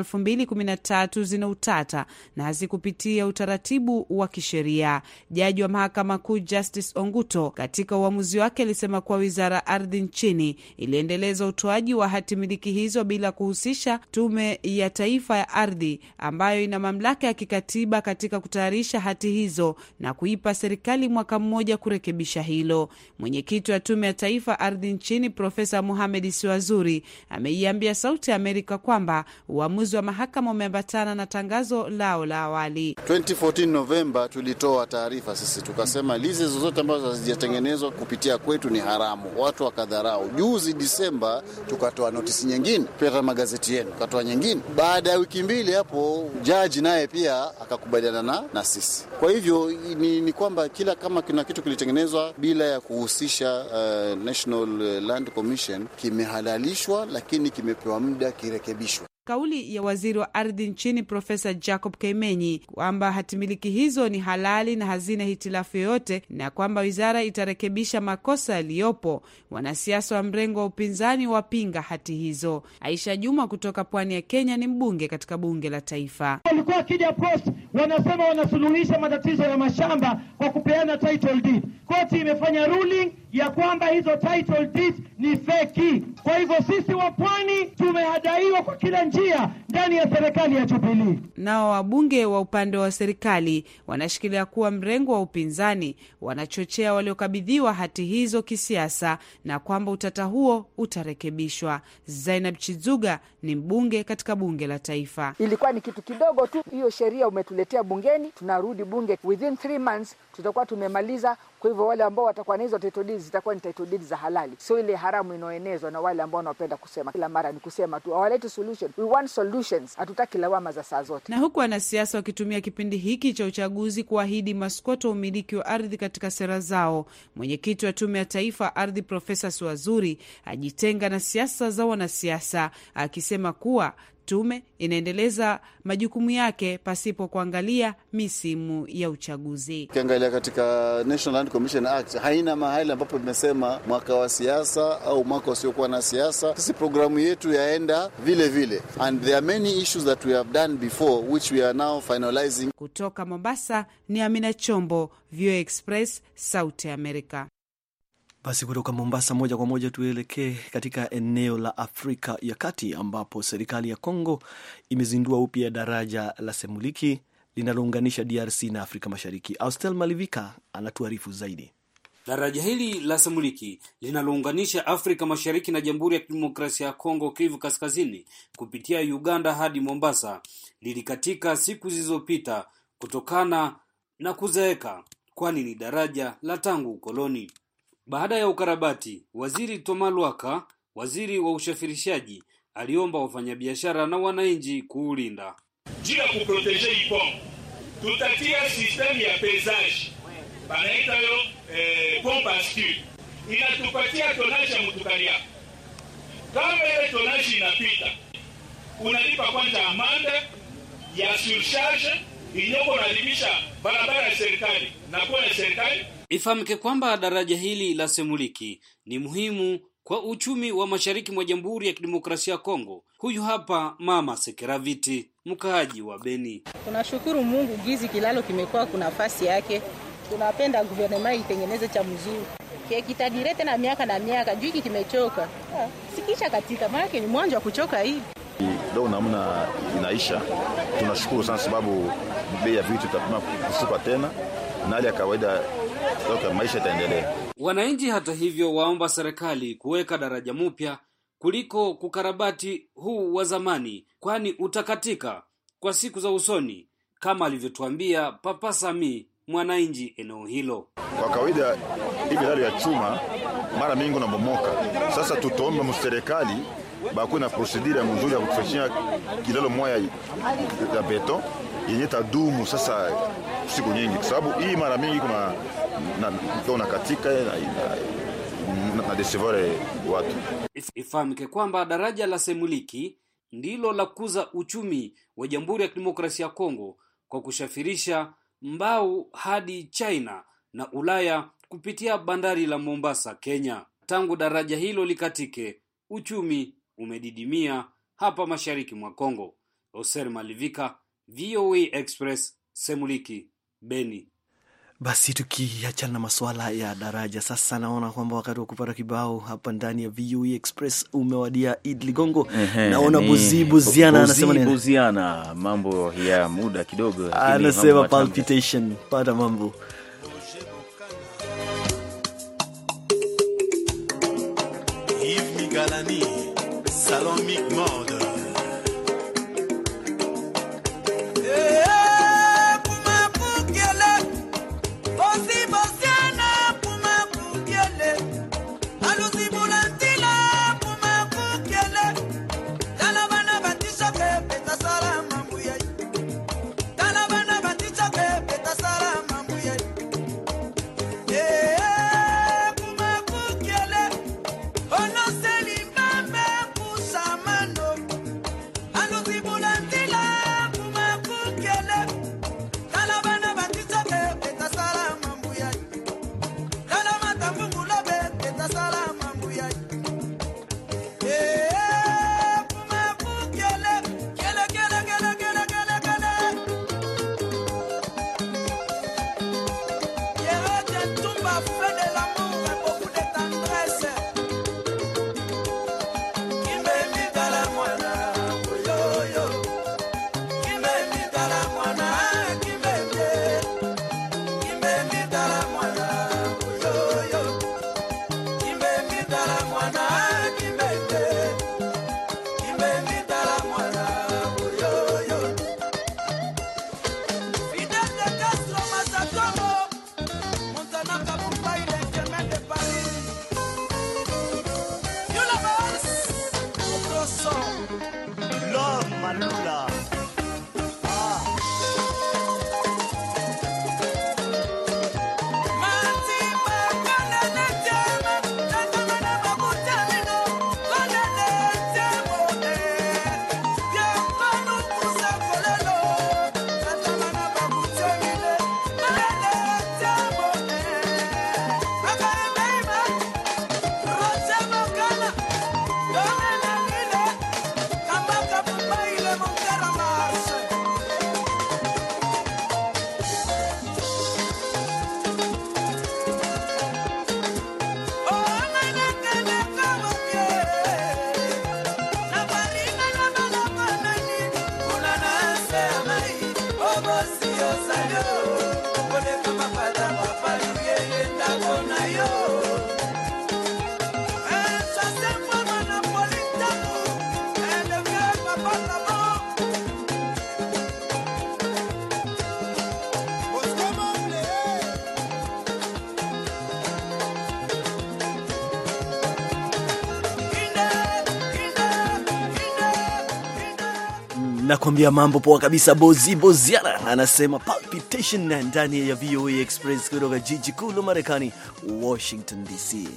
2013 zina utata na hazikupitia utaratibu wa kisheria. Jaji wa mahakama kuu Justice Onguto katika uamuzi wake alisema kuwa wizara ya ardhi nchini iliendeleza utoaji wa hati miliki hizo bila kuhusisha tume ya taifa ya ardhi ambayo ina mamlaka ya kikatiba katika kutayarisha hati hizo na kuipa serikali mwaka mmoja kurekebisha hilo. Mwenyekiti wa tume ya taifa ya ardhi nchini Profesa Mohamed Siwazuri ameiambia Sauti ya Amerika kwamba uamuzi wa mahakama umeambatana na tangazo lao la awali. 2014 Novemba tulitoa taarifa sisi tukasema lizi zozote ambazo hazijatengenezwa kupitia kwetu ni haramu. Watu wakadharau. Juzi Disemba tukatoa notisi nyingine pia magazeti yenu, tukatoa nyingine. Baada ya wiki mbili hapo jaji naye pia akakubaliana na sisi. Kwa hivyo ni kwamba kama kuna kitu kilitengenezwa bila ya kuhusisha National Land Commission kimehalalishwa, lakini kimepewa muda kirekebishwe. Kauli ya waziri wa ardhi nchini Profesa Jacob Kaimenyi kwamba hatimiliki hizo ni halali na hazina hitilafu yoyote na kwamba wizara itarekebisha makosa yaliyopo. Wanasiasa wa mrengo wa upinzani wapinga hati hizo. Aisha Juma kutoka pwani ya Kenya ni mbunge katika bunge la taifa. Walikuwa kija post wanasema wanasuluhisha matatizo ya mashamba kwa kupeana title deed. Koti imefanya ruling ya kwamba hizo title deed ni feki. Kwa hivyo sisi wa pwani tumehadaiwa kwa kila njia ndani ya serikali ya Jubilee. Nao wabunge wa upande wa serikali wanashikilia kuwa mrengo wa upinzani wanachochea waliokabidhiwa hati hizo kisiasa na kwamba utata huo utarekebishwa. Zainab Chizuga ni mbunge katika bunge la taifa. Ilikuwa ni kitu kidogo tu, hiyo sheria umetuletea bungeni, tunarudi bunge within 3 months tutakuwa tumemaliza. Kwa hivyo wale ambao watakuwa na hizo title deeds zitakuwa ni title deeds za halali, sio ile haramu inaoenezwa na wale ambao wanapenda kusema kila mara ni kusema tu hawaleti solution. We want solutions, hatutaki lawama za saa zote. Na huku wanasiasa wakitumia kipindi hiki cha uchaguzi kuahidi maskoto umiliki wa ardhi katika sera zao, mwenyekiti wa tume ya taifa ardhi Profesa Siwazuri ajitenga na siasa za wanasiasa, akisema kuwa tume inaendeleza majukumu yake pasipo kuangalia misimu ya uchaguzi. Ukiangalia katika National Land Commission Act haina mahali ambapo tumesema mwaka wa siasa au mwaka usiokuwa na siasa. Sisi programu yetu yaenda vile vile. And there are many issues that we have done before which we are now finalizing. Kutoka Mombasa ni Amina Chombo, VOA Express, Sauti ya Amerika. Basi kutoka Mombasa moja kwa moja tuelekee katika eneo la Afrika ya Kati ambapo serikali ya Kongo imezindua upya daraja la Semuliki linalounganisha DRC na Afrika Mashariki. Austel Malivika anatuarifu zaidi. Daraja hili la Semuliki linalounganisha Afrika Mashariki na Jamhuri ya Kidemokrasia ya Kongo Kivu Kaskazini kupitia Uganda hadi Mombasa lilikatika siku zilizopita kutokana na kuzeeka, kwani ni daraja la tangu ukoloni. Baada ya ukarabati, Waziri Thomas Lwaka, waziri wa ushafirishaji, aliomba wafanyabiashara na wananchi kuulinda. Juu ya kuproteje ipo, tutatia system ya pesage. Banaita yo compasture. Inatupatia tonaje ya mtukalia. Kama ile tonaje inapita, unalipa kwanza amande ya surcharge, inyoko unalipisha barabara ya serikali na kwa serikali Ifahamike kwamba daraja hili la Semuliki ni muhimu kwa uchumi wa mashariki mwa Jamhuri ya Kidemokrasia ya Kongo. Huyu hapa Mama Sekeraviti, mkaaji wa Beni. Tunashukuru Mungu gizi kilalo kimekuwa kuna nafasi yake. Tunapenda guvernema itengeneze cha mzuri. Kitadirete na miaka juu hiki kimechoka. Sikisha katika maana ni mwanzo wa kuchoka hii. Ndio namna inaisha. Tunashukuru sana sababu bei ya vitu itatuma kushuka tena na hali ya kawaida toka maisha itaendelea. Wananchi hata hivyo waomba serikali kuweka daraja mpya kuliko kukarabati huu wa zamani, kwani utakatika kwa siku za usoni, kama alivyotuambia Papa Sami, mwananchi eneo hilo. Kwa kawaida hivi hali ya chuma mara mingi unabomoka. Sasa tutaomba mserikali bakuwe na procedure mzuri ya kufanyia kilalo moja ya beton yenye tadumu sasa siku nyingi, kwa sababu hii mara mingi kuna katika na desevore watu. Ifahamike kwamba daraja la Semuliki ndilo la kuza uchumi wa Jamhuri ya Kidemokrasia ya Kongo kwa kushafirisha mbao hadi China na Ulaya kupitia bandari la Mombasa, Kenya. Tangu daraja hilo likatike, uchumi umedidimia hapa mashariki mwa Kongo. Oser Malivika, VOA Express, Semuliki, Beni. Basi tukiachana na masuala ya daraja, sasa naona kwamba wakati wa kupata kibao hapa ndani ya VOA Express umewadia. Id Ligongo, naona Buziana anasema nini? Buziana, mambo ya muda kidogo, anasema palpitation, pata mambo. Yves Migalani, Salon Mic Mode. Nakwambia mambo poa kabisa. Buziana anasema palpitation ndani ya VOA Express kutoka jiji kuu la Marekani, Washington DC.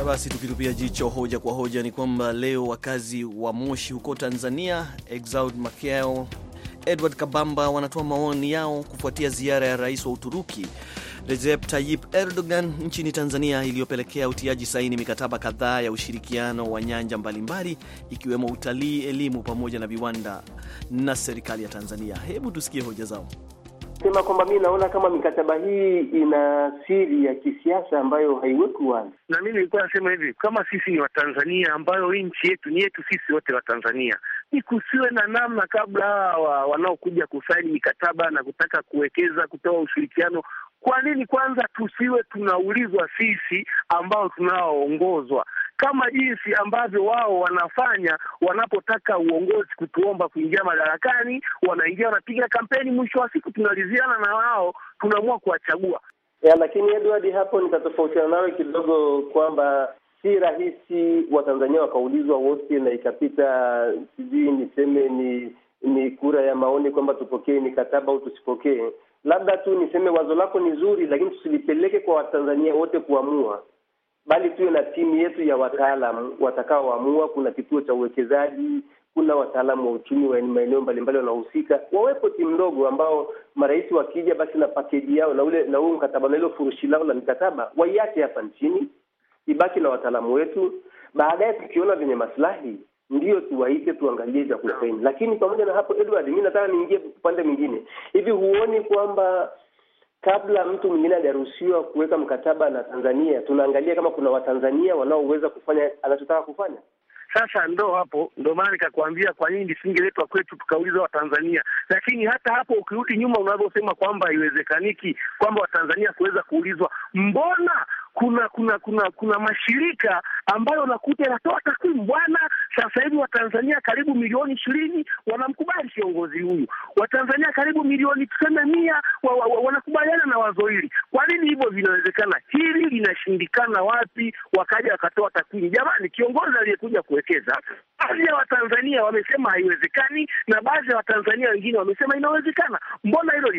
Na basi tukitupia jicho hoja kwa hoja ni kwamba leo wakazi wa Moshi huko Tanzania, Exaud Makeo, Edward Kabamba wanatoa maoni yao kufuatia ziara ya rais wa Uturuki Recep Tayyip Erdogan nchini Tanzania iliyopelekea utiaji saini mikataba kadhaa ya ushirikiano wa nyanja mbalimbali ikiwemo utalii, elimu pamoja na viwanda na serikali ya Tanzania. Hebu tusikie hoja zao. Sema kwamba mimi naona kama mikataba hii ina siri ya kisiasa ambayo haiweki wazi. Na mimi nilikuwa nasema hivi, kama sisi ni Watanzania ambayo nchi yetu ni yetu sisi wote Watanzania, ni kusiwe na namna kabla wanaokuja kusaini mikataba na kutaka kuwekeza, kutoa ushirikiano. Kwa nini kwanza tusiwe tunaulizwa sisi ambao tunaoongozwa, kama jinsi ambavyo wao wanafanya wanapotaka uongozi kutuomba kuingia madarakani, wanaingia wanapiga kampeni, mwisho wa siku tunaliziana na wao, tunaamua kuwachagua. Lakini Edward, hapo nikatofautiana nawe kidogo kwamba si rahisi Watanzania wakaulizwa wote na ikapita sijui niseme ni kura ya maoni kwamba tupokee mikataba au tusipokee. Labda tu niseme wazo lako ni zuri, lakini tusilipeleke kwa Watanzania wote kuamua, bali tuwe na timu yetu ya wataalamu watakaoamua. Kuna kituo cha uwekezaji, kuna wataalamu wa uchumi wa maeneo mbalimbali wanahusika. Wawepo timu ndogo ambao marais wakija basi na package yao na huo mkataba na hilo furushi lao la mikataba waiache hapa nchini, ibaki na wataalamu wetu. Baadaye tukiona venye maslahi ndio tuwaite tuangalie za kusaini. Lakini pamoja na hapo Edward, mimi nataka niingie upande mwingine. Hivi huoni kwamba kabla mtu mwingine hajaruhusiwa kuweka mkataba na Tanzania, tunaangalia kama kuna Watanzania wanaoweza kufanya anachotaka kufanya? Sasa ndo maana nikakwambia kwa nini singeletwa kwetu tukauliza Watanzania. Lakini hata hapo ukirudi nyuma unavyosema kwamba haiwezekaniki kwamba Watanzania kuweza kuulizwa, mbona kuna mashirika ambayo nakuta yanatoa takwimu, bwana, sasa hivi Watanzania karibu milioni 20 wanamkubali kiongozi huyu. Watanzania karibu milioni 100 wanakubaliana na wazo hili. Kwa nini hivyo vinawezekana? Hili linashindikana wapi? Wakaja wakatoa takwimu. Jamani, kiongozi aliyekuja kuwekeza, baadhi ya Watanzania wamesema haiwezekani na baadhi ya Watanzania wengine wamesema inawezekana. Mbona hilo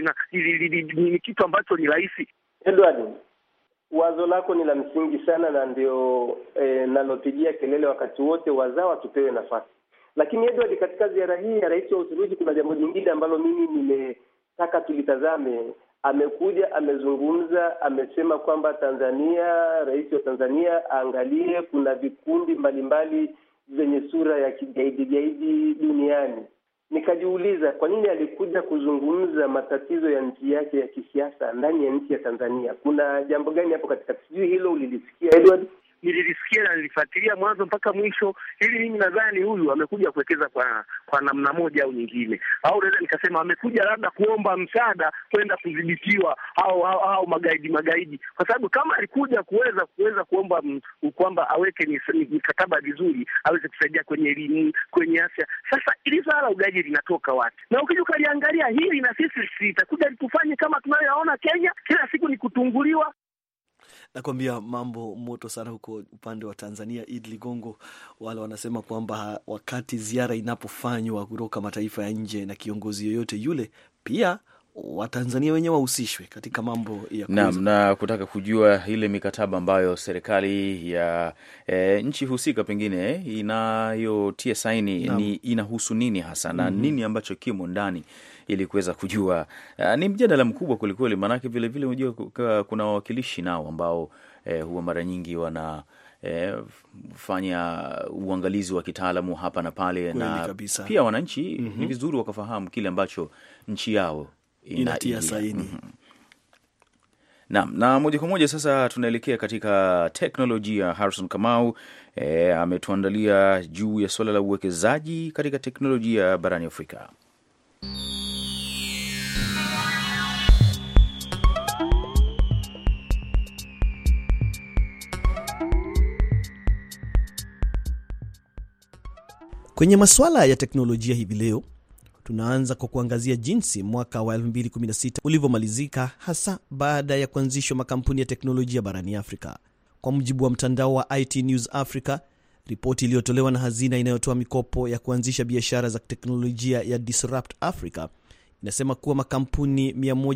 ni kitu ambacho ni rahisi? Edward, wazo lako ni la msingi sana na ndio nalopigia kelele wakati wote, wazawa tupewe nafasi. Lakini Edward, katika ziara hii ya rais wa Uturuki kuna jambo jingine ambalo mimi nimetaka tulitazame. Amekuja, amezungumza, amesema kwamba Tanzania, rais wa Tanzania aangalie kuna vikundi mbalimbali zenye sura ya kigaidi duniani. Nikajiuliza kwa nini alikuja kuzungumza matatizo ya nchi yake ya kisiasa ndani ya nchi ya Tanzania. Kuna jambo gani hapo katika? Sijui hilo ulilisikia Edward? Nililisikia na nilifuatilia mwanzo mpaka mwisho. Ili mimi nadhani huyu amekuja kuwekeza kwa namna moja au nyingine, au naweza nikasema amekuja labda kuomba msaada kwenda kudhibitiwa au magaidi, kwa sababu kama alikuja kuweza kuomba kwamba aweke mikataba vizuri aweze kusaidia kwenye elimu, kwenye afya. Sasa ili swala ugaidi linatoka wapi? Na ukija ukaliangalia hili na sisi itakuja litufanye kama tunayoona Kenya, kila siku ni kutunguliwa. Nakwambia mambo moto sana huko upande wa Tanzania. Idi Ligongo, wale wanasema kwamba wakati ziara inapofanywa kutoka mataifa ya nje na kiongozi yoyote yule, pia Watanzania wenyewe wahusishwe katika mambo ya kuuza. Na kutaka kujua ile mikataba ambayo serikali ya nchi husika pengine inayotia saini ni inahusu nini hasa na nini ambacho kimo ndani, ili kuweza kujua. Ni mjadala mkubwa kulikweli, maanake vile vile unajua kuna wawakilishi nao ambao huwa mara nyingi wana fanya uangalizi wa kitaalamu hapa na pale, na kabisa. Pia wananchi ni vizuri wakafahamu kile ambacho nchi yao inatia saini. Na moja kwa moja sasa tunaelekea katika teknolojia. Harrison Kamau ametuandalia juu ya swala la uwekezaji katika teknolojia barani Afrika. Kwenye masuala ya teknolojia hivi leo, tunaanza kwa kuangazia jinsi mwaka wa 2016 ulivyomalizika, hasa baada ya kuanzishwa makampuni ya teknolojia barani Afrika. Kwa mujibu wa mtandao wa IT News Africa, ripoti iliyotolewa na hazina inayotoa mikopo ya kuanzisha biashara za teknolojia ya Disrupt Africa inasema kuwa makampuni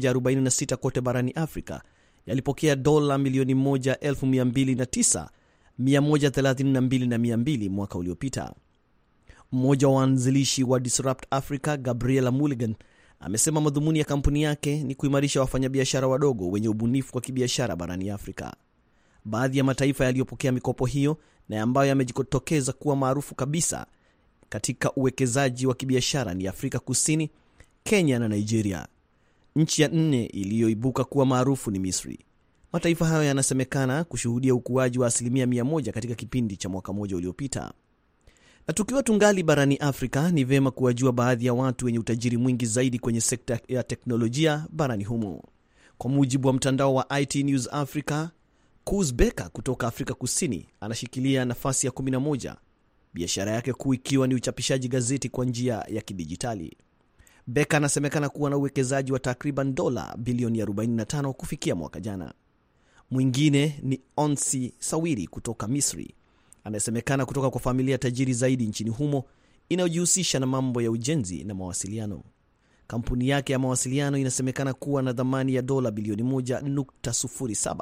146 kote barani Afrika yalipokea dola milioni 1,209 132,200 mwaka uliopita. Mmoja wa waanzilishi wa Disrupt Africa, Gabriela Mulligan, amesema madhumuni ya kampuni yake ni kuimarisha wafanyabiashara wadogo wenye ubunifu wa kibiashara barani Afrika. Baadhi ya mataifa yaliyopokea mikopo hiyo na ambayo yamejitokeza kuwa maarufu kabisa katika uwekezaji wa kibiashara ni Afrika Kusini, Kenya na Nigeria. Nchi ya 4 iliyoibuka kuwa maarufu ni Misri. Mataifa hayo yanasemekana kushuhudia ukuaji wa 100% katika kipindi cha mwaka mmoja uliopita. Na tukiwa tungali barani Afrika, ni vema kuwajua baadhi ya watu wenye utajiri mwingi zaidi kwenye sekta ya teknolojia barani humo. Kwa mujibu wa mtandao wa IT News Africa, Koos Beka kutoka Afrika Kusini anashikilia nafasi ya 11, biashara yake kuu ikiwa ni uchapishaji gazeti kwa njia ya kidijitali. Beka anasemekana kuwa na uwekezaji wa takriban dola bilioni 45 kufikia mwaka jana. Mwingine ni Onsi Sawiri kutoka Misri, anasemekana kutoka kwa familia tajiri zaidi nchini humo inayojihusisha na mambo ya ujenzi na mawasiliano. Kampuni yake ya mawasiliano inasemekana kuwa na thamani ya dola bilioni 1.07.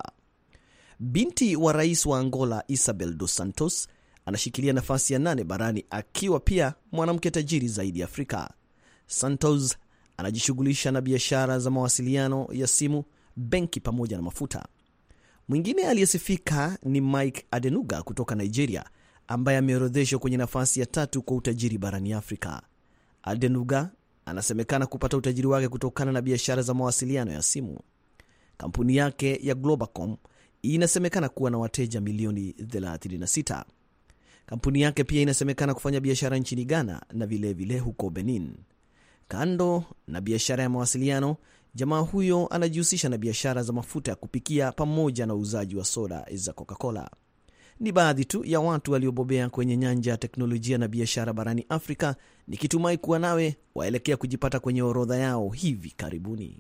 Binti wa rais wa Angola Isabel dos Santos anashikilia nafasi ya 8 barani, akiwa pia mwanamke tajiri zaidi Afrika. Santos anajishughulisha na biashara za mawasiliano ya simu, benki pamoja na mafuta. Mwingine aliyesifika ni Mike Adenuga kutoka Nigeria, ambaye ameorodheshwa kwenye nafasi ya 3 kwa utajiri barani Afrika. Adenuga anasemekana kupata utajiri wake kutokana na biashara za mawasiliano ya simu. Kampuni yake ya Globacom inasemekana kuwa na wateja milioni 36. Kampuni yake pia inasemekana kufanya biashara nchini Ghana na vile huko Benin. Kando na biashara ya mawasiliano, jamaa huyo anajihusisha na biashara za mafuta ya kupikia pamoja na uuzaji wa soda za Coca-Cola. Ni baadhi tu ya watu waliobobea kwenye nyanja ya teknolojia na biashara barani Afrika, nikitumai kuwa nawe waelekea kujipata kwenye orodha yao hivi karibuni.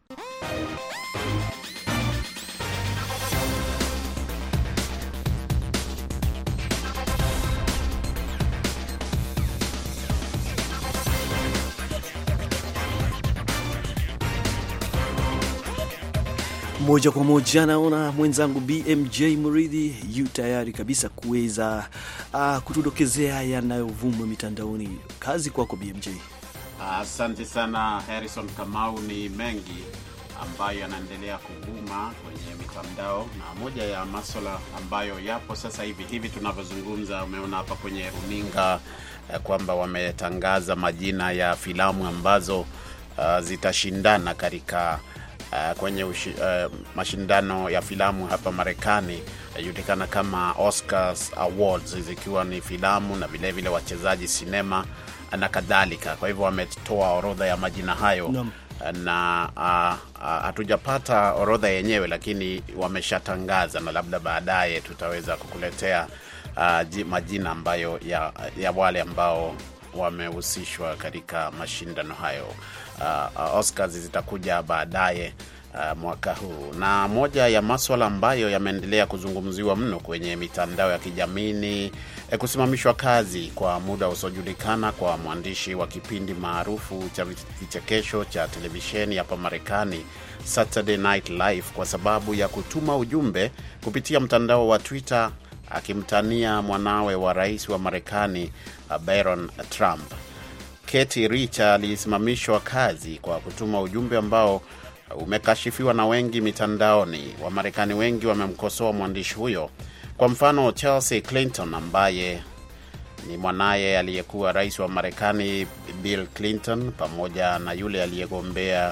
Moja kwa moja naona mwenzangu BMJ Muridhi yu tayari kabisa kuweza kutudokezea yanayovuma mitandaoni. Kazi kwako BMJ. Asante sana Harrison Kamau. Ni mengi ambayo yanaendelea kuvuma kwenye mitandao, na moja ya masuala ambayo yapo sasa hivi tunavyozungumza, umeona hapa kwenye runinga kwamba wametangaza majina ya filamu ambazo zitashindana katika kwenye mashindano ya filamu hapa Marekani yulikana kama Oscars Awards, zikiwa ni filamu na vile vile wachezaji sinema na kadhalika. Kwa hivyo wametoa orodha ya majina hayo na hatujapata orodha yenyewe, lakini wameshatangaza, na labda baadaye tutaweza kukuletea majina ambayo ya wale ambao wamehusishwa katika mashindano hayo. Oscars zitakuja baadaye mwaka huu. Na moja ya masuala ambayo yameendelea kuzungumziwa mno kwenye mitandao ya kijamii ni kusimamishwa kazi kwa muda usiojulikana kwa mwandishi wa kipindi maarufu cha vichekesho cha televisheni hapa Marekani, Saturday Night Live, kwa sababu ya kutuma ujumbe kupitia mtandao wa Twitter akimtania mwanawe wa rais wa Marekani, Barron Trump. Katie Rich alisimamishwa kazi kwa kutuma ujumbe ambao umekashifiwa na wengi mitandaoni. Wamarekani wengi wamemkosoa mwandishi huyo. Kwa mfano, Chelsea Clinton ambaye ni mwanaye aliyekuwa rais wa Marekani Bill Clinton, pamoja na yule aliyegombea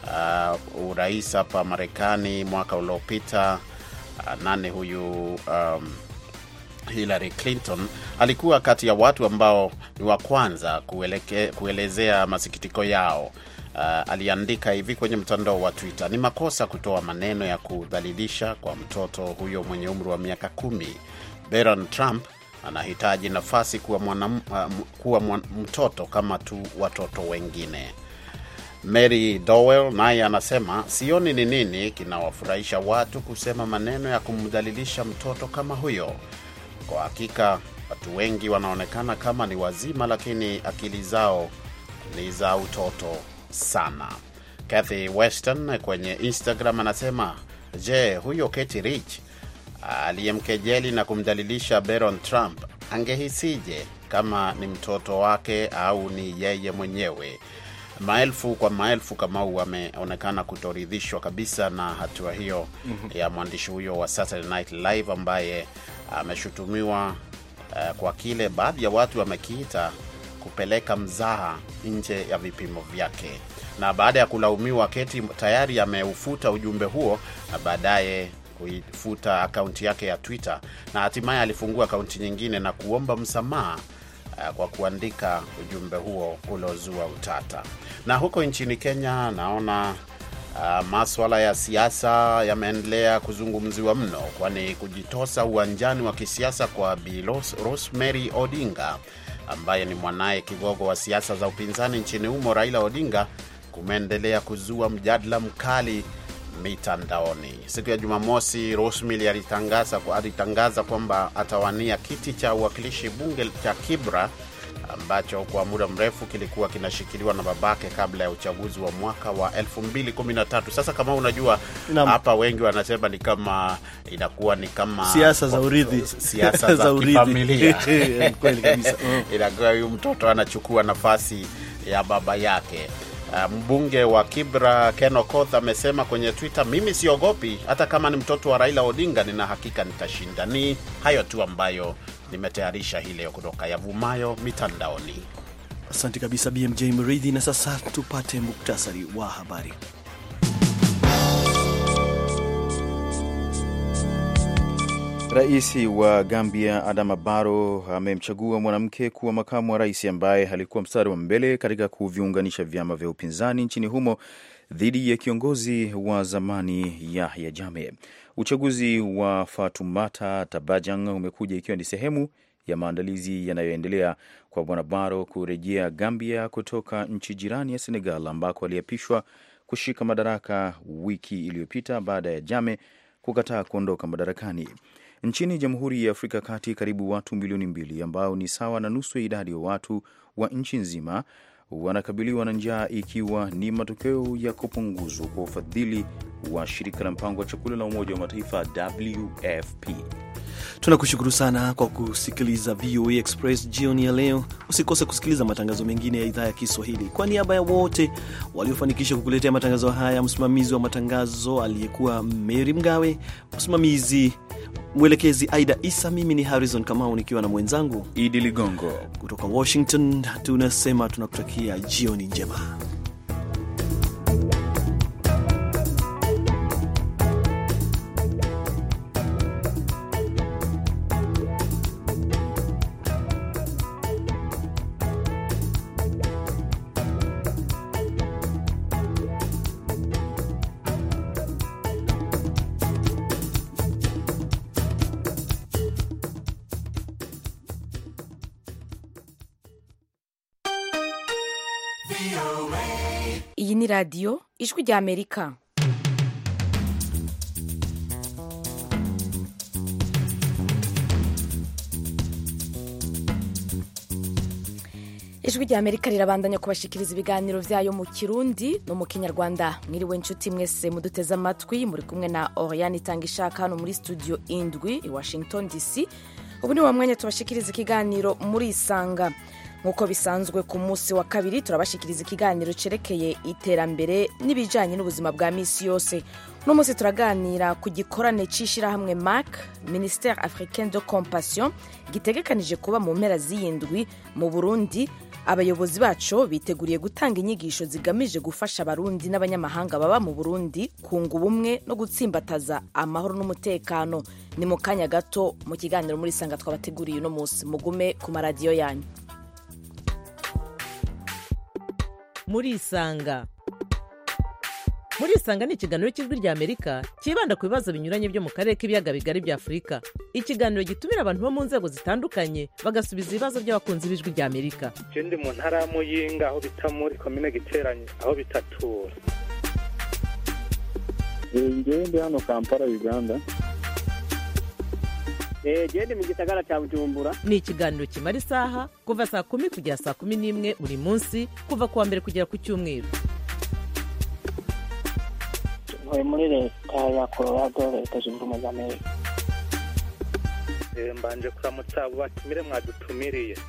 urais hapa Marekani mwaka uliopita, nane huyu Hillary Clinton, alikuwa kati ya watu ambao ni wa kwanza kuelezea masikitiko yao. Aliandika hivi kwenye mtandao wa Twitter: ni makosa kutoa maneno ya kudhalilisha kwa mtoto huyo mwenye umri wa miaka 10. Barron Trump anahitaji nafasi kuwa mtoto kama tu watoto wengine. Mary Dowell naye anasema, sioni ni nini kinawafurahisha watu kusema maneno ya kumdhalilisha mtoto kama huyo. Kwa hakika watu wengi wanaonekana kama ni wazima, lakini akili zao ni za utoto sana. Kathy Weston kwenye Instagram anasema, je, huyo Katie Rich aliyemkejeli na kumdhalilisha Baron Trump angehisije kama ni mtoto wake au ni yeye mwenyewe. Maelfu kwa maelfu kama wameonekana kutoridhishwa kabisa na hatua hiyo ya mwandishi huyo wa Saturday Night Live ambaye ameshutumiwa kwa kile baadhi ya watu wamekiita kupeleka mzaha nje ya vipimo vyake. Na baada ya kulaumiwa, Keti tayari ameufuta ujumbe huo na baadaye kuifuta akaunti yake ya Twitter, na hatimaye alifungua akaunti nyingine na kuomba msamaha kwa kuandika ujumbe huo uliozua utata. Na huko nchini Kenya naona masuala ya siasa yameendelea kuzungumziwa mno, kwani kujitosa uwanjani wa kisiasa kwa Bi Rosemary Odinga ambaye ni mwanae kigogo wa siasa za upinzani nchini humo Raila Odinga kumeendelea kuzua mjadala mkali mitandaoni. Siku ya Jumamosi, Rosemary alitangaza kwamba atawania kiti cha uwakilishi bunge cha Kibra ambacho kwa muda mrefu kilikuwa kinashikiliwa na babake kabla ya uchaguzi wa mwaka wa 2013. Sasa kama unajua hapa wengi wanasema ni kama inakuwa ni kama siasa za urithi, siasa za kifamilia. Kweli kabisa. Inakuwa huyu mtoto anachukua nafasi ya baba yake. Mbunge wa Kibra Ken Okoth amesema kwenye Twitter, mimi siogopi, hata kama ni mtoto wa Raila Odinga nina hakika nitashinda. Ni hayo tu ambayo nimetayarisha hii leo kutoka yavumayo mitandaoni. Asante kabisa BMJ Mridhi, na sasa tupate muktasari wa habari. Rais wa Gambia Adama Barrow amemchagua mwanamke kuwa makamu wa rais ambaye alikuwa mstari wa mbele katika kuviunganisha vyama vya upinzani nchini humo dhidi ya kiongozi wa zamani Yahya Jammeh. Uchaguzi wa Fatoumata Tabajang umekuja ikiwa ni sehemu ya maandalizi yanayoendelea kwa bwana Barrow kurejea Gambia kutoka nchi jirani ya Senegal ambako aliapishwa kushika madaraka wiki iliyopita baada ya Jammeh kukataa kuondoka madarakani. Nchini Jamhuri ya Afrika Kati, karibu watu milioni 2 ambao ni sawa na nusu ya idadi ya watu wa nchi nzima wanakabiliwa na njaa, ikiwa ni matokeo ya kupunguzwa kwa ufadhili wa shirika la mpango wa chakula la Umoja wa Mataifa WFP. Tunakushukuru sana kwa kusikiliza VOA Express jioni ya leo. Usikose kusikiliza matangazo mengine ya idhaa ya Kiswahili. Kwa niaba ya wote waliofanikisha kukuletea matangazo haya, msimamizi wa matangazo aliyekuwa Mary Mgawe, msimamizi mwelekezi Aida Isa, mimi ni Harrison Kamau nikiwa na mwenzangu Idi Ligongo kutoka Washington. Tunasema tunakutakia jioni njema. Iyi ni radio Ijwi rya Amerika. Ijwi rya Amerika rirabandanya kubashikiriza ibiganiro vyayo mu Kirundi no mu Kinyarwanda. Mwiriwe nshuti mwese muduteze amatwi, muri kumwe na Oriane Tangishaka hano muri studio Indwi i Washington DC. Ubu ni wa mwanya tubashikiriza ikiganiro muri Isanga. Nkuko bisanzwe ku munsi wa kabiri turabashikiriza ikiganiro cerekeye iterambere n'ibijanye n'ubuzima bwa misi yose. No munsi turaganira ku gikorane cishira hamwe MAC, Ministère Africain de Compassion, gitegekanije kuba mu mpera z'indwi mu Burundi. Abayobozi bacu biteguriye gutanga inyigisho zigamije gufasha abarundi n'abanyamahanga baba mu Burundi kunga ubumwe no gutsimbataza amahoro n'umutekano. Ni mu kanya gato mu kiganiro muri Isanga twabateguriye no munsi. Mugume ku maradiyo yanyu. Muri Isanga. Muri Isanga ni ikiganiro cy'Ijwi rya Amerika kibanda ku bibazo binyuranye byo mu karere k'ibiyaga bigari bya Afurika. Ikiganiro gitumira abantu bo mu nzego zitandukanye bagasubiza ibibazo by'abakunzi b'Ijwi rya Amerika. Je ndi mu ntara ya Muyinga aho bita muri commune Giteranye aho bitatura. Ndi hano Kampala Uganda. Ndi mu gisagara cya Bujumbura. Ni ikiganiro kimara isaha kuva saa 10 kugera saa 11 buri munsi, kuva kuwa mbere kugera ku Cyumweru. Muri leta ya Colorado, leta zunze ubumwe za Amerika. mbanje kuramutsa abo batumire mwadutumiriye.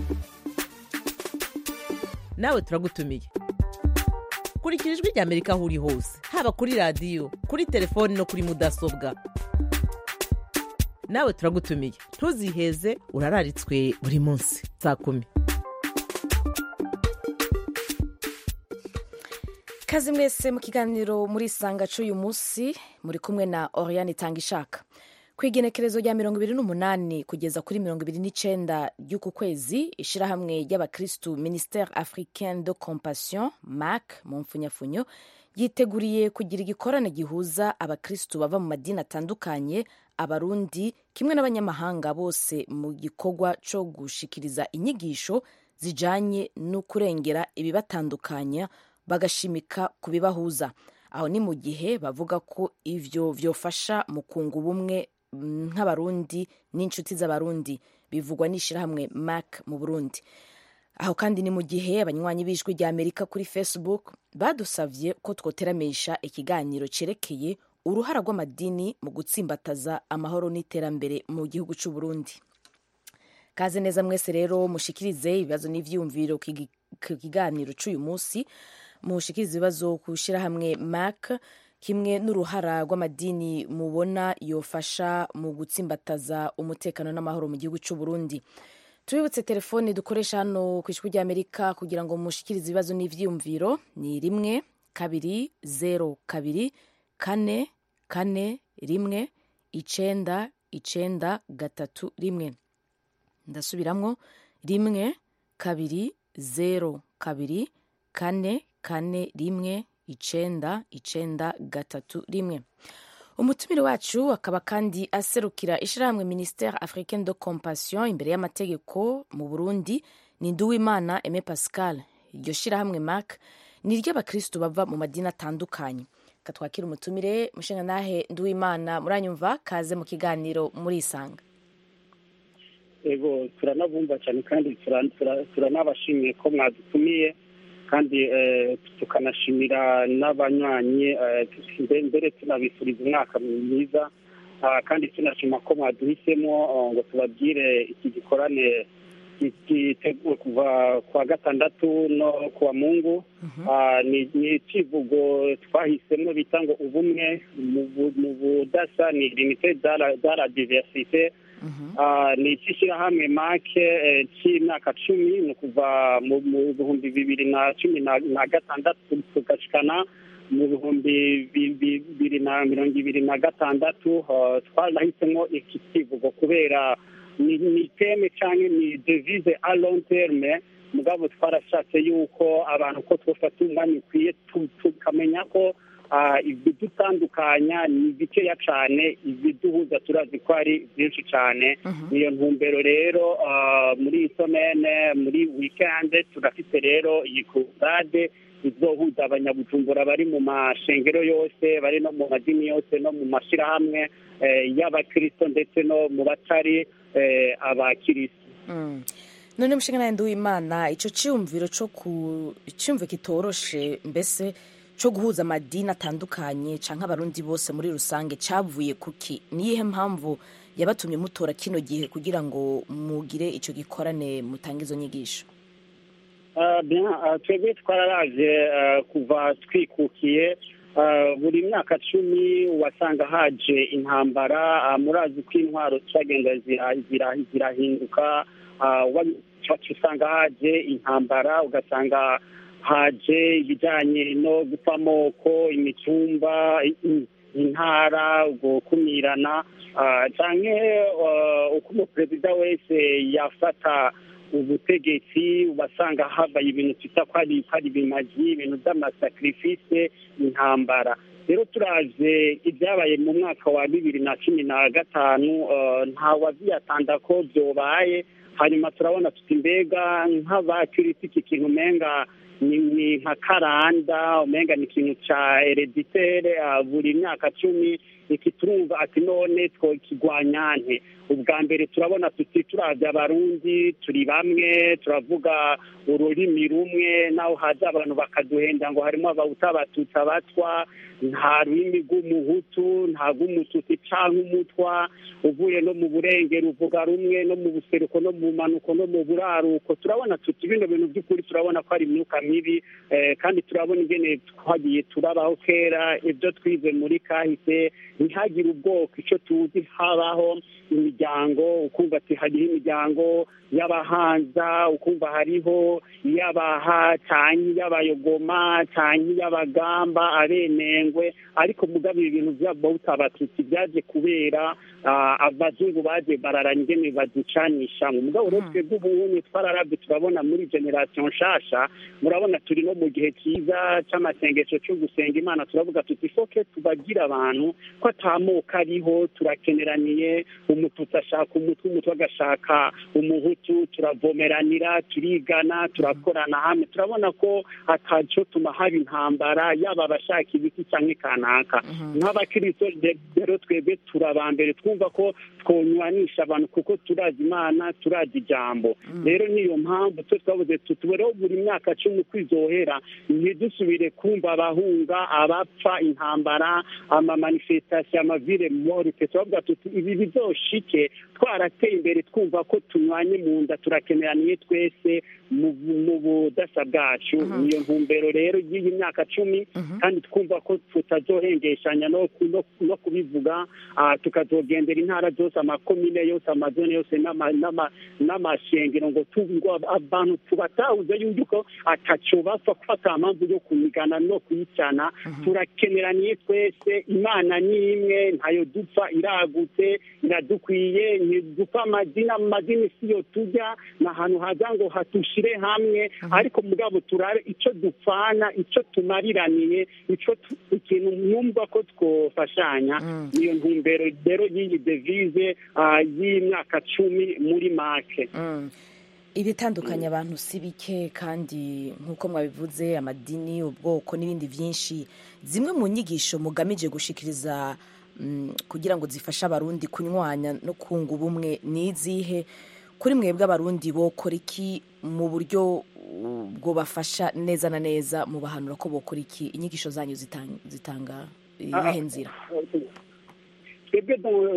Nawe turagutumiye. Kurikira ijwi rya Amerika aho uri hose, haba kuri radiyo, kuri telefoni no kuri mudasobwa. Nawe turagutumiye, ntuziheze, urararitswe buri munsi 10:00. Kazi mwese mu kiganiro muri sanga cy'uyu munsi muri kumwe na Oriane Tangishaka. Kwigenekerezo rya 28 kugeza kuri 29 ry'uku kwezi, ishirahamwe ry'abakristu Ministère Africain de Compassion MAC mu mfunyafunyo yiteguriye kugira igikorane gihuza abakristu bava mu madini atandukanye, abarundi kimwe n'abanyamahanga bose mu gikorwa cyo gushikiriza inyigisho zijanye no kurengera ibibatandukanya bagashimika kubibahuza. Aho ni mu gihe bavuga ko ivyo vyofasha mu kunga ubumwe nk'abarundi n'inshuti z'abarundi, bivugwa n'ishirahamwe MAC mu Burundi. Aho kandi ni mu gihe abanywanyi b'ijwi rya Amerika kuri Facebook badusavye ko twoteramisha ikiganiro cerekeye uruhara rw'amadini mu gutsimbataza amahoro n'iterambere mu gihugu c'u Burundi. Kaze neza mwese rero mushikirize ibibazo n'ivyumviro ku kiganiro c'uyu munsi. Mushikirize ibibazo ku shirahamwe MAC kimwe n'uruhara rw'amadini mubona yofasha mu gutsimbataza umutekano n'amahoro mu gihugu c'u Burundi. Tubibutse telefoni dukoresha hano ku ijwi rya Amerika kugira ngo mushikirize ibibazo n'ivyumviro ni 1-2-0-2-4-1-9-9-3-1. Ndasubiramwo 1-2-0-2-4-4-1-9-9-3-1. Umutumire wacu akaba kandi aserukira ishirahamwe Ministère Africain de Compassion imbere y'amategeko mu Burundi ni Nduwimana Aime Pascal. Iryo shirahamwe MAC ni ry'abakristu bava mu madini atandukanye. Katwakira umutumire mushinga nahe Nduwimana, muranyumva? Kaze mu kiganiro muri isanga. Ego turanabumva cyane kandi turanabashimiye ko mwadutumiye kandi tukanashimira n'abanywanyi mbere tunabifuriza umwaka mwiza kandi tunashima ko mwaduhisemo ngo tubabwire iki gikorane giteguwe kuva kwa gatandatu no kuwa Mungu. Ni ikivugo twahisemo bita ngo ubumwe mu budasa ni limite dans la diversité. Ni ikishyirahamwe MAC cy'imyaka 10 ni kuva mu 2016 tugashikana mu 2026. Twarahisemo iki kivugo kubera ni teme cyangwa ni devise à long terme, mugabo twarashatse yuko abantu ko twafata umwanya ukwiye tukamenya ko ibidutandukanya ni bikeya cyane, ibiduhuza turazi ko ari byinshi cyane. Niyo ntumbero rero muri somene muri weekend turafite rero iyi kurade izohuza abanyabujumbura bari mu mashengero yose, bari no mu madini yose, no mu mashirahamwe y'abakristo ndetse no mu batari abakristo. None mushinga nawe Nduwimana, ico cyumviro cyo cyumve kitoroshe mbese cyo guhuza amadini atandukanye canke abarundi bose muri rusange cavuye kuki? Niyihe mpamvu yabatumye mutora kino gihe kugira ngo mugire ico gikorane mutange izo nyigisho? Twebwe twararaje kuva twikukiye buri myaka 10 wasanga haje intambara. Murazi ko intwaro cyagenda zirahinduka, usanga haje intambara, ugasanga haje ibijyanye no gupfa amoko, imitumba, intara, gukumirana, cyane uko umuperezida wese yafata ubutegetsi ubasanga habaye ibintu twita ko ari bimaji, ibintu by'amasakrifise, intambara. Rero turaje ibyabaye mu mwaka wa 2015 nta wavyatanda ko byobaye. hanyuma turabona tuti mbega nk'abakirisi iki kintu umenga ni nka karanda umenga ni ikintu ca hereditere buri myaka 10 iki turumva ati none twokigwanya nte. Ubwa mbere turabona tuti turavye abarundi turi bamwe turavuga ururimi rumwe naho haza abantu bakaduhenda ngo harimo abahutu abatutsi abatwa nta rurimi rw'umuhutu nta rw'umututsi canke umutwa uvuye no mu burengero uvuga rumwe no mu buseruko no mu manuko no mu buraruko turabona tuti bino bintu by'ukuri turabona ko ari imyuka mibi kandi turabona ingene twagiye turabaho kera ibyo twize muri kahise ntihagire ubwoko icyo tuzi habaho imiryango ukumva ati hariho imiryango y'abahanza ukumva hariho y'abaha canke y'abayogoma canke y'abagamba abenengwe ariko mugabo ibintu by'abahutu abatutsi byaje kubera abazungu baje bararanya ingene baducanisha mu mugabo rero twebwe ubunye twararabye turabona muri generation nshasha murabona turi no mu gihe cyiza c'amasengesho cyo gusenga Imana turavuga tuti foke tubagira abantu ko atamoka ariho turakeneraniye umututsi ashaka umutwe agashaka umuhutu turavomeranira turigana turakorana hamwe turabona ko ataco tuma haba intambara yaba abashaka ibiti canke kanaka nk'abakristo rero twebwe turabambere twumva ko twonywanisha abantu kuko turazi Imana turazi ijambo rero niyo mpamvu twavuze tutubero buri myaka 10 kwizohera ntidusubire kumva abahunga abapfa intambara manifestation amavire morte twavuga tuti ibi bizoshike twarateye imbere twumva ko tunywanye mu nda turakeneraniye twese mu budasa bwacu niyo ntumbero rero y'iyi myaka 10 kandi twumva ko tutazohengeshanya no kubivuga tukazogendera intara zose amakomine yose amazone yose n'amashengero ngo abantu tubatahuze yuko ataco bapfa gufata mpamvu yo kumigana no kuyicana turakeneraniye twese Imana ni imwe ntayo dupfa iragutse iradukwiye ntidupfa amadini siyo tujya n'ahantu haza ngo hatushire hamwe ariko mugabo turare ico dupfana ico tumariraniye ico ikintu numva ko twofashanya niyo ntumbero rero y'iyi devise y'imyaka 10 muri make ibitandukanye abantu si bike kandi nk'uko mwabivuze amadini ubwoko n'ibindi byinshi zimwe mu nyigisho mugamije gushikiriza kugira ngo zifashe abarundi kunywanya no kunga ubumwe n'izihe kuri mwebwe abarundi bokora iki mu buryo bwo bafasha neza na neza mu bahanura ko bokora iki inyigisho zanyu zitanga iyihe nzira twebwe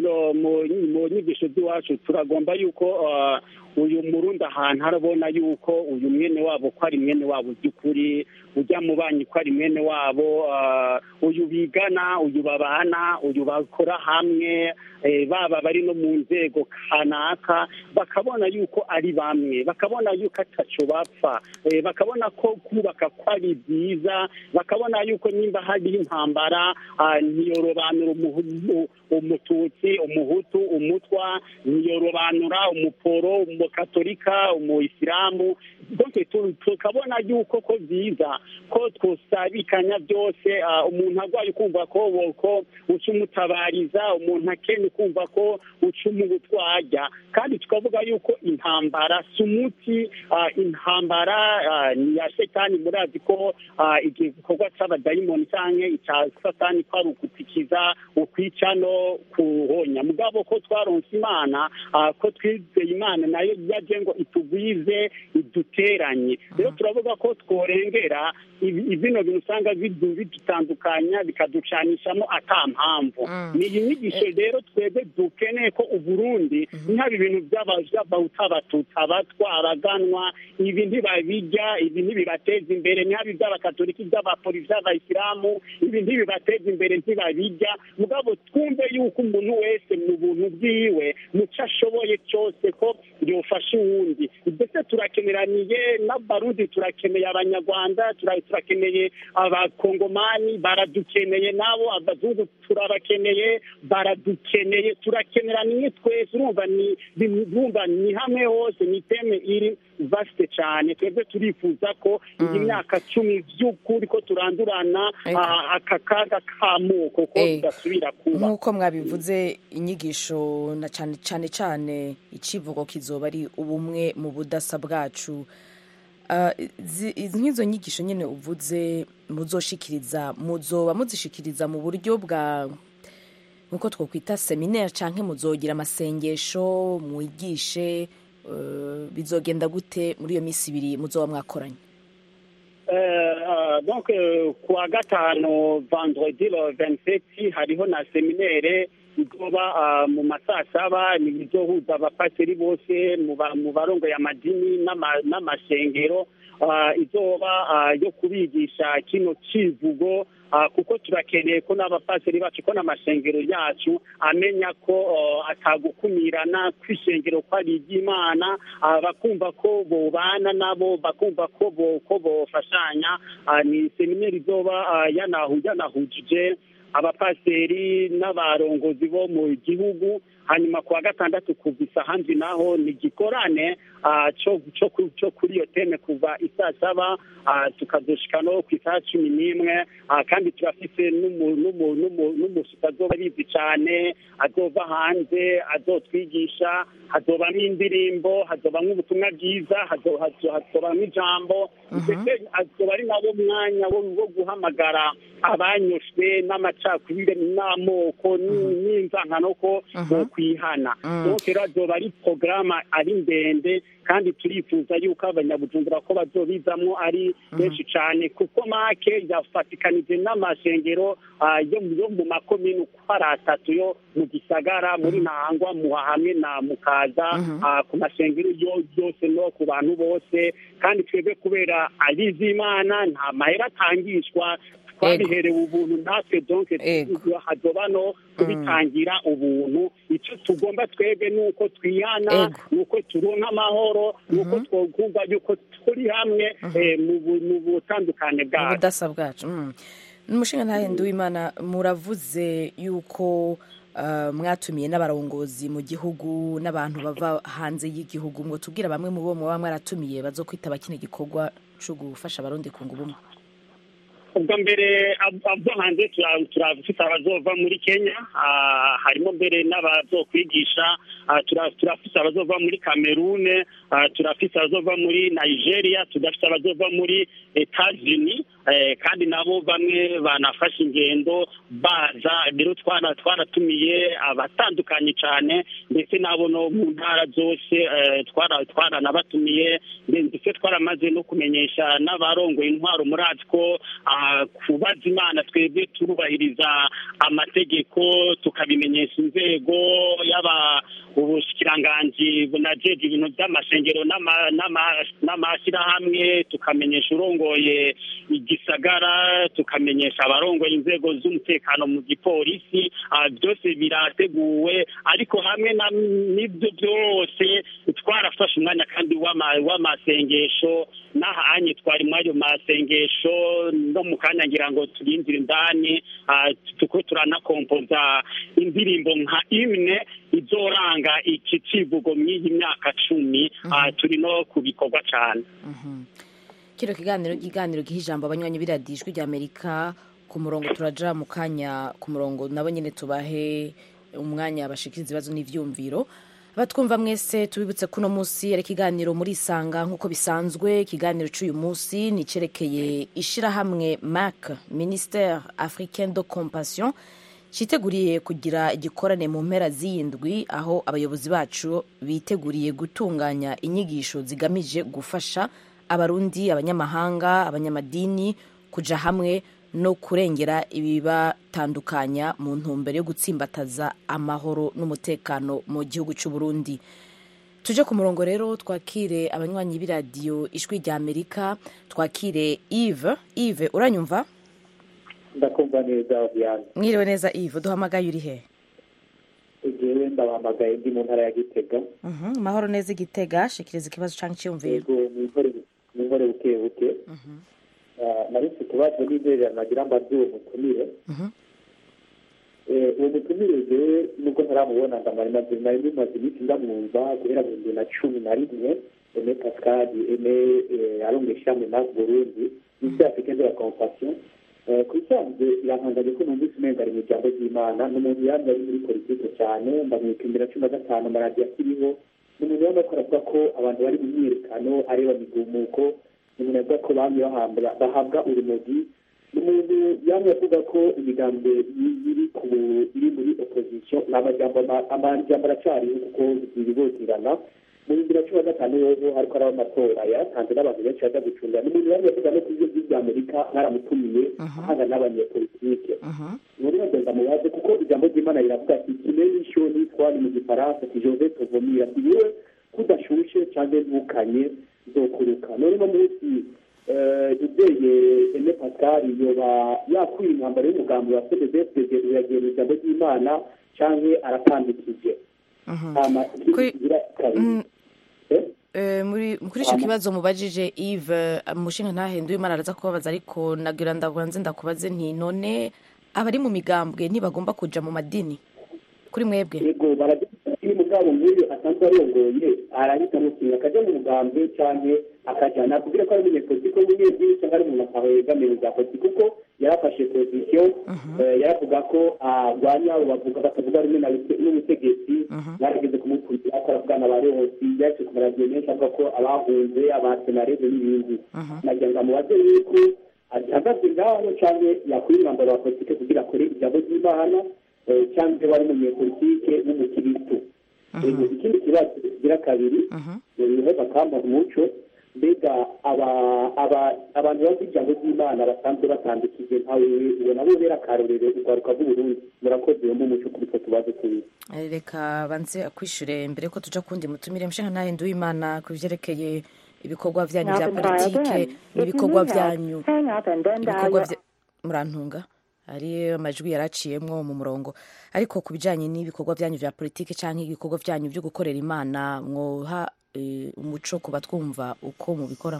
mu nyigisho z'iwacu turagomba yuko uyu murundi ahantu harabona yuko uyu mwene wabo ko ari mwene wabo by'ukuri ujya mu banyi ko ari mwene wabo uyu bigana uyu babana uyu bakora hamwe baba bari no mu nzego kanaka bakabona yuko ari bamwe bakabona yuko ataco bapfa bakabona ko kubaka ko ari byiza bakabona yuko nimba hari intambara ntiyorobanura umututsi umuhutu umutwa ntiyorobanura umuporo umukatolika umuyisilamu tukabona yuko ko byiza ko twosabikanya byose umuntu agwaye kumva ko uca umutabariza umuntu akene kumva ko uca umugutwarya kandi tukavuga yuko intambara si umuti intambara ni ya shetani murazi ko igikorwa c'abadayimoni canke ica satani ko ari ukutikiza ukwica no kuhonya mugabo ko twaronse Imana ko twizeye Imana nayo yaje ngo itugwize iduteranye rero turavuga ko tworengera ibino bintu usanga bidutandukanya bikaducanishamo atampamvu ni inyigisho rero twebwe dukeneye ko uburundi ntabi ibintu by'abahutu abatwa abaganwa ibi ntibabijya ibi ntibibateza imbere ntabi by'abakatolika by'abapolisi by'abayisilamu ibi ntibibateza imbere ntibabijya mugabo twumve yuko umuntu wese mu buntu bwiwe muco ashoboye cyose ko yofasha uwundi ndetse turakeneraniye n'abarundi turakeneye abanyarwanda turakeneye abakongomani baradukeneye nabo abazungu turabakeneye baradukeneye turakeneraniye twese urumva ni hamwe hose ni teme iri vaste cyane. Twebwe turifuza ko iyi myaka 10 by'ukuri ko turandurana aka kaga k'amoko ko tudasubira kuba. Nk'uko mwabivuze, inyigisho na cyane icivugo kizoba ari ubumwe mu budasa bwacu. Nk'izo nyigisho nyine uvuze muzoshikiriza, muzoba muzishikiriza mu buryo bwa nkuko twokwita seminaire canke muzogira amasengesho mwigishe, bizogenda gute muri iyo minsi ibiri muzoba mwakoranye? Donc kuwa gatanu vendredi le 27 hariho na seminaire izoba mu masaa 7, nizohuza abapasiteri bose mu barongo ya madini n'amashengero, izoba yo kubigisha kino kivugo, kuko turakeneye ko n'abapasiteri bacu ko n'amashengero yacu amenya ko atagukumirana kw'ishengero ko ari iry'Imana, bakumva ko bobana nabo, bakumva ko bofashanya. Ni seminari izoba yanahujije abapasiteri n'abarongozi bo mu gihugu. Hanyuma kuwa gatandatu kuva isaha ndwi naho ni gikorane cyo kuri iyo teme kuva isaa 7 tukazoshika no ku isaha 11, kandi turafise n'umushika azoba bizi cyane, azova hanze, azotwigisha, hazobamo indirimbo, hazobamo ubutumwa bwiza, hazobamo ijambo, ndetse azoba ari nabo mwanya wo guhamagara abanyoshwe n'amacakubiri n'amoko n'inzankano ko kwihana. Donc azoba ari programa ari ndende, kandi turifuza yuko abanyabujumbura ko bazobizamwo ari benshi cyane, kuko make yafatikanije n'amashengero yo mu makomine uko ari 3 yo mu gisagara, muri Ntahangwa, Muhamwe na Mukaza, ku mashengero yose no ku bantu bose. Kandi twebwe kubera abizimana nta mahera atangishwa, twabiherewe ubuntu natwe, donc hazoba no kubitangira ubuntu. Icyo tugomba twebwe nuko twihana, nuko turonka amahoro, nuko twokumva yuko turi hamwe mu butandukane bwacu, mu budasa bwacu. Umushinga ntahe Nduwimana, muravuze yuko mwatumiye n'abarongozi mu gihugu n'abantu bava hanze y'igihugu, ngo tubwira bamwe mu bo muba mwaratumiye bazokwitaba kino gikorwa cyo gufasha abarundi kunga ubumwe. Ubwa mbere abo hanze turafite abazova muri Kenya, harimo mbere n'abazokwigisha, turafite abazova muri Cameroon, turafite abazova muri Nigeria, turafite abazova muri Etats-Unis, kandi nabo bamwe banafashe ingendo baza. Rero twaratumiye abatandukanye cyane, ndetse nabo no mu ntara zose twaranabatumiye, ndetse twaramaze no kumenyesha n'abarongoye intwaro muri atwo kubaza Imana twebwe turubahiriza amategeko, tukabimenyesha inzego yaba ubushikiranganji bunajeje ibintu by'amashengero n'amashyirahamwe, tukamenyesha urongoye igisagara, tukamenyesha abarongoye inzego z'umutekano mu gipolisi. Byose birateguwe, ariko hamwe n'ibyo byose twarafashe umwanya kandi w'amasengesho, n'ahanye twari muri ayo masengesho no mu kanya ngira ngo turindire indani, tuko turanakompoza indirimbo nka imwe izoranga iki kivugo mw'iyi myaka 10. Turi no kubikorwa cyane. Kino kiganiro giha ijambo abanywanyi biradijwe rya Amerika. Ku murongo turaja mu kanya ku murongo nabo nyine tubahe umwanya bashikiriza ibibazo n'ivyumviro. Batwumva mwese tubibutse kuno munsi ari kiganiro muri Isanga nkuko bisanzwe. Ikiganiro cy'uyu munsi ni cerekeye ishirahamwe MAC, Ministère Africain de Compassion, citeguriye kugira igikorane mu mpera z'indwi, aho abayobozi bacu biteguriye gutunganya inyigisho zigamije gufasha abarundi, abanyamahanga, abanyamadini kuja hamwe no kurengera ibibatandukanya mu ntumbero yo gutsimbataza amahoro n'umutekano mu gihugu cy'u Burundi. Tuje ku murongo rero twakire abanywanyi b'iradiyo Ijwi rya Amerika. Twakire Yves. Yves, uranyumva? Ndakumva neza Diane. Mwiriwe neza Yves, duhamagaye uri he? Jewe ndabahamagaye ndi mu ntara ya Gitega. Mahoro neza Gitega, shikiriza ikibazo canke cyumviro. Yego, ninkore buke. Narisi tubaje n'izera nagira mbaze umutumire. Uwo mutumire jewe nuko ntaramubona ndamara maze iminsi ndamwumva guhera mu 2011, Aimé Pascal Aimé arongesha mu nas Burundi isi africaine de la compassion ku bisanzwe irahanganye ko numvise umenga ari mu ijambo ry'Imana n'umuntu yamye ari muri politike cyane ndamwika 2015 maradiyo akiriho n'umuntu yamye avuga ko abantu bari mu myiyerekano areba migumuko n'umuntu yavuga ko bamwe bahabwa urumogi n'umuntu yamye avuga ko imigambi iri muri opposition amajambo aracyariho kuko zibibuzirana mu 2015 rero hariko ari amatora yatanze n'abantu benshi baza gucunga n'umuntu yamye avuga no ku byo by'Amerika mwaramutumiye ahanga n'abanyepolitike muri bagenda mu baze kuko ijambo ry'Imana riravuga ati kimenyisho n'itwari mu gifaransa ki Jove tovomira iwe kudashushe cyangwa ntukanye zokuruka none mu munsi ideye Aimé Pascal yoba yakwiye intambara y'umugambi wa CDD yagiye mu ijambo ry'Imana cyangwa aratandikije kuri icyo kibazo mubajije Yves umushinga ntahenduye Imana araza kubabaza ariko nagira ndabanze ndakubaze nti none abari mu migambwe ntibagomba kuja mu madini kuri mwebwe yego baragenda mugabo nk'uyu asanzwe arongoye arahita mukinga akaja mu mugambwe cyane akajana kugira ko ari umunyepolitike w'umunyedini cyangwa ari umuntu akaho yegamiye za politiki kuko yarafashe position yaravuga ko arwanya batavuga rumwe n'ubutegetsi barageze kumukubita akaravugana abarongozi yaje ku maradiyo menshi avuga ko abahunze abasenareze n'ibindi nagira ngo amubaze yuko ahagaze ngaho cyangwa yakwiye umwambaro wa politiki kugira akore ijambo ry'Imana cyangwa wari umunyepolitike n'umukiristo ikindi kibazo kigira kabiri niho kamba umuco mbega abantu bazi ijambo ry'Imana basanzwe batandikije nkawe ubona bo bera akarorero urwaruka rw'Uburundi murakoze mu muco kuri twe tubaze kuri reka banze akwishure mbere ko tuja kundi mutumire mshinga nahenduye Imana ku byerekeye ibikorwa byanyu bya politike n'ibikorwa byanyu murantunga ari amajwi yaraciyemwo mu murongo ariko ku bijanye n'ibikorwa byanyu vya politike canke ibikorwa byanyu byo gukorera Imana mwoha umuco kuba twumva uko mubikora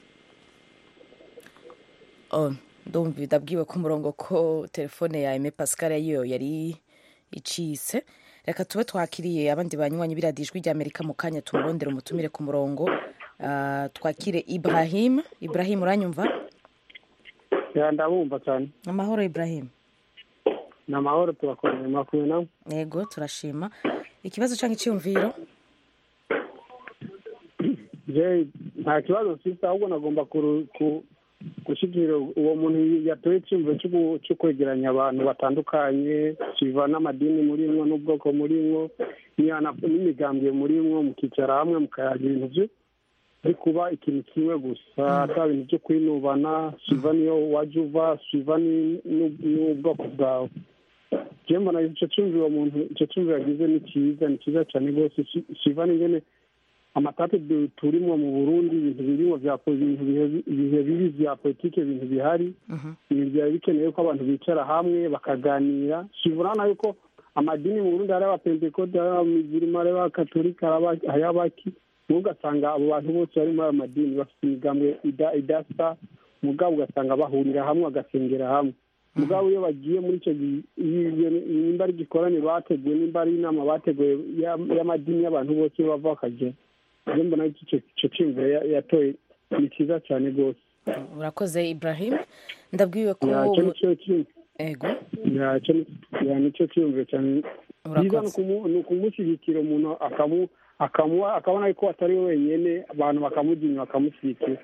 ndumva bidabwiwe ku murongo ko telefone ya Aimé Pascal yo yari icise reka tube twakiriye abandi banywanyi biradijwe rya Amerika mu kanya tumurondera umutumire ku murongo twakire Ibrahim uranyumva ndabumva cyane amahoro Ibrahim n'amahoro turakomeye makuru nawe yego turashima ikibazo cyangwa icyumviro nta kibazo mfite ahubwo nagomba gushyigikira uwo muntu yatoye icyumviro cyo kwegeranya abantu batandukanye kiva n'amadini muri mwo n'ubwoko muri mwo n'imigambwe muri mwo mukicara hamwe mukayagira ibintu byo ari kuba ikintu kimwe gusa ata bintu byo kwinubana siva niyo wajya uva siva n'ubwoko bwawe njye mbona icyo cyumviro uwo muntu icyo cyumviro yagize ni cyiza cyane rwose siva n'ingene amatate turimo mu Burundi ibintu birimo bya ibihe bibi bya politike ibintu bihari ibintu byari bikenewe ko abantu bicara hamwe bakaganira sivurana yuko amadini mu Burundi hari abapentekote hari abamizirima hari abakatolika hari abaki ugasanga abo bantu bose bari muri ayo madini bafite imigambwe idasa mugabo ugasanga bahurira hamwe bagasengera hamwe mugabo iyo bagiye muri icyo nimba ari igikorane bateguye nimba ari inama bateguye y'amadini y'abantu bose bava bakagera njye mbona icyo cyumviro yatoye ni cyiza cyane rwose urakoze Ibrahim ndabwiwe ko ego nicyo cyumviro cyane byiza ni ukumushyigikira umuntu akabona ko atari we wenyine abantu bakamuginya bakamushyigikira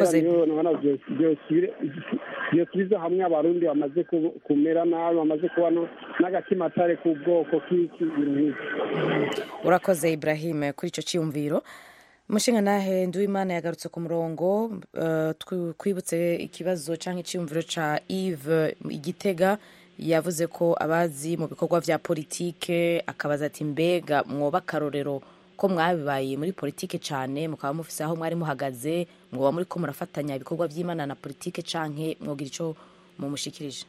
iyo tubize hamwe abarundi bamaze kumera nabi bamaze kubona n'agakimatare k'ubwoko k'iki bintu nk'ibyo urakoze Ibrahim kuri icyo cyumviro umushinga nahenduye Imana yagarutse ku murongo twibutse ikibazo cyangwa icyumviro cya Yves Igitega yavuze ko abazi mu bikorwa bya politike akabaza ati mbega mwoba akarorero ko mwabibaye muri politike cyane mukaba mufise aho mwari muhagaze mwoba muri ko murafatanya ibikorwa by'Imana na politike canke mwogira ico mumushikirije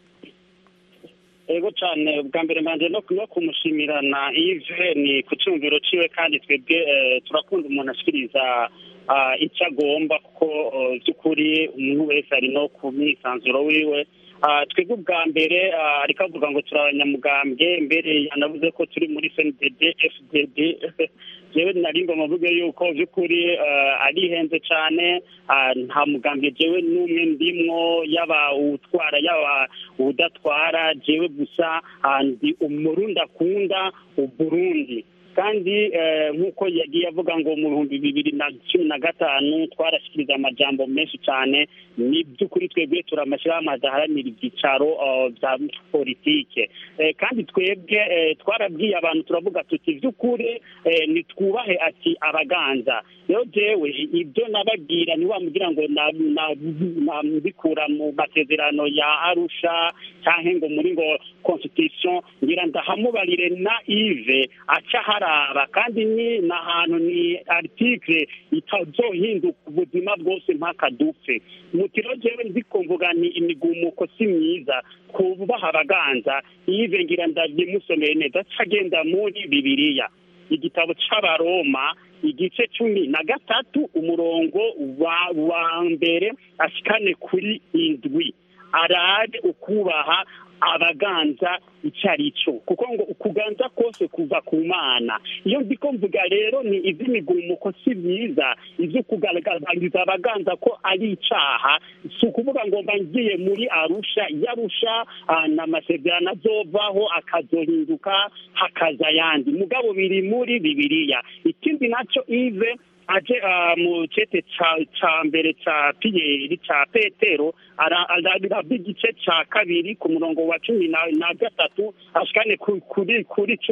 ego cyane bwa mbere mbanje no kumushimira na Yves ni ku cyumviro ciwe kandi twebwe turakunda umuntu ashikiriza icyo agomba kuko by'ukuri umuntu wese ari no ku mwisanzuro wiwe twebwe ubwa mbere ariko avuga ngo turi abanyamugambwe mbere yanavuze ko turi muri CNDD FDD jewe nari ngomba mvuge yuko by'ukuri arihenze cyane, nta mugambwe jewe n'umwe ndimwo, yaba utwara yaba udatwara, jewe gusa ndi umurundi akunda uburundi. kandi nk'uko yagiye avuga ngo mu 2015 twarashikiriza amajambo menshi cyane, ni by'ukuri twebwe turamashyirahamwe adaharanira ibyicaro bya politike, kandi twebwe twarabwiye abantu turavuga tuti by'ukuri nitwubahe ati abaganza. rero jewe ibyo nababwira ni wamugira ngo nabikura mu masezerano ya Arusha cyangwa ngo muri ngo constitution, ngira ndahamubarire na Yves aca haraba, kandi ni nahantu ni article itazohinduka ubuzima bwose mpaka dupfe. Mutiro jewe ndikumvuga ni imigumuko si myiza kubaha abaganza. Yves ngira ndavyimusomeye neza, cagenda muri Bibiliya igitabo c'Abaroma igice 13 umurongo wa mbere ashikane kuri 7 arabe ukubaha abaganza icyarico, kuko ngo ukuganza kose kuva ku Mana. Iyo ndiko mvuga rero ni iby'imigumuko si byiza, ibyo kugaragariza abaganza ko ari icaha, si ukuvuga ngo mbangiye muri Arusha yarusha n'amasezerano azovaho akazohinduka hakaza yandi, mugabo biri muri Bibiliya. Ikindi naco Yves aje mu cete ca mbere ca Piyeri ca Petero arabira igice ca 2 ku murongo wa 13 ashikane kuri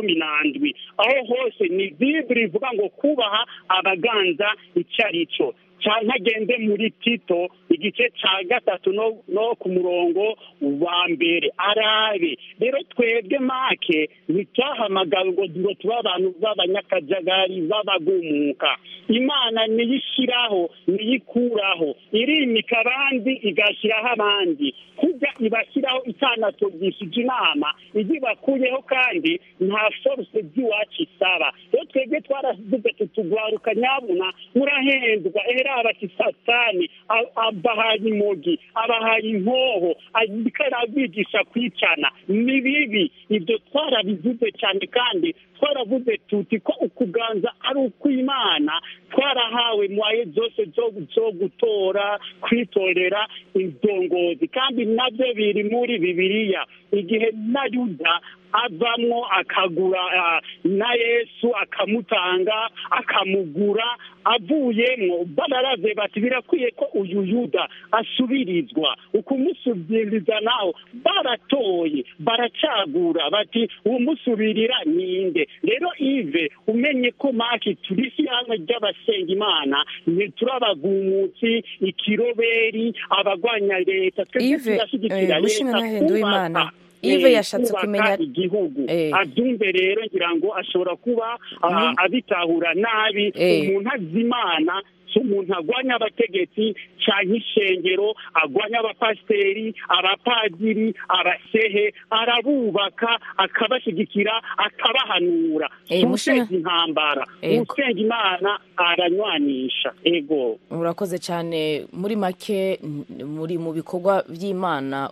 17, aho hose ni Bible ivuga ngo kubaha abaganza icyarico. Cyane agende muri Tito igice ca 3 no ku murongo wa mbere arabe. Rero twebwe make ntitwahamagawe ngo tuba abantu b'abanyakajagari b'abagumuka. Imana niyishiraho niyikuraho, irimika abandi igashiraho abandi, kujya ibashyiraho itanatogishije inama igibakuyeho, kandi nta force by'iwacu isaba. Rero twebwe twaravuze tutugwaruka nyabuna murahendwa abati Satani abahaye imogi abahaye inkoho abikarabigisha kwicana ni bibi. Ibyo twarabivuze cyane, kandi twaravuze tuti ko ukuganza ari ukw'Imana, twarahawe mwaye zose zo gutora kwitorera indongozi, kandi nabyo biri muri Bibiliya. Igihe na Yuda avamwo akagura na Yesu akamutanga akamugura, avuyemwo bararaze bati birakwiye ko uyu Yuda asubirizwa, ukumusubiriza naho baratoye baracagura bati umusubirira ninde. Rero Yves umenye ko maki turisi hamwe ry'abasenga Imana, ni turabagumutsi ikiroberi abagwanya leta, twebwe turashigikira leta. Yves yashatse kumenya igihugu abyumve. Rero ngira ngo ashobora kuba abitahura nabi. Umuntu azimana si umuntu agwanya abategetsi cyangwa ishengero, agwanya abapasiteri, abapadiri, abasehe, arabubaka akabashyigikira akabahanura. Usenga intambara, usenga Imana aranywanisha. Ego urakoze cyane. Muri make muri mu bikorwa by'Imana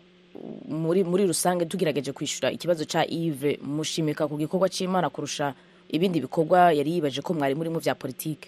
muri rusange tugerageje kwishura ikibazo ca Yves, mushimika ku gikorwa c'Imana kurusha ibindi bikorwa yari yibaje ko mwari muri mu vya politike.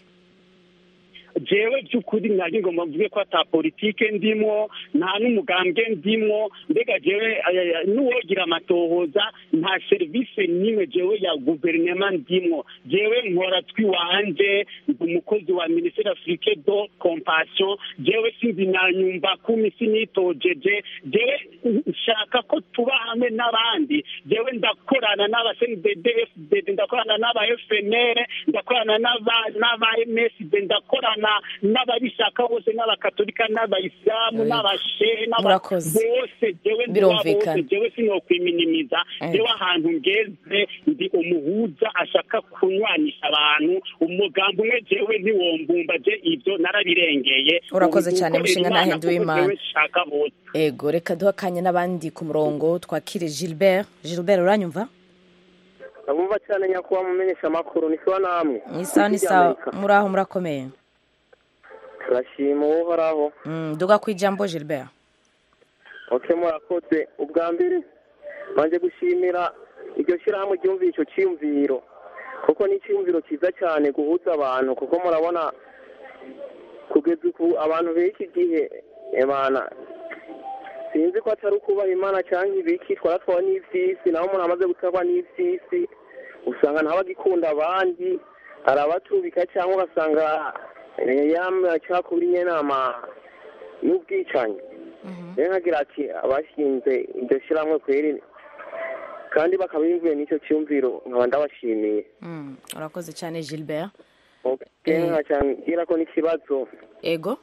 Jewe cyukuri nari ngomba mvuge ko ata politike ndimo, nta n'umugambwe ndimo, mbega jewe nuwogira amatohoza nta service nimwe jewe ya guverinoma ndimo. Jewe nkora twiwanje, umukozi wa Ministère Africain de Compassion, jewe sinzi nanyumva kumisi nitojeje, jewe nshaka ko tuba hamwe n'abandi. Jewe ndakorana n'aba-CNDD-FDD, ndakorana n'aba-FNL, ndakorana n'aba MSD, ndakorana n'ababishaka bose, n'abakatolika, n'abayisilamu, n'abashehe, bose. Jewe ndabose, jewe sinokwiminimiza. Jewe ahantu ngeze ndi umuhuza ashaka kunywanisha abantu. Umugambi umwe jewe ntiwombumba, je ibyo narabirengeye. Urakoze cyane mushinga nahenduwe Imana. Ego reka duha akanya n'abandi ku murongo. Twakire Gilbert. Gilbert uranyumva? Abumva cyane nyakuba mumenyesha makuru. Ni sawa namwe? Ni sawa. Muraho murakomeye? Turashima uhoraho. Duga kwijambo Gilbert. Okay, murakoze. Ubwa mbere banje gushimira iryo shirahamwe ryumvira ico cyumviro. kuko ni icyumviro cyiza cyane guhuza abantu, kuko murabona kugeza uku abantu b'iki gihe Imana sinzi ko atari ukubaha Imana cyangwa ibiki, twaratwawe n'iby'isi, naho umuntu amaze gutwarwa n'iby'isi usanga ntabagikunda abandi, arabatubika cyangwa ugasanga yamacakubiri n'inama n'ubwicanyi. rero nkagira ati abashinze iryo shyirahamwe kweri kandi bakaba bimvuye n'icyo cyumviro nkaba ndabashimiye. urakoze cyane Gilbert. ngira ko n'ikibazo ego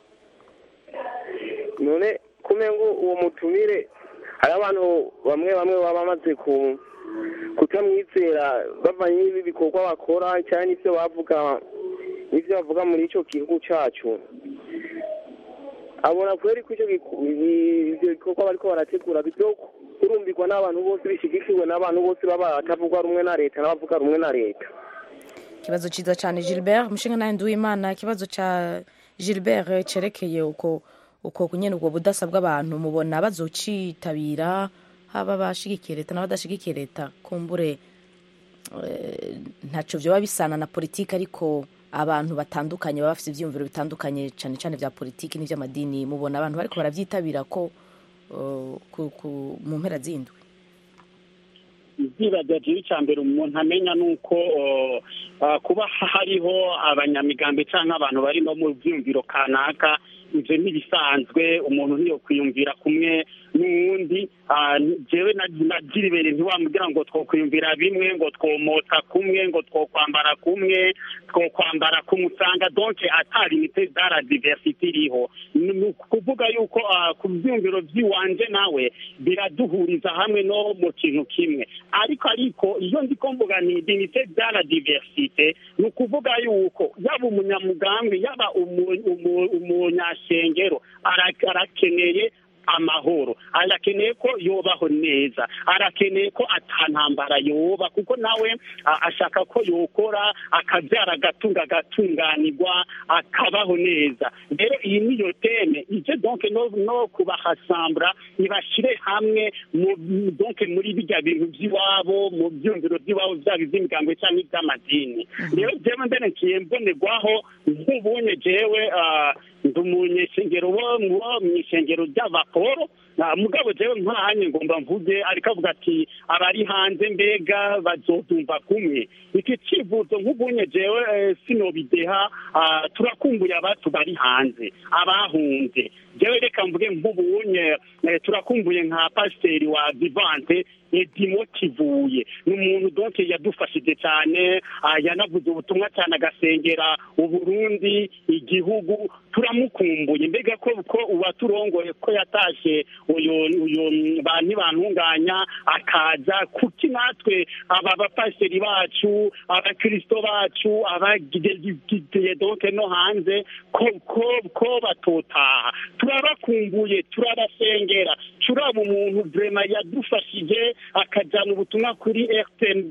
none kumengo uwo mutumire hari abantu bamwe baba bamaze kutamwizera bavanye n'ibi bikorwa bakora cyane n'ibyo bavuga muri icyo gihugu cyacu. abona kweri ko ibyo bikorwa bariko barategura bizokurumbirwa n'abantu bose, bishyigikiwe n'abantu bose baba batavuga rumwe na leta n'abavuga rumwe na leta. ikibazo cyiza cyane Gilbert. Umushinga nawe Nduwimana, ikibazo cya Gilbert cerekeye uko nyene ubwo budasa bw'abantu mubona bazocitabira, haba bashigikiye leta n'abadashigikiye leta, kumbure ntaco vyoba bisana na politiki, ariko abantu batandukanye baba bafite ivyiyumviro bitandukanye cyane cyane vya politiki n'ivy'amadini, mubona abantu bariko baravyitabira ko mu mpera z'indwi? ikibazo cya mbere umuntu amenya nuko kuba hariho abanyamigambi cyangwa abantu bari no mu byumviro kanaka, ivyo ntibisanzwe. umuntu niyo kwiyumvira kumwe n'uwundi. jewe nagiribere ntiwamubwira ngo twokwiyumvira bimwe, ngo twomota kumwe, ngo twokwambara kumwe, twokwambara kumusanga, donc atari limite dans la diversité iriho. ni kuvuga yuko ku byumviro by'iwanje nawe biraduhuriza hamwe no mu kintu kimwe, ariko iyo ndiko mvuga ni limite dans la diversité, ni ukuvuga yuko yaba umunyamugambi yaba umunyashengero arakeneye amahoro, arakeneye ko yobaho neza, arakeneye ko atantambara yoba, kuko nawe ashaka ko yokora akabyara agatunganirwa akabaho neza. rero iyi niyo teme ije donc no kubahasambura ibashire hamwe donc muri bijya bintu by'iwabo, mu byumviro by'iwabo, byaba iby'imigambi cyangwa iby'amadini. rero jewe mbere nkiye mbonerwaho nk'ubunye jewe ndi umunyeshengero wo mw'ishengero ry'abaporo, mugabo jewe nkahanye ngomba mvuge, ariko avuga ati abari hanze mbega bazotumva kumwe. iki civuzo nk'ubunye jewe sinobideha, turakumbuye abatu bari hanze, abahunze. jewe reka mvuge nk'ubunye turakumbuye nka pasiteri wa Vivante Edimo Kivuye, ni umuntu donc yadufashije cyane, yanavuze ubutumwa cyane, agasengera Uburundi, igihugu. turamukumbuye mbega ko uwaturongoye ko yatashe uyo bantu bantunganya akaza, kuki natwe aba bapasiteri bacu, abakristo bacu, abagiye donc no hanze ko batotaha. turabakumbuye, turabasengera, turaba umuntu vraiment yadufashije, akajyana ubutumwa kuri RTNB,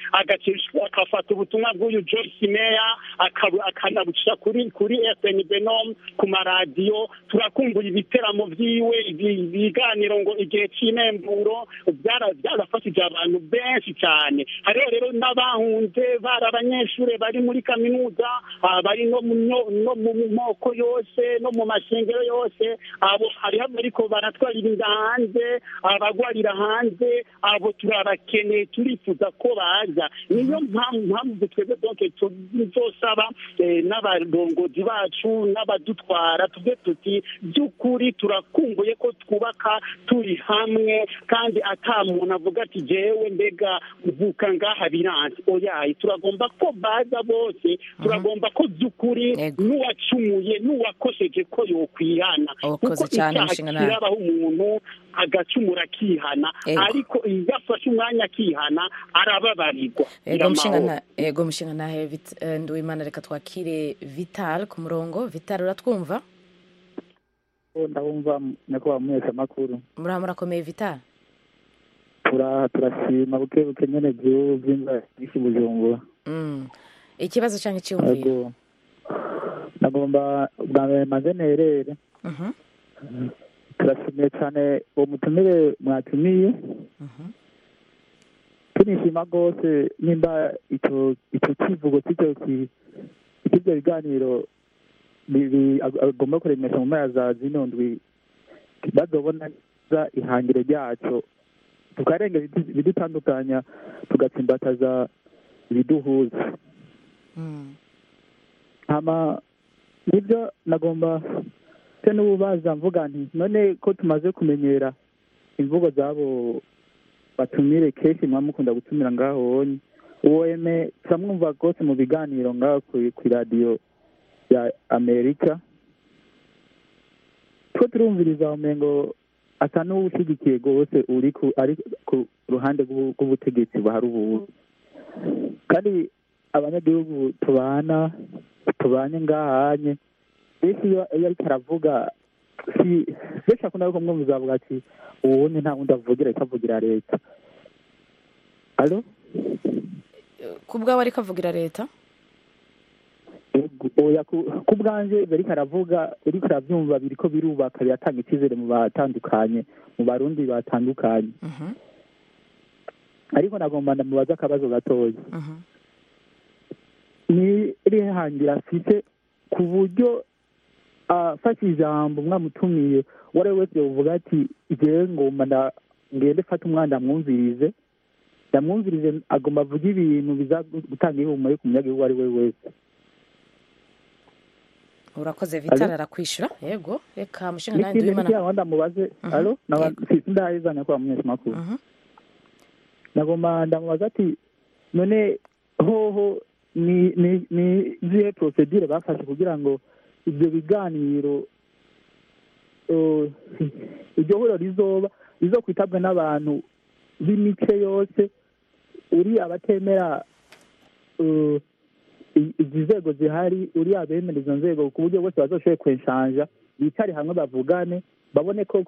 agafata ubutumwa bw'uyu Joyce Meya akanabucisha kuri RTNB no ku maradiyo. turakumbuye ibiteramo vyiwe, ibiganiro ngo igihe c'inemburo byarafashije abantu benshi cyane. hariho rero n'abahunze, bari abanyeshuri bari muri kaminuza, bari no mu moko yose, no mu mashengero yose, abo hariho ariko baratwarira hanze, abagwarira hanze, abo turabakeneye, turifuza ko baza. niyo mpamvu twebwe donc tuzosaba n'abarongozi bacu n'abadutwara, tuve tuti by'ukuri turakumbuye ko twubaka turi hamwe, kandi ata muntu avuga ati jewe mbega mvuka ngaha biranze. oyaye, turagomba ko baza bose, turagomba ko by'ukuri n'uwacumuye n'uwakosheje ko yokwihana, kuko icyaha kirabaho umuntu agacumura akihana, ariko iyo afashe umwanya akihana arababarirwa. ego mushinga nahe Nduwimana, reka twakire Vital ku murongo. Vital, uratwumva? ndabumva nyakubahwa mwese amakuru. murakomeye Vital? turashima buke nyene by'imva byinshi Bujumbura. ikibazo cyangwa icyumviro? nagomba bwa mbere maze nerere. turashimiye cyane uwo mutumire mwatumiye. nishima rwose nimba icyo kivugo cy'ibyo biganiro agomba kuremesha mu mpera za zino ndwi bazobona neza ihangiro ryacu tukarenga ibidutandukanya tugatsimbataza ibiduhuza. hama nibyo nagomba se n'ububaza mvuga nti none ko tumaze kumenyera imvugo zabo batumire kenshi mwamukunda gutumira ngaho uweme turamwumva rwose mu biganiro ngaho ku radiyo ya Amerika two turumviriza umengo asa n'uwushyigikiye rwose ari ku ruhande rw'ubutegetsi buhari ubu, kandi abanyagihugu tubanye ngahanye benshi iyo ariko aravuga benshi akunda ko mwumva uzavuga ati ubundi nta wundi avugira ikavugira leta. alo ku bwawe ariko avugira leta? oya ku bwanjye bariko aravuga uriko aravyumva biriko birubaka biratanga icyizere mu batandukanye mu barundi batandukanye. ariko nagomba ndamubaza akabazo gatoya. ni rihangira afite ku buryo afashe ijambo mwamutumiye uwo ari we wese yovuga ati jewe ngomba ngende fata umwana ndamwumvirize agomba avuga ibintu biza gutanga ihumure ku munyagihugu uwo ari we wese. urakoze Vital arakwishura. yego reka mushinga nawe Nduwimana n'ikindi ndamubaze. alo ndahizanya kwa munyeshamakuru. nagomba ndamubaza ati none hoho ni zihe procedure bafashe kugira ngo ibyo biganiro iryo huriro rizo kwitabwa n'abantu b'imice yose, uri abatemera izi nzego zihari, uri abemera izo nzego, ku buryo bose bazoshoboye kweshanja bicare hamwe bavugane babone ko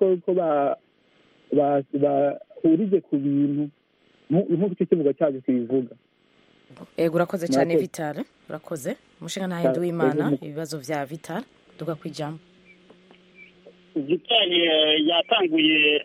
bahurije ku bintu nk'uko icyo kivuga cyaje kibivuga. Ego urakoze cyane Vital, urakoze. Mushinga nawe Nduwimana ibibazo vya Vital duka kwijambo. Vital yatanguye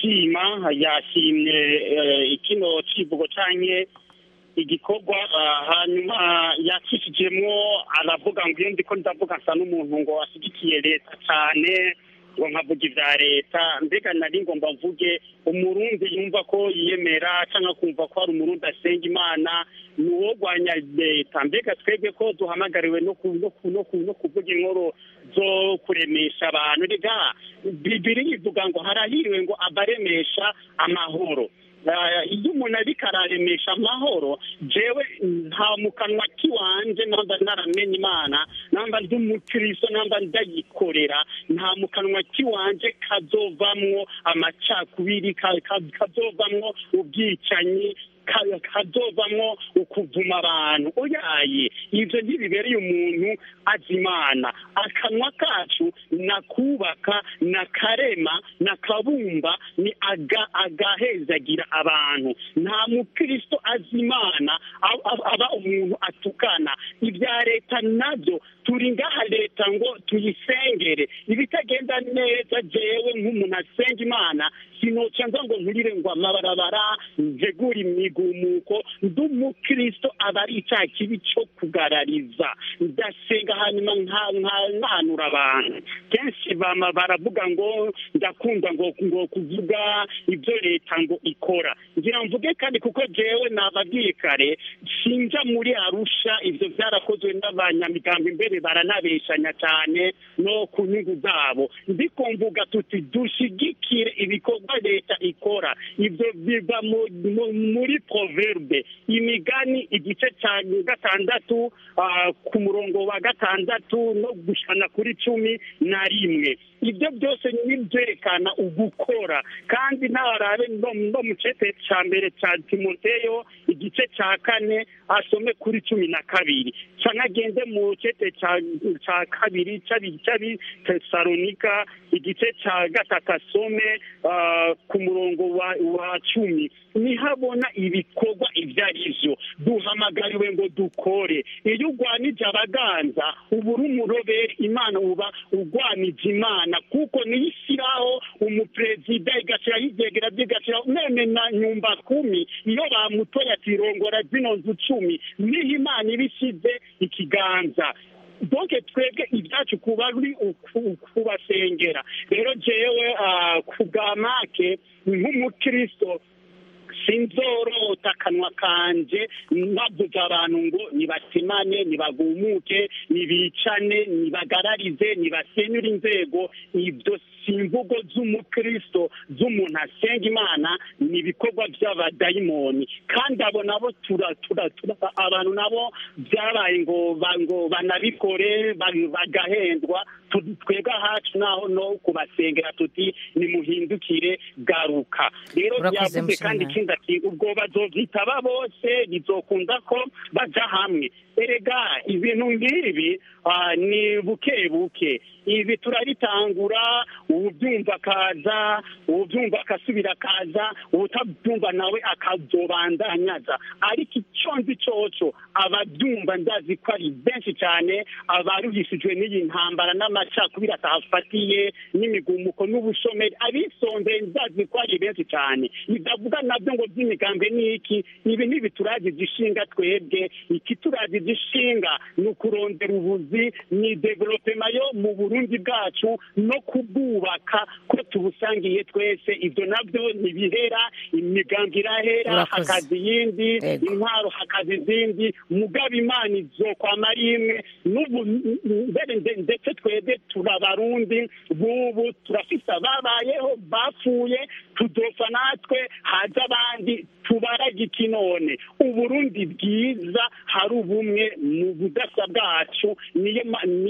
yashimye ikino kivugo canke igikorwa, hanyuma yakishijemwo aravuga ngo iyo ndiko ndavuga nsa n'umuntu ngo asigikiye leta cyane ngo nkavuga ivya leta, mbega nari ngomba mvuge umurundi yumva ko yiyemera cyangwa kumva ko ari umurundi asenga Imana nuwogwanya leta. Mbega twebwe ko duhamagariwe no kuvuga inkuru zo kuremesha abantu. Rega Bibiri ivuga ngo harahiriwe ngo abaremesha amahoro. iyo umuntu ariko araremesha amahoro, jewe nta mu kanwa kiwanje namba naramenye Imana, namba ndi umukristo, namba ndayikorera, nta mu kanwa kiwanje kazovamwo amacakubiri, kazovamwo ubwicanyi, kazovamwo ukuvuma abantu. Oyaye ivyo ntibibereye umuntu azi Imana. Akanwa kacu nakubaka, nakarema, nakabumba, ni agahezagira abantu. Nta mukristo azi Imana aba umuntu atukana. Ibya leta navyo turi ngaha leta ngo tuyisengere, ibitagenda neza jewe nk'umuntu asenga Imana sinoca ngo nkurire ngo amabarabara njegura imigumuko. Ndi umukristo aba ari icyaha kibi cyo kugarariza. Ndasenga hanyuma nkanura abantu. Kenshi baravuga ngo ndakunda ngo kuvuga ibyo leta ngo ikora. Ngira mvuge kandi kuko jewe nababwiye kare, sinja muri Arusha, ibyo byarakozwe n'abanyamigambi imbere baranabeshanya cyane no ku nyungu zabo. Ndiko mvuga tuti dushigikire ibikorwa leta ikora. Ibyo biva muri Proverbe, imigani igice cya 6 ku murongo wa 6 no gushana kuri 11. Ibyo byose nibyerekana ugukora. kandi n'abarabe no mu cete cya mbere cya Timoteyo igice cya 4 asome kuri 12. Cyangwa agende mu cete cya 2 cyabi Tesalonika igice cya 3 asome ku murongo wa 10. Nihabona ibikorwa ibyarivyo duhamagariwe ngo dukore. Iyo ugwanije abaganza ubura umuroberi, Imana uba ugwanije Imana, kuko niyishyiraho umuperezida igashiraho ivyegera vy'igashiraho meme na nyumba 10 iyo bamutoye atirongora zino nzu 10 niho Imana ibishize ikiganza. Donc twebwe ibyacu kuba ari kubasengera. Rero jewe ku bwamake nk'umukristo sinzorota akanwa kanje navuga abantu ngo nibatimane nibagumuke nibicane nibagararize nibasenyura inzego. Ibyo simvugo z'umukristo z'umuntu asenga Imana ni ibikorwa by'abadayimoni, kandi abo nabo abantu nabo byabaye ngo banabikore bagahendwa. Twebwe hacu naho no kubasengera tuti nimuhindukire garuka. Rero yavuze kandi ikindi ati ubwo bazovyitaba bose bizokunda ko baja hamwe. Erega ibintu ngibi ni buke buke, ibi turabitangura ubyumva kaza ubyumva akasubira kaza utabyumva nawe akazobandanyaza. Ariko icyo nzi coco ababyumva ndazi ko ari benshi cyane abaruhishijwe n'iyi ntambara n'amacakubiri atahafatiye n'imigumuko n'ubushomeri abisonzeye ndazi ko ari benshi cyane. Idavuga nabyo ngo by'imigambi n'iki ibi ntibituragize ishinga twebwe. Iki turagize ishinga ni ukurondera ubuzi ni development yo mu Burundi bwacu no kubwubaka ko tubusangiye twese. Ibyo nabyo nibihera imigambi irahera hakazi yindi intwaro hakazi zindi mugaba Imana izokwama rimwe n'ubu ndetse twebwe turabarundi bubu turafise ababayeho bapfuye tudofa natwe haza abandi tubaraga ikinone. Uburundi bwiza hari ubumwe mu budasa bwacu niyo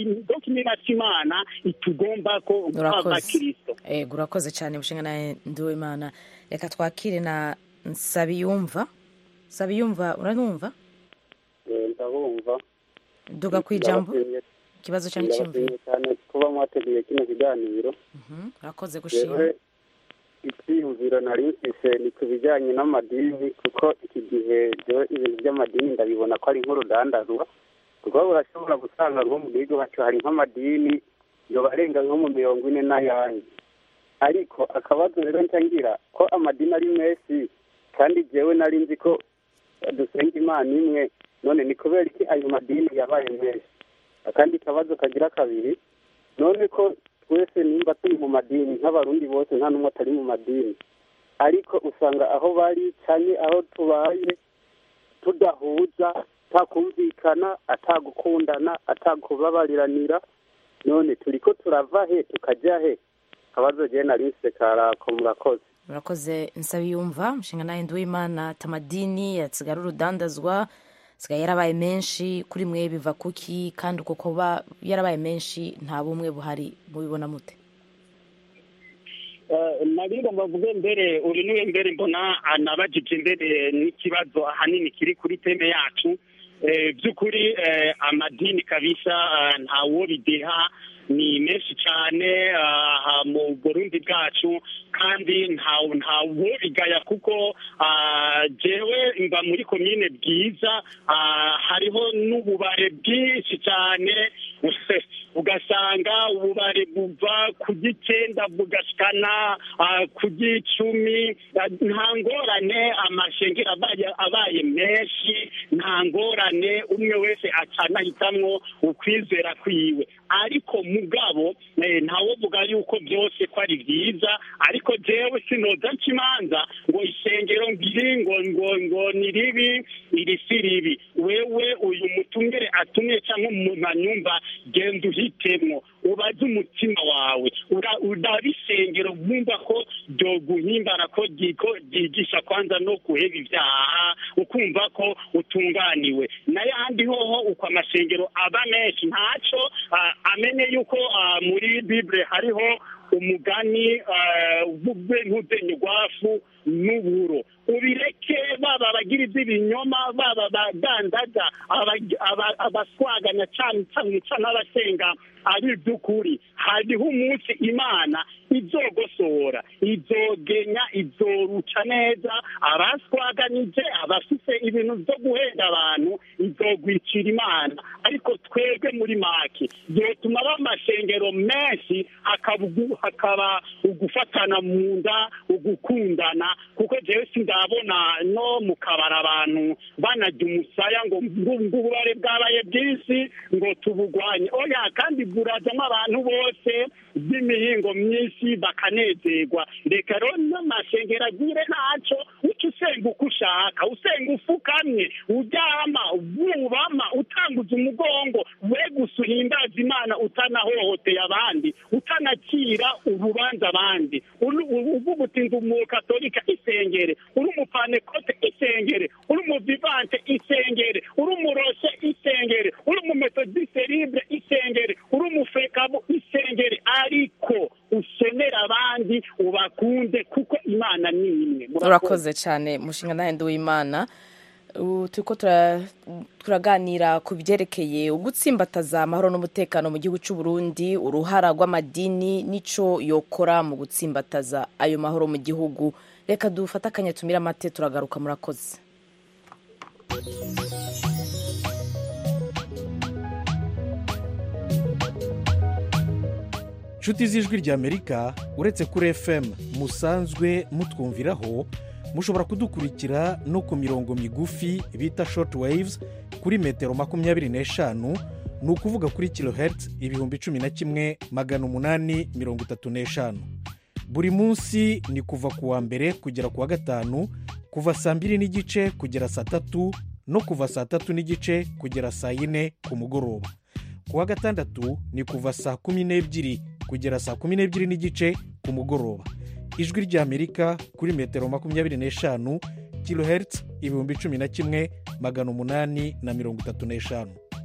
Imana itugomba ko nk'abakristo. Urakoze cyane mushinga nawe Nduwimana. Reka twakire na Nsabiyumva. Nsabiyumva uranumva? Ndabumva. Duga kwijambo. Kibazo cyane cyimvira cyane kuba mwateguye kino kiganiro. Urakoze gushima. Icyiyumviro nari mfise ni ku bijyanye n'amadini, kuko iki gihe ibintu by'amadini ndabibona ko ari nk'urudandazwa, kuko urashobora gusanga nko mu gihugu cyacu hari nk'amadini yobarenga nko mu 40 n'ayandi. Ariko akabazo rero ncangira ko amadini ari menshi kandi jewe nari nzi ko dusenga Imana imwe, none ni kubera iki ayo madini yabaye menshi? Akandi kabazo kagira kabiri, none ko twese nimba turi mu madini nk'abarundi bose nta n'umwe atari mu madini, ariko usanga aho bari cyane aho tubaye tudahuza, atakumvikana, atagukundana, atagubabariranira, none turiko turava he tukajya he? Kabazo je nari nsekara ko murakoze. Murakoze Nsabiyumva. Mushinga nawe Nduwimana, tamadini yatsigara urudandazwa sigaye yarabaye menshi kuri mwe biva kuki, kandi uko kuba yarabaye menshi nta bumwe buhari mubibona mute? Nagira mbavuge mbere uri niwe mbere mbona anabajije mbere n'ikibazo ahanini kiri kuri teme yacu. By'ukuri amadini kabisa ntawo bideha, ni menshi cyane mu Burundi bwacu, kandi ntawo bigaya kuko jewe mba muri komine Bwiza, hariho n'ububare bwinshi cyane ugasanga ububare buva ku 9 bugashikana ku 10. Nta ngorane amashengero abaye menshi, nta ngorane umwe wese acanahitamwo ukwizera kwiwe. Ariko mugabo ntawo vuga yuko byose ko ari byiza, ariko jewe sinoza nkimanza ngo ishengero ngiri ngo ni ribi iri si ribi. Wewe uyu mutumire atumye cyangwa mu manyumba genda uhitemwo, ubaze umutima wawe, udabishengero bumva ko doguhimbara ko ryigisha kwanza no kuheba ibyaha, ukumva ko utunganiwe. Naye handi hoho uko amashengero aba menshi ntaco amenye yuko muri Bible hariho umugani w'ubudenyugwafu n'uburo. Ubireke baba bagira iby'ibinyoma, baba badandaza, abaswaganya cyane n'abasenga ari iby'ukuri. Hariho umunsi Imana izogosora, izogenya, izoruca neza abaswaganije, abafise ibintu byo guhenda abantu, izogwicira Imana. Ariko twebwe muri make byotuma b'amashengero menshi hakaba ugufatana mu nda, ugukundana, kuko jewe sindabona no mu kabara abantu banajya umusaya ngo ububare bwabaye bwinshi ngo tubugwanye. Oya, kandi burazamo abantu bose b'imihingo myinshi bakanezerwa. Reka rero n'amashengero agire naco, uca usenga uko ushaka, usenga ufukamye, uryama, wubama, utanguza umugongo, we gusa uhimbaza Imana utanahohoteye abandi, utanakira urubanza abandi. Uvuga uti ndi umukatolika, isengere. Uri umupanekote, isengere. Uri umuvivante, isengere. Uri umuroshe, isengere. Uri umumetodiste libre, isengere. Uri umufekabu, isengere. Ariko usonera abandi, ubakunde, kuko Imana ni imwe. Urakoze cyane mushinga nahe w'Imana. Turiko turaganira ku byerekeye ugutsimbataza amahoro n'umutekano mu gihugu cy'u Burundi, uruhara rw'amadini nico yokora mu gutsimbataza ayo mahoro mu gihugu. Reka dufata akanya tumira amate, turagaruka. Murakoze. Nshuti z'ijwi ry'Amerika, uretse kuri FM musanzwe mutwumviraho, mushobora kudukurikira no ku mirongo migufi bita short waves kuri metero 25, ni ukuvuga kuri kilohertz 11,835. Buri munsi ni kuva ku wa mbere kugera ku wa gatanu, kuva saa 2:30 kugera saa 3, no kuva saa 3:30 kugera saa 4 ku mugoroba. Ku wa gatandatu ni kuva saa 12 kugera saa 12:30 ku mugoroba. Ijwi ry'Amerika kuri metero 25, kilohertz 11,835.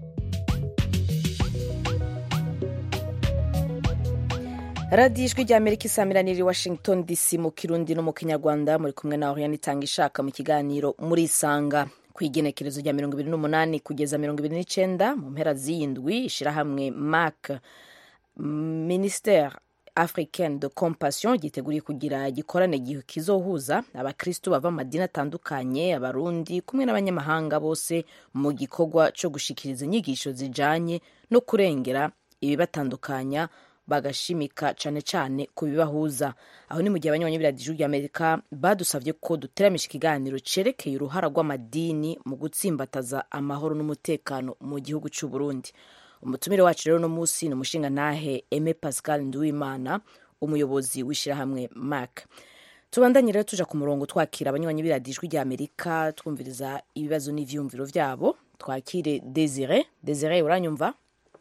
Radio Ijwi ry'Amerika isamiranira i Washington DC mu Kirundi no mu Kinyarwanda. Muri kumwe na Oriane Itangishaka mu kiganiro muri Isanga. Kwigenekerezo rya 28 kugeza 29 mu mpera z'indwi, ishirahamwe MAC, Ministère Africaine de Compassion, giteguriye kugira gikorane kizohuza abakristo bava mu madini atandukanye, abarundi kumwe n'abanyamahanga bose mu gikorwa cyo gushikiriza inyigisho zijanye no kurengera ibibatandukanya, bagashimika cane cane ku bibahuza. Aho ni mu gihe abanywanyi b'Iradiyo ry'Amerika badusavye ko duteramisha ikiganiro cerekeye uruhara rw'amadini mu gutsimbataza amahoro n'umutekano mu gihugu cy'u Burundi. Umutumire wacu rero no musi ni umushinga nahe Aime Pascal Nduwimana, umuyobozi w'ishirahamwe MAC. Tubandanye rero tuja ku murongo twakira abanywanyi b'Iradiyo ry'Amerika twumviriza ibibazo n'ivyumviro vyabo. Twakire Desire. Desire, uranyumva?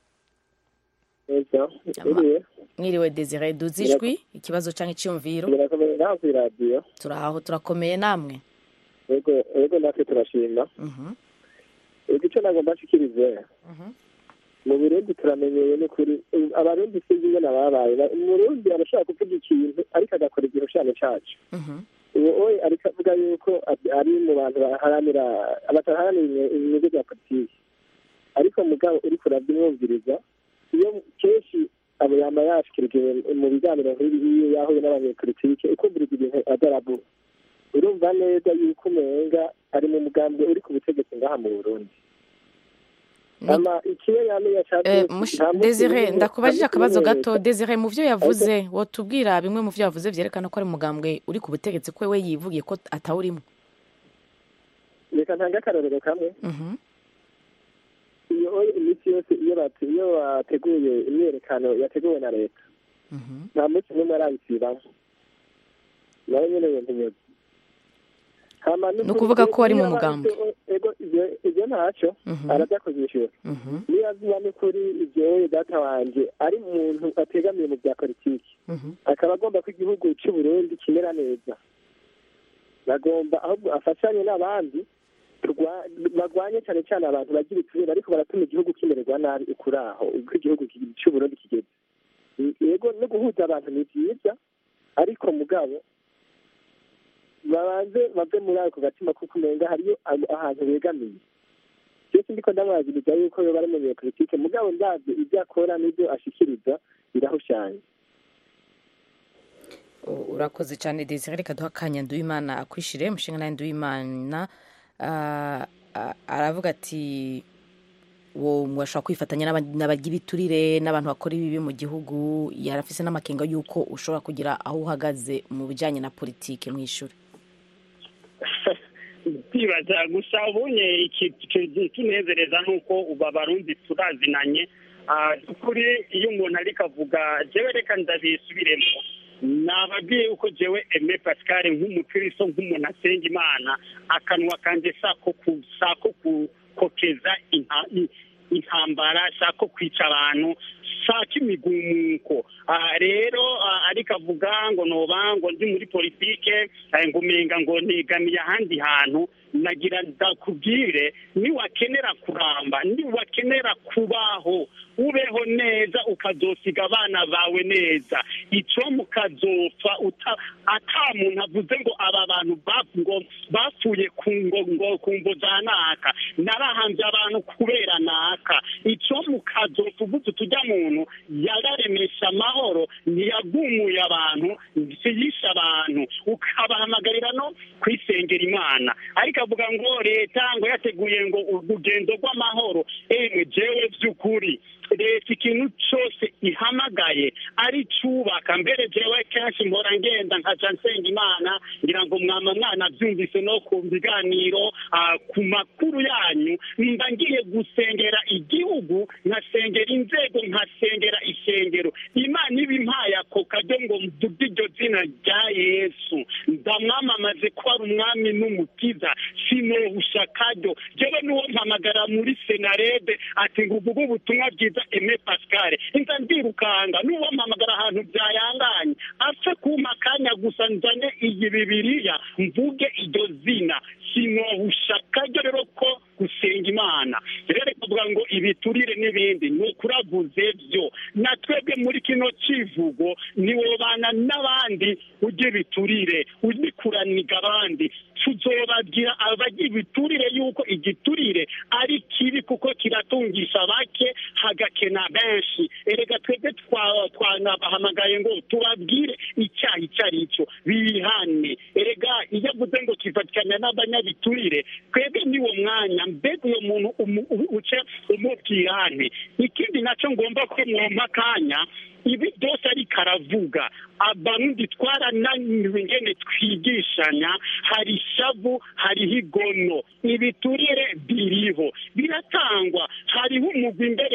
Mwiriwe Desire, duzijwi ikibazo canke iciyumviro? Turaho, turakomeye namwe? Ego natwe turashima. Igice nagomba nshikirize. Mu Burundi turamenyeye no kuri abarundi sinzi nababaye. Umurundi arashaka kuvuga ikintu ariko agakora igishushanyo cacu. Oye ariko avuga yuko ari mu bantu baharanira abataharanira inyungu za politiki. Ariko mugabo uri kurabyumviriza iyo keshi abo yama yashikirije mu biganiro nk'ibi yaho n'abanyepolitike ukumviriza ibintu adarabu. Urumva neza yuko umenga ari mu mugambi uri ku butegetsi ngaha mu Burundi. Desire, ndakubajije akabazo gato. Desire, mu vyo yavuze wotubwira bimwe mu vyo yavuze vyerekana ko ari mugambwe uri ku butegetsi, ko we yivugiye ko atawurimo? Reka ntanga akarorero kamwe. Iyo imisi yose iyo bateguye imyerekano yateguwe na leta, nta munsi n'umwe arabisibamo. Nawe nyene yontenyeza. Ni ukuvuga ko ari mu mugambi. Ibyo ntacyo aradakozishura. Niyo azuba n'ukuri ibyo data wanje ari umuntu ategamiye mu bya politiki, akaba agomba ko igihugu cy'u Burundi kimera neza, bagomba ahubwo afashanye n'abandi bagwanye cyane cyane abantu bagira ikibazo ariko baratuma igihugu kimererwa nabi kuri aho uko igihugu cy'u Burundi kigeze. Yego no guhuza abantu ni byiza, ariko mugabo babanze bave muri ako gatima kuko umenga hariyo ahantu begamiye. Cyose ndiko ndamwaziriza yuko yo bari mu politike, mugabo ndavye ibyo akora n'ibyo ashikiriza birahushanye. Urakoze cyane Desire, reka duha akanya Nduwimana akwishire. Umushinga nawe Nduwimana aravuga ati uwo mwashobora kwifatanya n'abagira iturire n'abantu bakora ibibi mu gihugu, yarafise n'amakenga y'uko ushobora kugira aho uhagaze mu bijyanye na politiki mu ishuri. kwibaza gusa ubunye ikinezereza ni uko ubu abarundi turazinanye. Kuri iyo umuntu ariko avuga jewe reka ndabisubiremo, nababwiye uko jewe Aimé Pascal nk'umukristo, nk'umuntu asenga Imana, akanwa kanje sako kokeza intambara, sako kwica abantu, sako imigumuko. Rero ariko avuga ngo noba ngo ndi muri politike, ngo umenga ngo negamiye ahandi hantu. Nagira ndakubwire, niwakenera kuramba, niwakenera kubaho, ubeho neza, ukazosiga abana bawe neza, icyo mukazopfa ata muntu avuze ngo aba bantu bapfuye ku mvo za naka, narahambye abantu kubera naka. Icyo mukazopfa uvuze tujya muntu yararemesha amahoro, ntiyagumuye abantu, ntiyishe abantu, ukabahamagarira no kwisengera Imana. Ariko avuga ngo leta ngo yateguye ngo urugendo rw'amahoro. Jewe by'ukuri leta ikintu cyose ihamagaye ari cyubaka, mbere jewe kenshi mpora ngenda nkaja nsenga Imana, ngira ngo mwana byumvise no ku biganiro, ku makuru yanyu, mba ngiye gusengera igihugu, nkasengera inzego, nkasengera ishengero. Imana ibimpaye ako kajyo ngo mvuge iryo zina rya Yesu, ndamwamamaze ko ari umwami n'umukiza, sinohusha kajyo. Jewe n'uwo mpamagara muri Senarede ati ngo uvuge ubutumwa bwiza Aimé Pascal, inza ndirukanga. N'uwo mpamagara ahantu byayanganye apfe kuma akanya gusa nzane iyi Bibiliya mvuge iryo zina, sinohusha kajyo rero ko gusenga Imana. Rero kuvuga ngo ibiturire n'ibindi ni ukuravuze byo, natwebwe muri kino kivugo niwobana n'abandi ujye biturire, ubikuraniga abandi, tuzobabwira abagira ibiturire yuko igiturire ari kibi kuko kiratungisha bake hagakena benshi. Erega twebwe twanabahamagaye ngo tubabwire icyaha icyo ari cyo, bihane. Erega iyo avuze ngo kifatikanya n'abanyabiturire, twebwe niwo mwanya mbega uyo muntu uce umubwirane. Ikindi nacyo ngomba ko mwompa akanya, ibi byose ariko aravuga, abarundi twarananiwe ingene twigishanya, hari ishavu, hariho igono, ibiturire biriho biratangwa, hariho umugwi imbere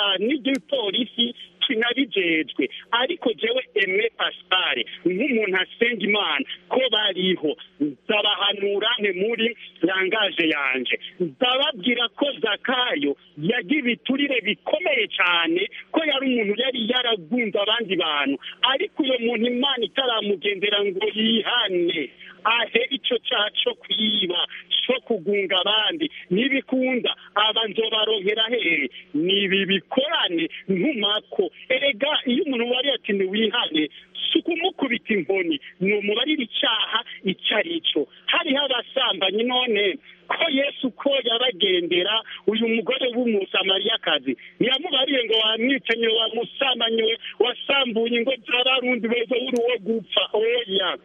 n'igipolisi kinabijejwe. Ariko jewe Aimé Pascal nk'umuntu asenga Imana ko bariho, nzabahanura muri langaje yanje, nzababwira ko Zakayo yagira ibiturire bikomeye cyane, ko yari umuntu yari yaragunze abandi bantu, ariko uyo muntu Imana itaramugendera ngo yihane ahe icyo cyaha cyo kwiba, cyo kugunga abandi. Nibikunda aba nzobaronkera hehe? Nibi bikorane ntumako. Erega iyo umuntu wari ati wihane, sukumukubita inkoni, numubarira icyaha icyo ari cyo. Hariho abasambanyi, none ko Yesu ko yabagendera uyu mugore w'umusamariyakazi ntiyamubariye ngo wamwicanye, wamusambanyi, wasambuye ingo z'abarundi beza uri uwo gupfa. Oya,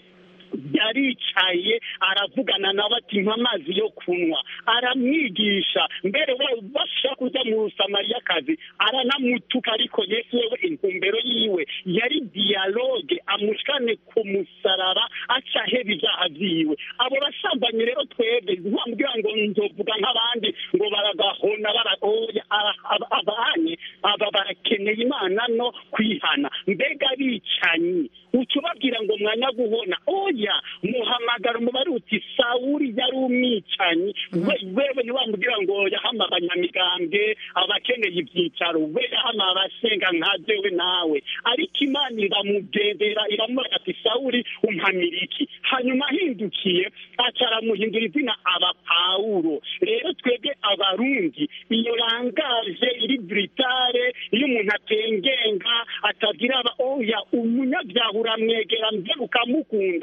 yaricaye aravugana nawe ati mpa amazi yo kunywa, aramwigisha. Mbere bashaka kujya mu Samariyakazi aranamutuka, ariko Yesu wewe intumbero yiwe yari dialogue, amushikane ku musaraba aca heba ibyaha byiwe. Abo basambanye rero twebwe ntwambwira ngo nzovuga nk'abandi ngo baragahona baragoya abanye, aba barakeneye Imana no kwihana. Mbega bicanyi ucubabwira ngo mwanya guhona, oya muhamagara umubare uti Sawuli yari umwicanyi, wewe ntiwambwira ngo yahama abanyamigambwe, abakeneye ibyicaro, we yahama abasenga nka jewe nawe. Ariko Imana iramugendera, iramubwira ati Sawuli umpamiriki. Hanyuma ahindukiye acaramuhindura izina aba Pawulo. Rero twebwe abarundi iyo langaje iri brutale, iyo umuntu atengenga atagira oya, umunyabyaha uramwegera mbere ukamukunda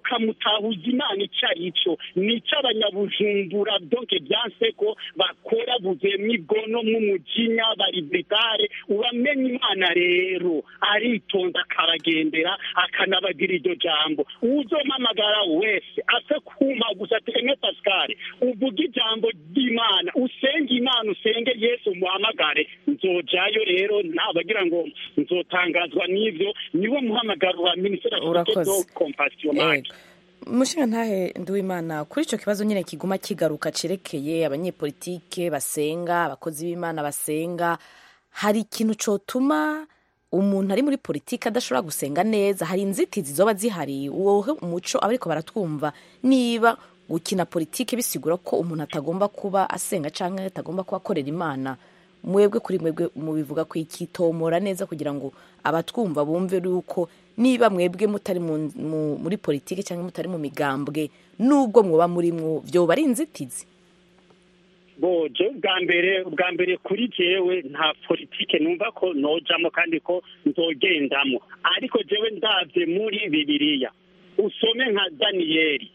tukamutahuza imana icyo ari cyo nicyo abanyabujumbura donke byanse ko bakora buvuyemo igono mw'umujinya bari britare uwamenya imana rero aritonda akabagendera akanabagira iryo jambo uzompamagara wese afe kuma gusa ati Aime Pascal uvuga ijambo ry'imana usenge imana usenge yesu muhamagare nzojayo rero nabagira ngo nzotangazwa n'ivyo niwo muhamagaro wa ministere de compassion Mushinga ntahe Nduwimana kuri ico kibazo nyene kiguma kigaruka cerekeye abanyepolitike basenga abakozi b'Imana basenga hari ikintu cotuma umuntu ari muri politike adashobora gusenga neza hari inzitizi zoba zihari wowe umuco abariko baratwumva niba gukina politike bisigura ko umuntu atagomba kuba asenga canke atagomba kuba akorera Imana mwebwe kuri mwebwe mubivuga ko ikitomora neza kugira ngo abatwumva bumve yuko niba mwebwe mutari muri politike cyangwa mutari mu migambwe nubwo mwoba murimwo vyo bari inzitizi boje bwa mbere kuri jewe nta politike numva ko nojamo kandi ko nzogendamo ariko jewe ndavye muri Bibiliya usome nka Daniyeli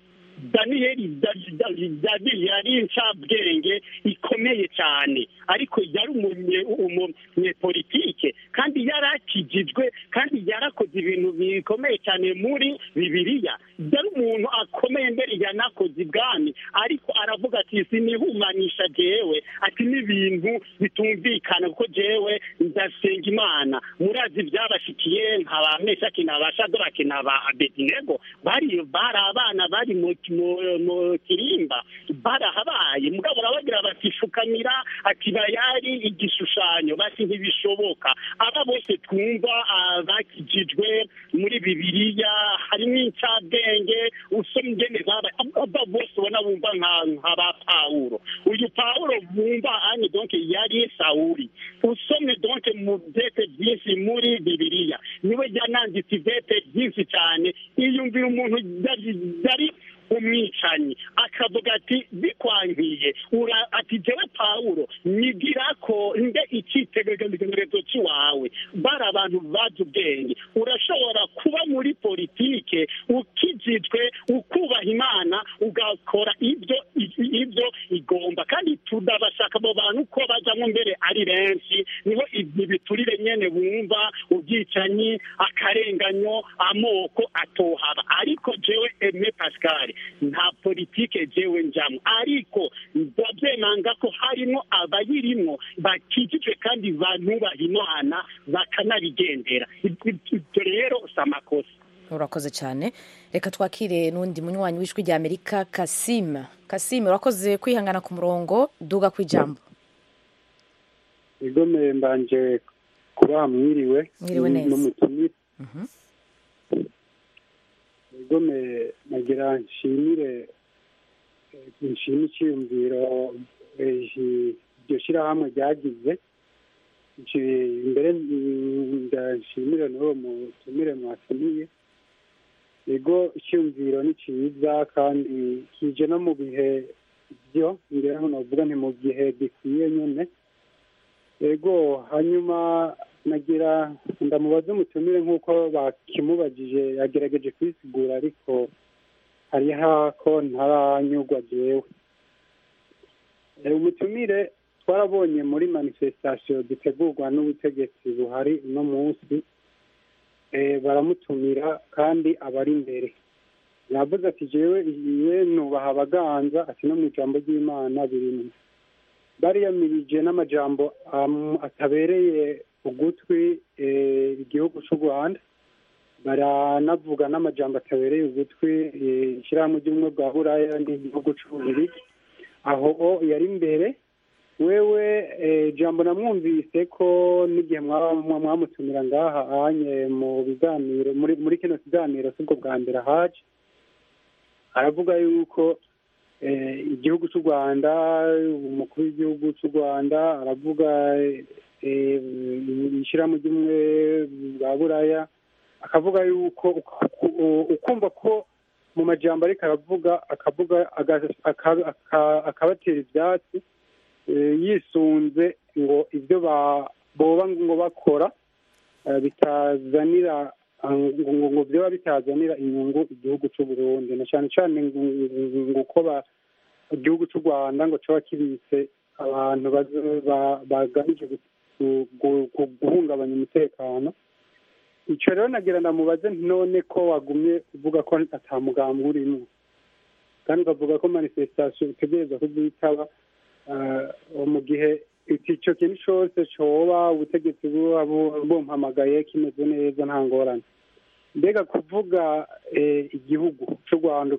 yari incabwenge ikomeye cyane ariko yari umunyepolitike kandi yarakijijwe kandi yarakoze ibintu bikomeye cyane muri Bibiliya yari umuntu akomeye mbere yanakoze ibwami ariko aravuga ati sinihumanisha jewe ati n'ibintu bitumvikana kuko jewe ndasenga Imana murazi byabashikiye nk'abameshaki n'abashadoraki n'aba Abedinego bari abana bari mu kirimba barahabaye mugabo arabagira bati fukamira ati bayari igishushanyo bati ntibishoboka aba bose twumva bakijijwe muri Bibiliya harimo incabwenge usomye ingene aba bose ubona bumva nk'aba Pawulo uyu Pawulo bumva ani donc yari Sawuli usomye donc mu byete byinshi muri Bibiliya niwe yananditse ibyete byinshi cyane iyumvira umuntu yari umwicanyi akavuga ati bikwangiye ati jewe Pawulo nigira ko nde icyitegererezo cy'iwawe bari abantu bazi ubwenge urashobora kuba muri politike ukijijwe ukubaha Imana ugakora ibyo igomba kandi tudabashaka abo bantu ko bajyamo mbere ari benshi niho ibiturire nyene bumva ubwicanyi akarenganyo amoko atohaba ariko jewe Aime Pascal nta politike jewe njamo ariko ndabyemanga ko harimo abayirimo bakijijwe kandi banubaha Imana bakanabigendera ibyo rero samakosa urakoze cyane reka twakire n'undi munywanyi w'ijwi rya Amerika Kasim urakoze kwihangana ku murongo duga kwijambo igome mbanje kuba mwiriwe n'umutumire igome nagira nshimire icyiyumviro iryo shyirahamwe ryagize imbere ndashimire n'uwo mutumire mwatumiye ego icyumviro ni cyiza kandi kije no mu bihe byo ngira ngo navuga nti mu gihe bikwiye nyine ego hanyuma nagira ndamubaza umutumire nk'uko bakimubajije yagerageje kwisigura ariko hariho ko ntaranyurwa jewe umutumire twarabonye muri manifestation zitegurwa n'ubutegetsi buhari uno munsi baramutumira kandi abari imbere yavuze ati jewe nubaha abaganza ati no mu ijambo ry'Imana birimo bariyamirije n'amajambo atabereye ugutwi igihugu cy'u Rwanda baranavuga n'amajambo atabereye ugutwi ishyirahamwe ry'ubumwe bwa Buraya n'igihugu cy'Ububiligi aho yari imbere wewe jambo namwumvise ko n'igihe mwamutumira ngaha anye mu biganiro muri kino kiganiro cy'ubwo bwa mbere haje aravuga yuko igihugu cy'u Rwanda umukuru w'igihugu cy'u Rwanda aravuga ishyirahamwe ry'ubumwe bwa Buraya akavuga yuko ukumva ko mu majambo ariko akabatera ibyatsi yisunze ngo ibyo boba ngo bakora bitazanira ngo byoba bitazanira inyungu igihugu cy'u Burundi na cyane cyane ngo uko igihugu cy'u Rwanda ngo coba kibitse abantu bagamije guhungabanya umutekano. Icyo rero nagira ndamubaze none ko wagumye uvuga ko ata mugambi urimo kandi ukavuga ko manifestation utegereza kuzitaba mu gihe icyo kintu cyose cyoba ubutegetsi bumpamagaye kimeze neza nta ngorane. Mbega kuvuga igihugu cy'u Rwanda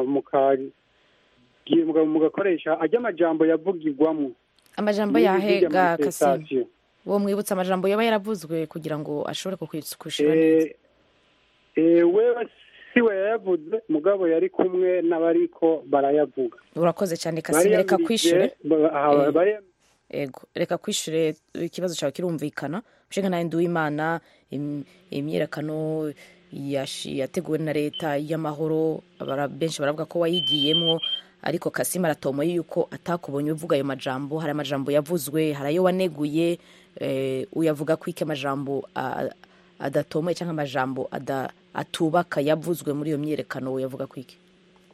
mugakoresha ajya amajambo yavugirwamo amajambo yahega Kassim uwo mwibutsa amajambo yaba yaravuzwe kugira ngo ashobore kukwishura neza. Wewe siwe yayavuze mugabo yari kumwe n'abariko barayavuga. Urakoze cyane Kassim, reka kwishure ego reka kwishure ikibazo cyawe kirumvikana. Mushinga nawe Nduwimana, imyiyerekano yateguwe na leta y'amahoro benshi baravuga ko wayigiyemwo, ariko Kassim aratomoye yuko atakubonye uvuga ayo majambo. Hari amajambo yavuzwe, hari ayo waneguye, uyavuga ko iki amajambo adatomoye cyangwa amajambo atubaka yavuzwe muri iyo myiyerekano uyavuga ko iki?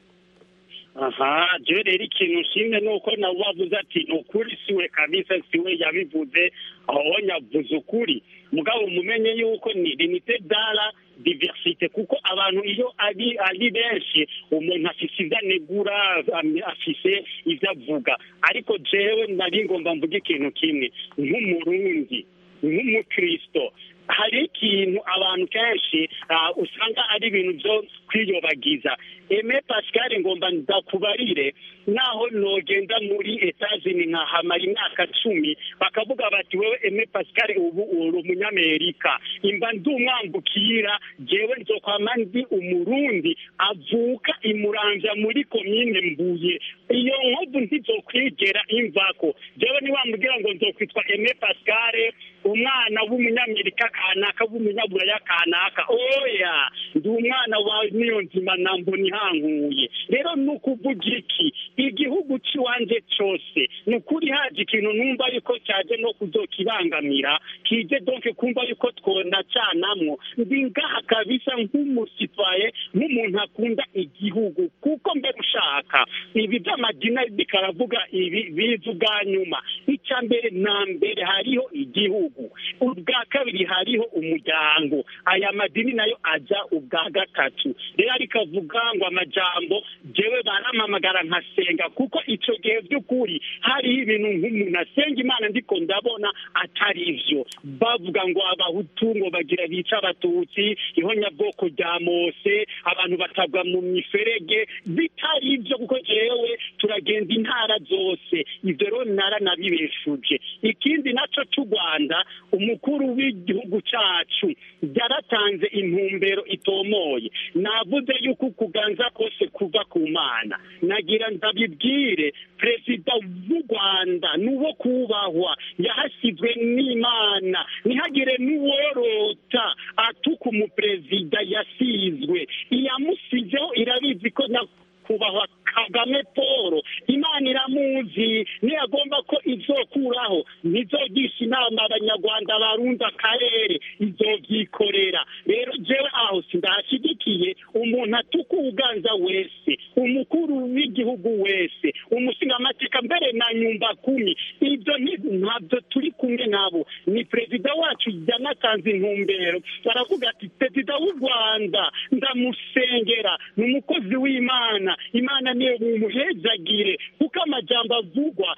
Aha, je rero ikintu nshimye nuko nabo bavuze ati ukuri siwe kabisa, siwe yabivuze, aho nyavuze ukuri. Mugabo mumenye yuko ni limite dala diversite, kuko abantu iyo ari benshi umuntu afise ivyo anegura, afise ivyo avuga. Ariko jewe nari ngomba mvuga ikintu kimwe nk'umurundi, nk'umukristo. Hari ikintu abantu kenshi usanga ari ibintu byo kwiyobagiza. Aime Pascal ngomba ndakubarire, naho nogenda muri Etats-Unis nkahamara imyaka 10 bakavuga bati wewe Aime Pascal ubu uri umunyamerika, imba ndumwambukira jewe nzokwama ndi umurundi avuka imuramvya muri komine Mbuye. Iyo nkovu ntizokwigera imvako. Jewe ni wambwira ngo nzokwitwa Aime Pascal umwana w'umunyamerika kanaka w'umunyaburaya kanaka. Oya, ndi umwana wa Niyonzima na Mbonihankuye. Rero nukuvuga iki, igihugu ciwanje cyose nukuri haje ikintu numva yuko cyaje no kuzokibangamira kije donc kumva yuko twona cyanamwo, ndi ngaha kabisa nk'umusitwaye, nk'umuntu akunda igihugu, kuko mbe ushaka ibi by'amadini bikaravuga ibi bivuga nyuma. Icya mbere na mbere hariho igihugu, ubwa kabiri hariho umuryango, aya madini nayo aja ubwa gatatu. Rero ariko avuga ngo amajambo jewe baramamagara nkasenga, kuko ico gihe by'ukuri hari ibintu nk'umuntu asenga Imana ndiko ndabona atari ivyo. Bavuga ngo abahutu ngo bagira bica abatutsi, ihonyabwoko rya Mose, abantu batagwa mu miferege, bitari ivyo, kuko jewe turagenda intara zose. Ivyo rero naranabibeshuje. Ikindi naco cy'u Rwanda, umukuru w'igihugu cyacu yaratanze intumbero itomoye. Navuze yuko kuganza kose kuva ku Mana. Nagira ndabibwire Perezida w'u Rwanda nuwo kubahwa, yahasizwe n'Imana, ntihagire n'uworota atuka umuperezida yasizwe. Iyamusizeho irabizi ko kubahwa Kagame Paul, Imana iramuzi, niyagomba ko izokuraho, nizogisha inama abanyarwanda barunda akarere, izovyikorera. Rero jewe aho sindashigikiye umuntu atuka uganza wese, umukuru w'igihugu wese, umushinga amateka mbere na nyumba 10. Ibyo ntabyo turi kumwe nabo. Ni perezida wacu yanatanze intumbero, baravuga ati perezida w'u Rwanda ndamusengera, ni umukozi w'Imana, Imana niyo mumuhezagire, kuko amajambo avugwa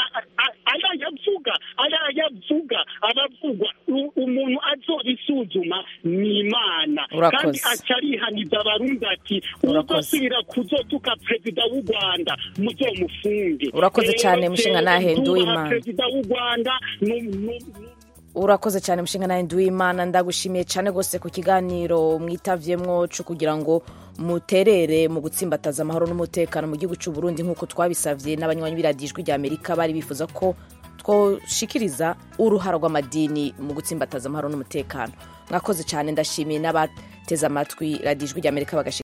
arayavuga abavugwa umuntu azobisuzuma ni Imana. Kandi acarihaniza abarundi ati uzosubira kuzotuka perezida w'u Rwanda muzomufunge. Urakoze cyane mushinga nahe Nduwimana. Perezida w'u Rwanda urakoze cyane mushinga nawe Nduwimana, ndagushimiye cyane gose ku kiganiro mwitavyemwo cyo kugira ngo muterere mu gutsimbataza amahoro n'umutekano mu gihugu cy'u Burundi, nk'uko twabisavye n'abanywanyi b'iradijwi rya Amerika bari bifuza ko twoshikiriza uruhara rw'amadini mu gutsimbataza amahoro n'umutekano. Mwakoze cyane, ndashimiye n'abateze amatwi radijwi rya Amerika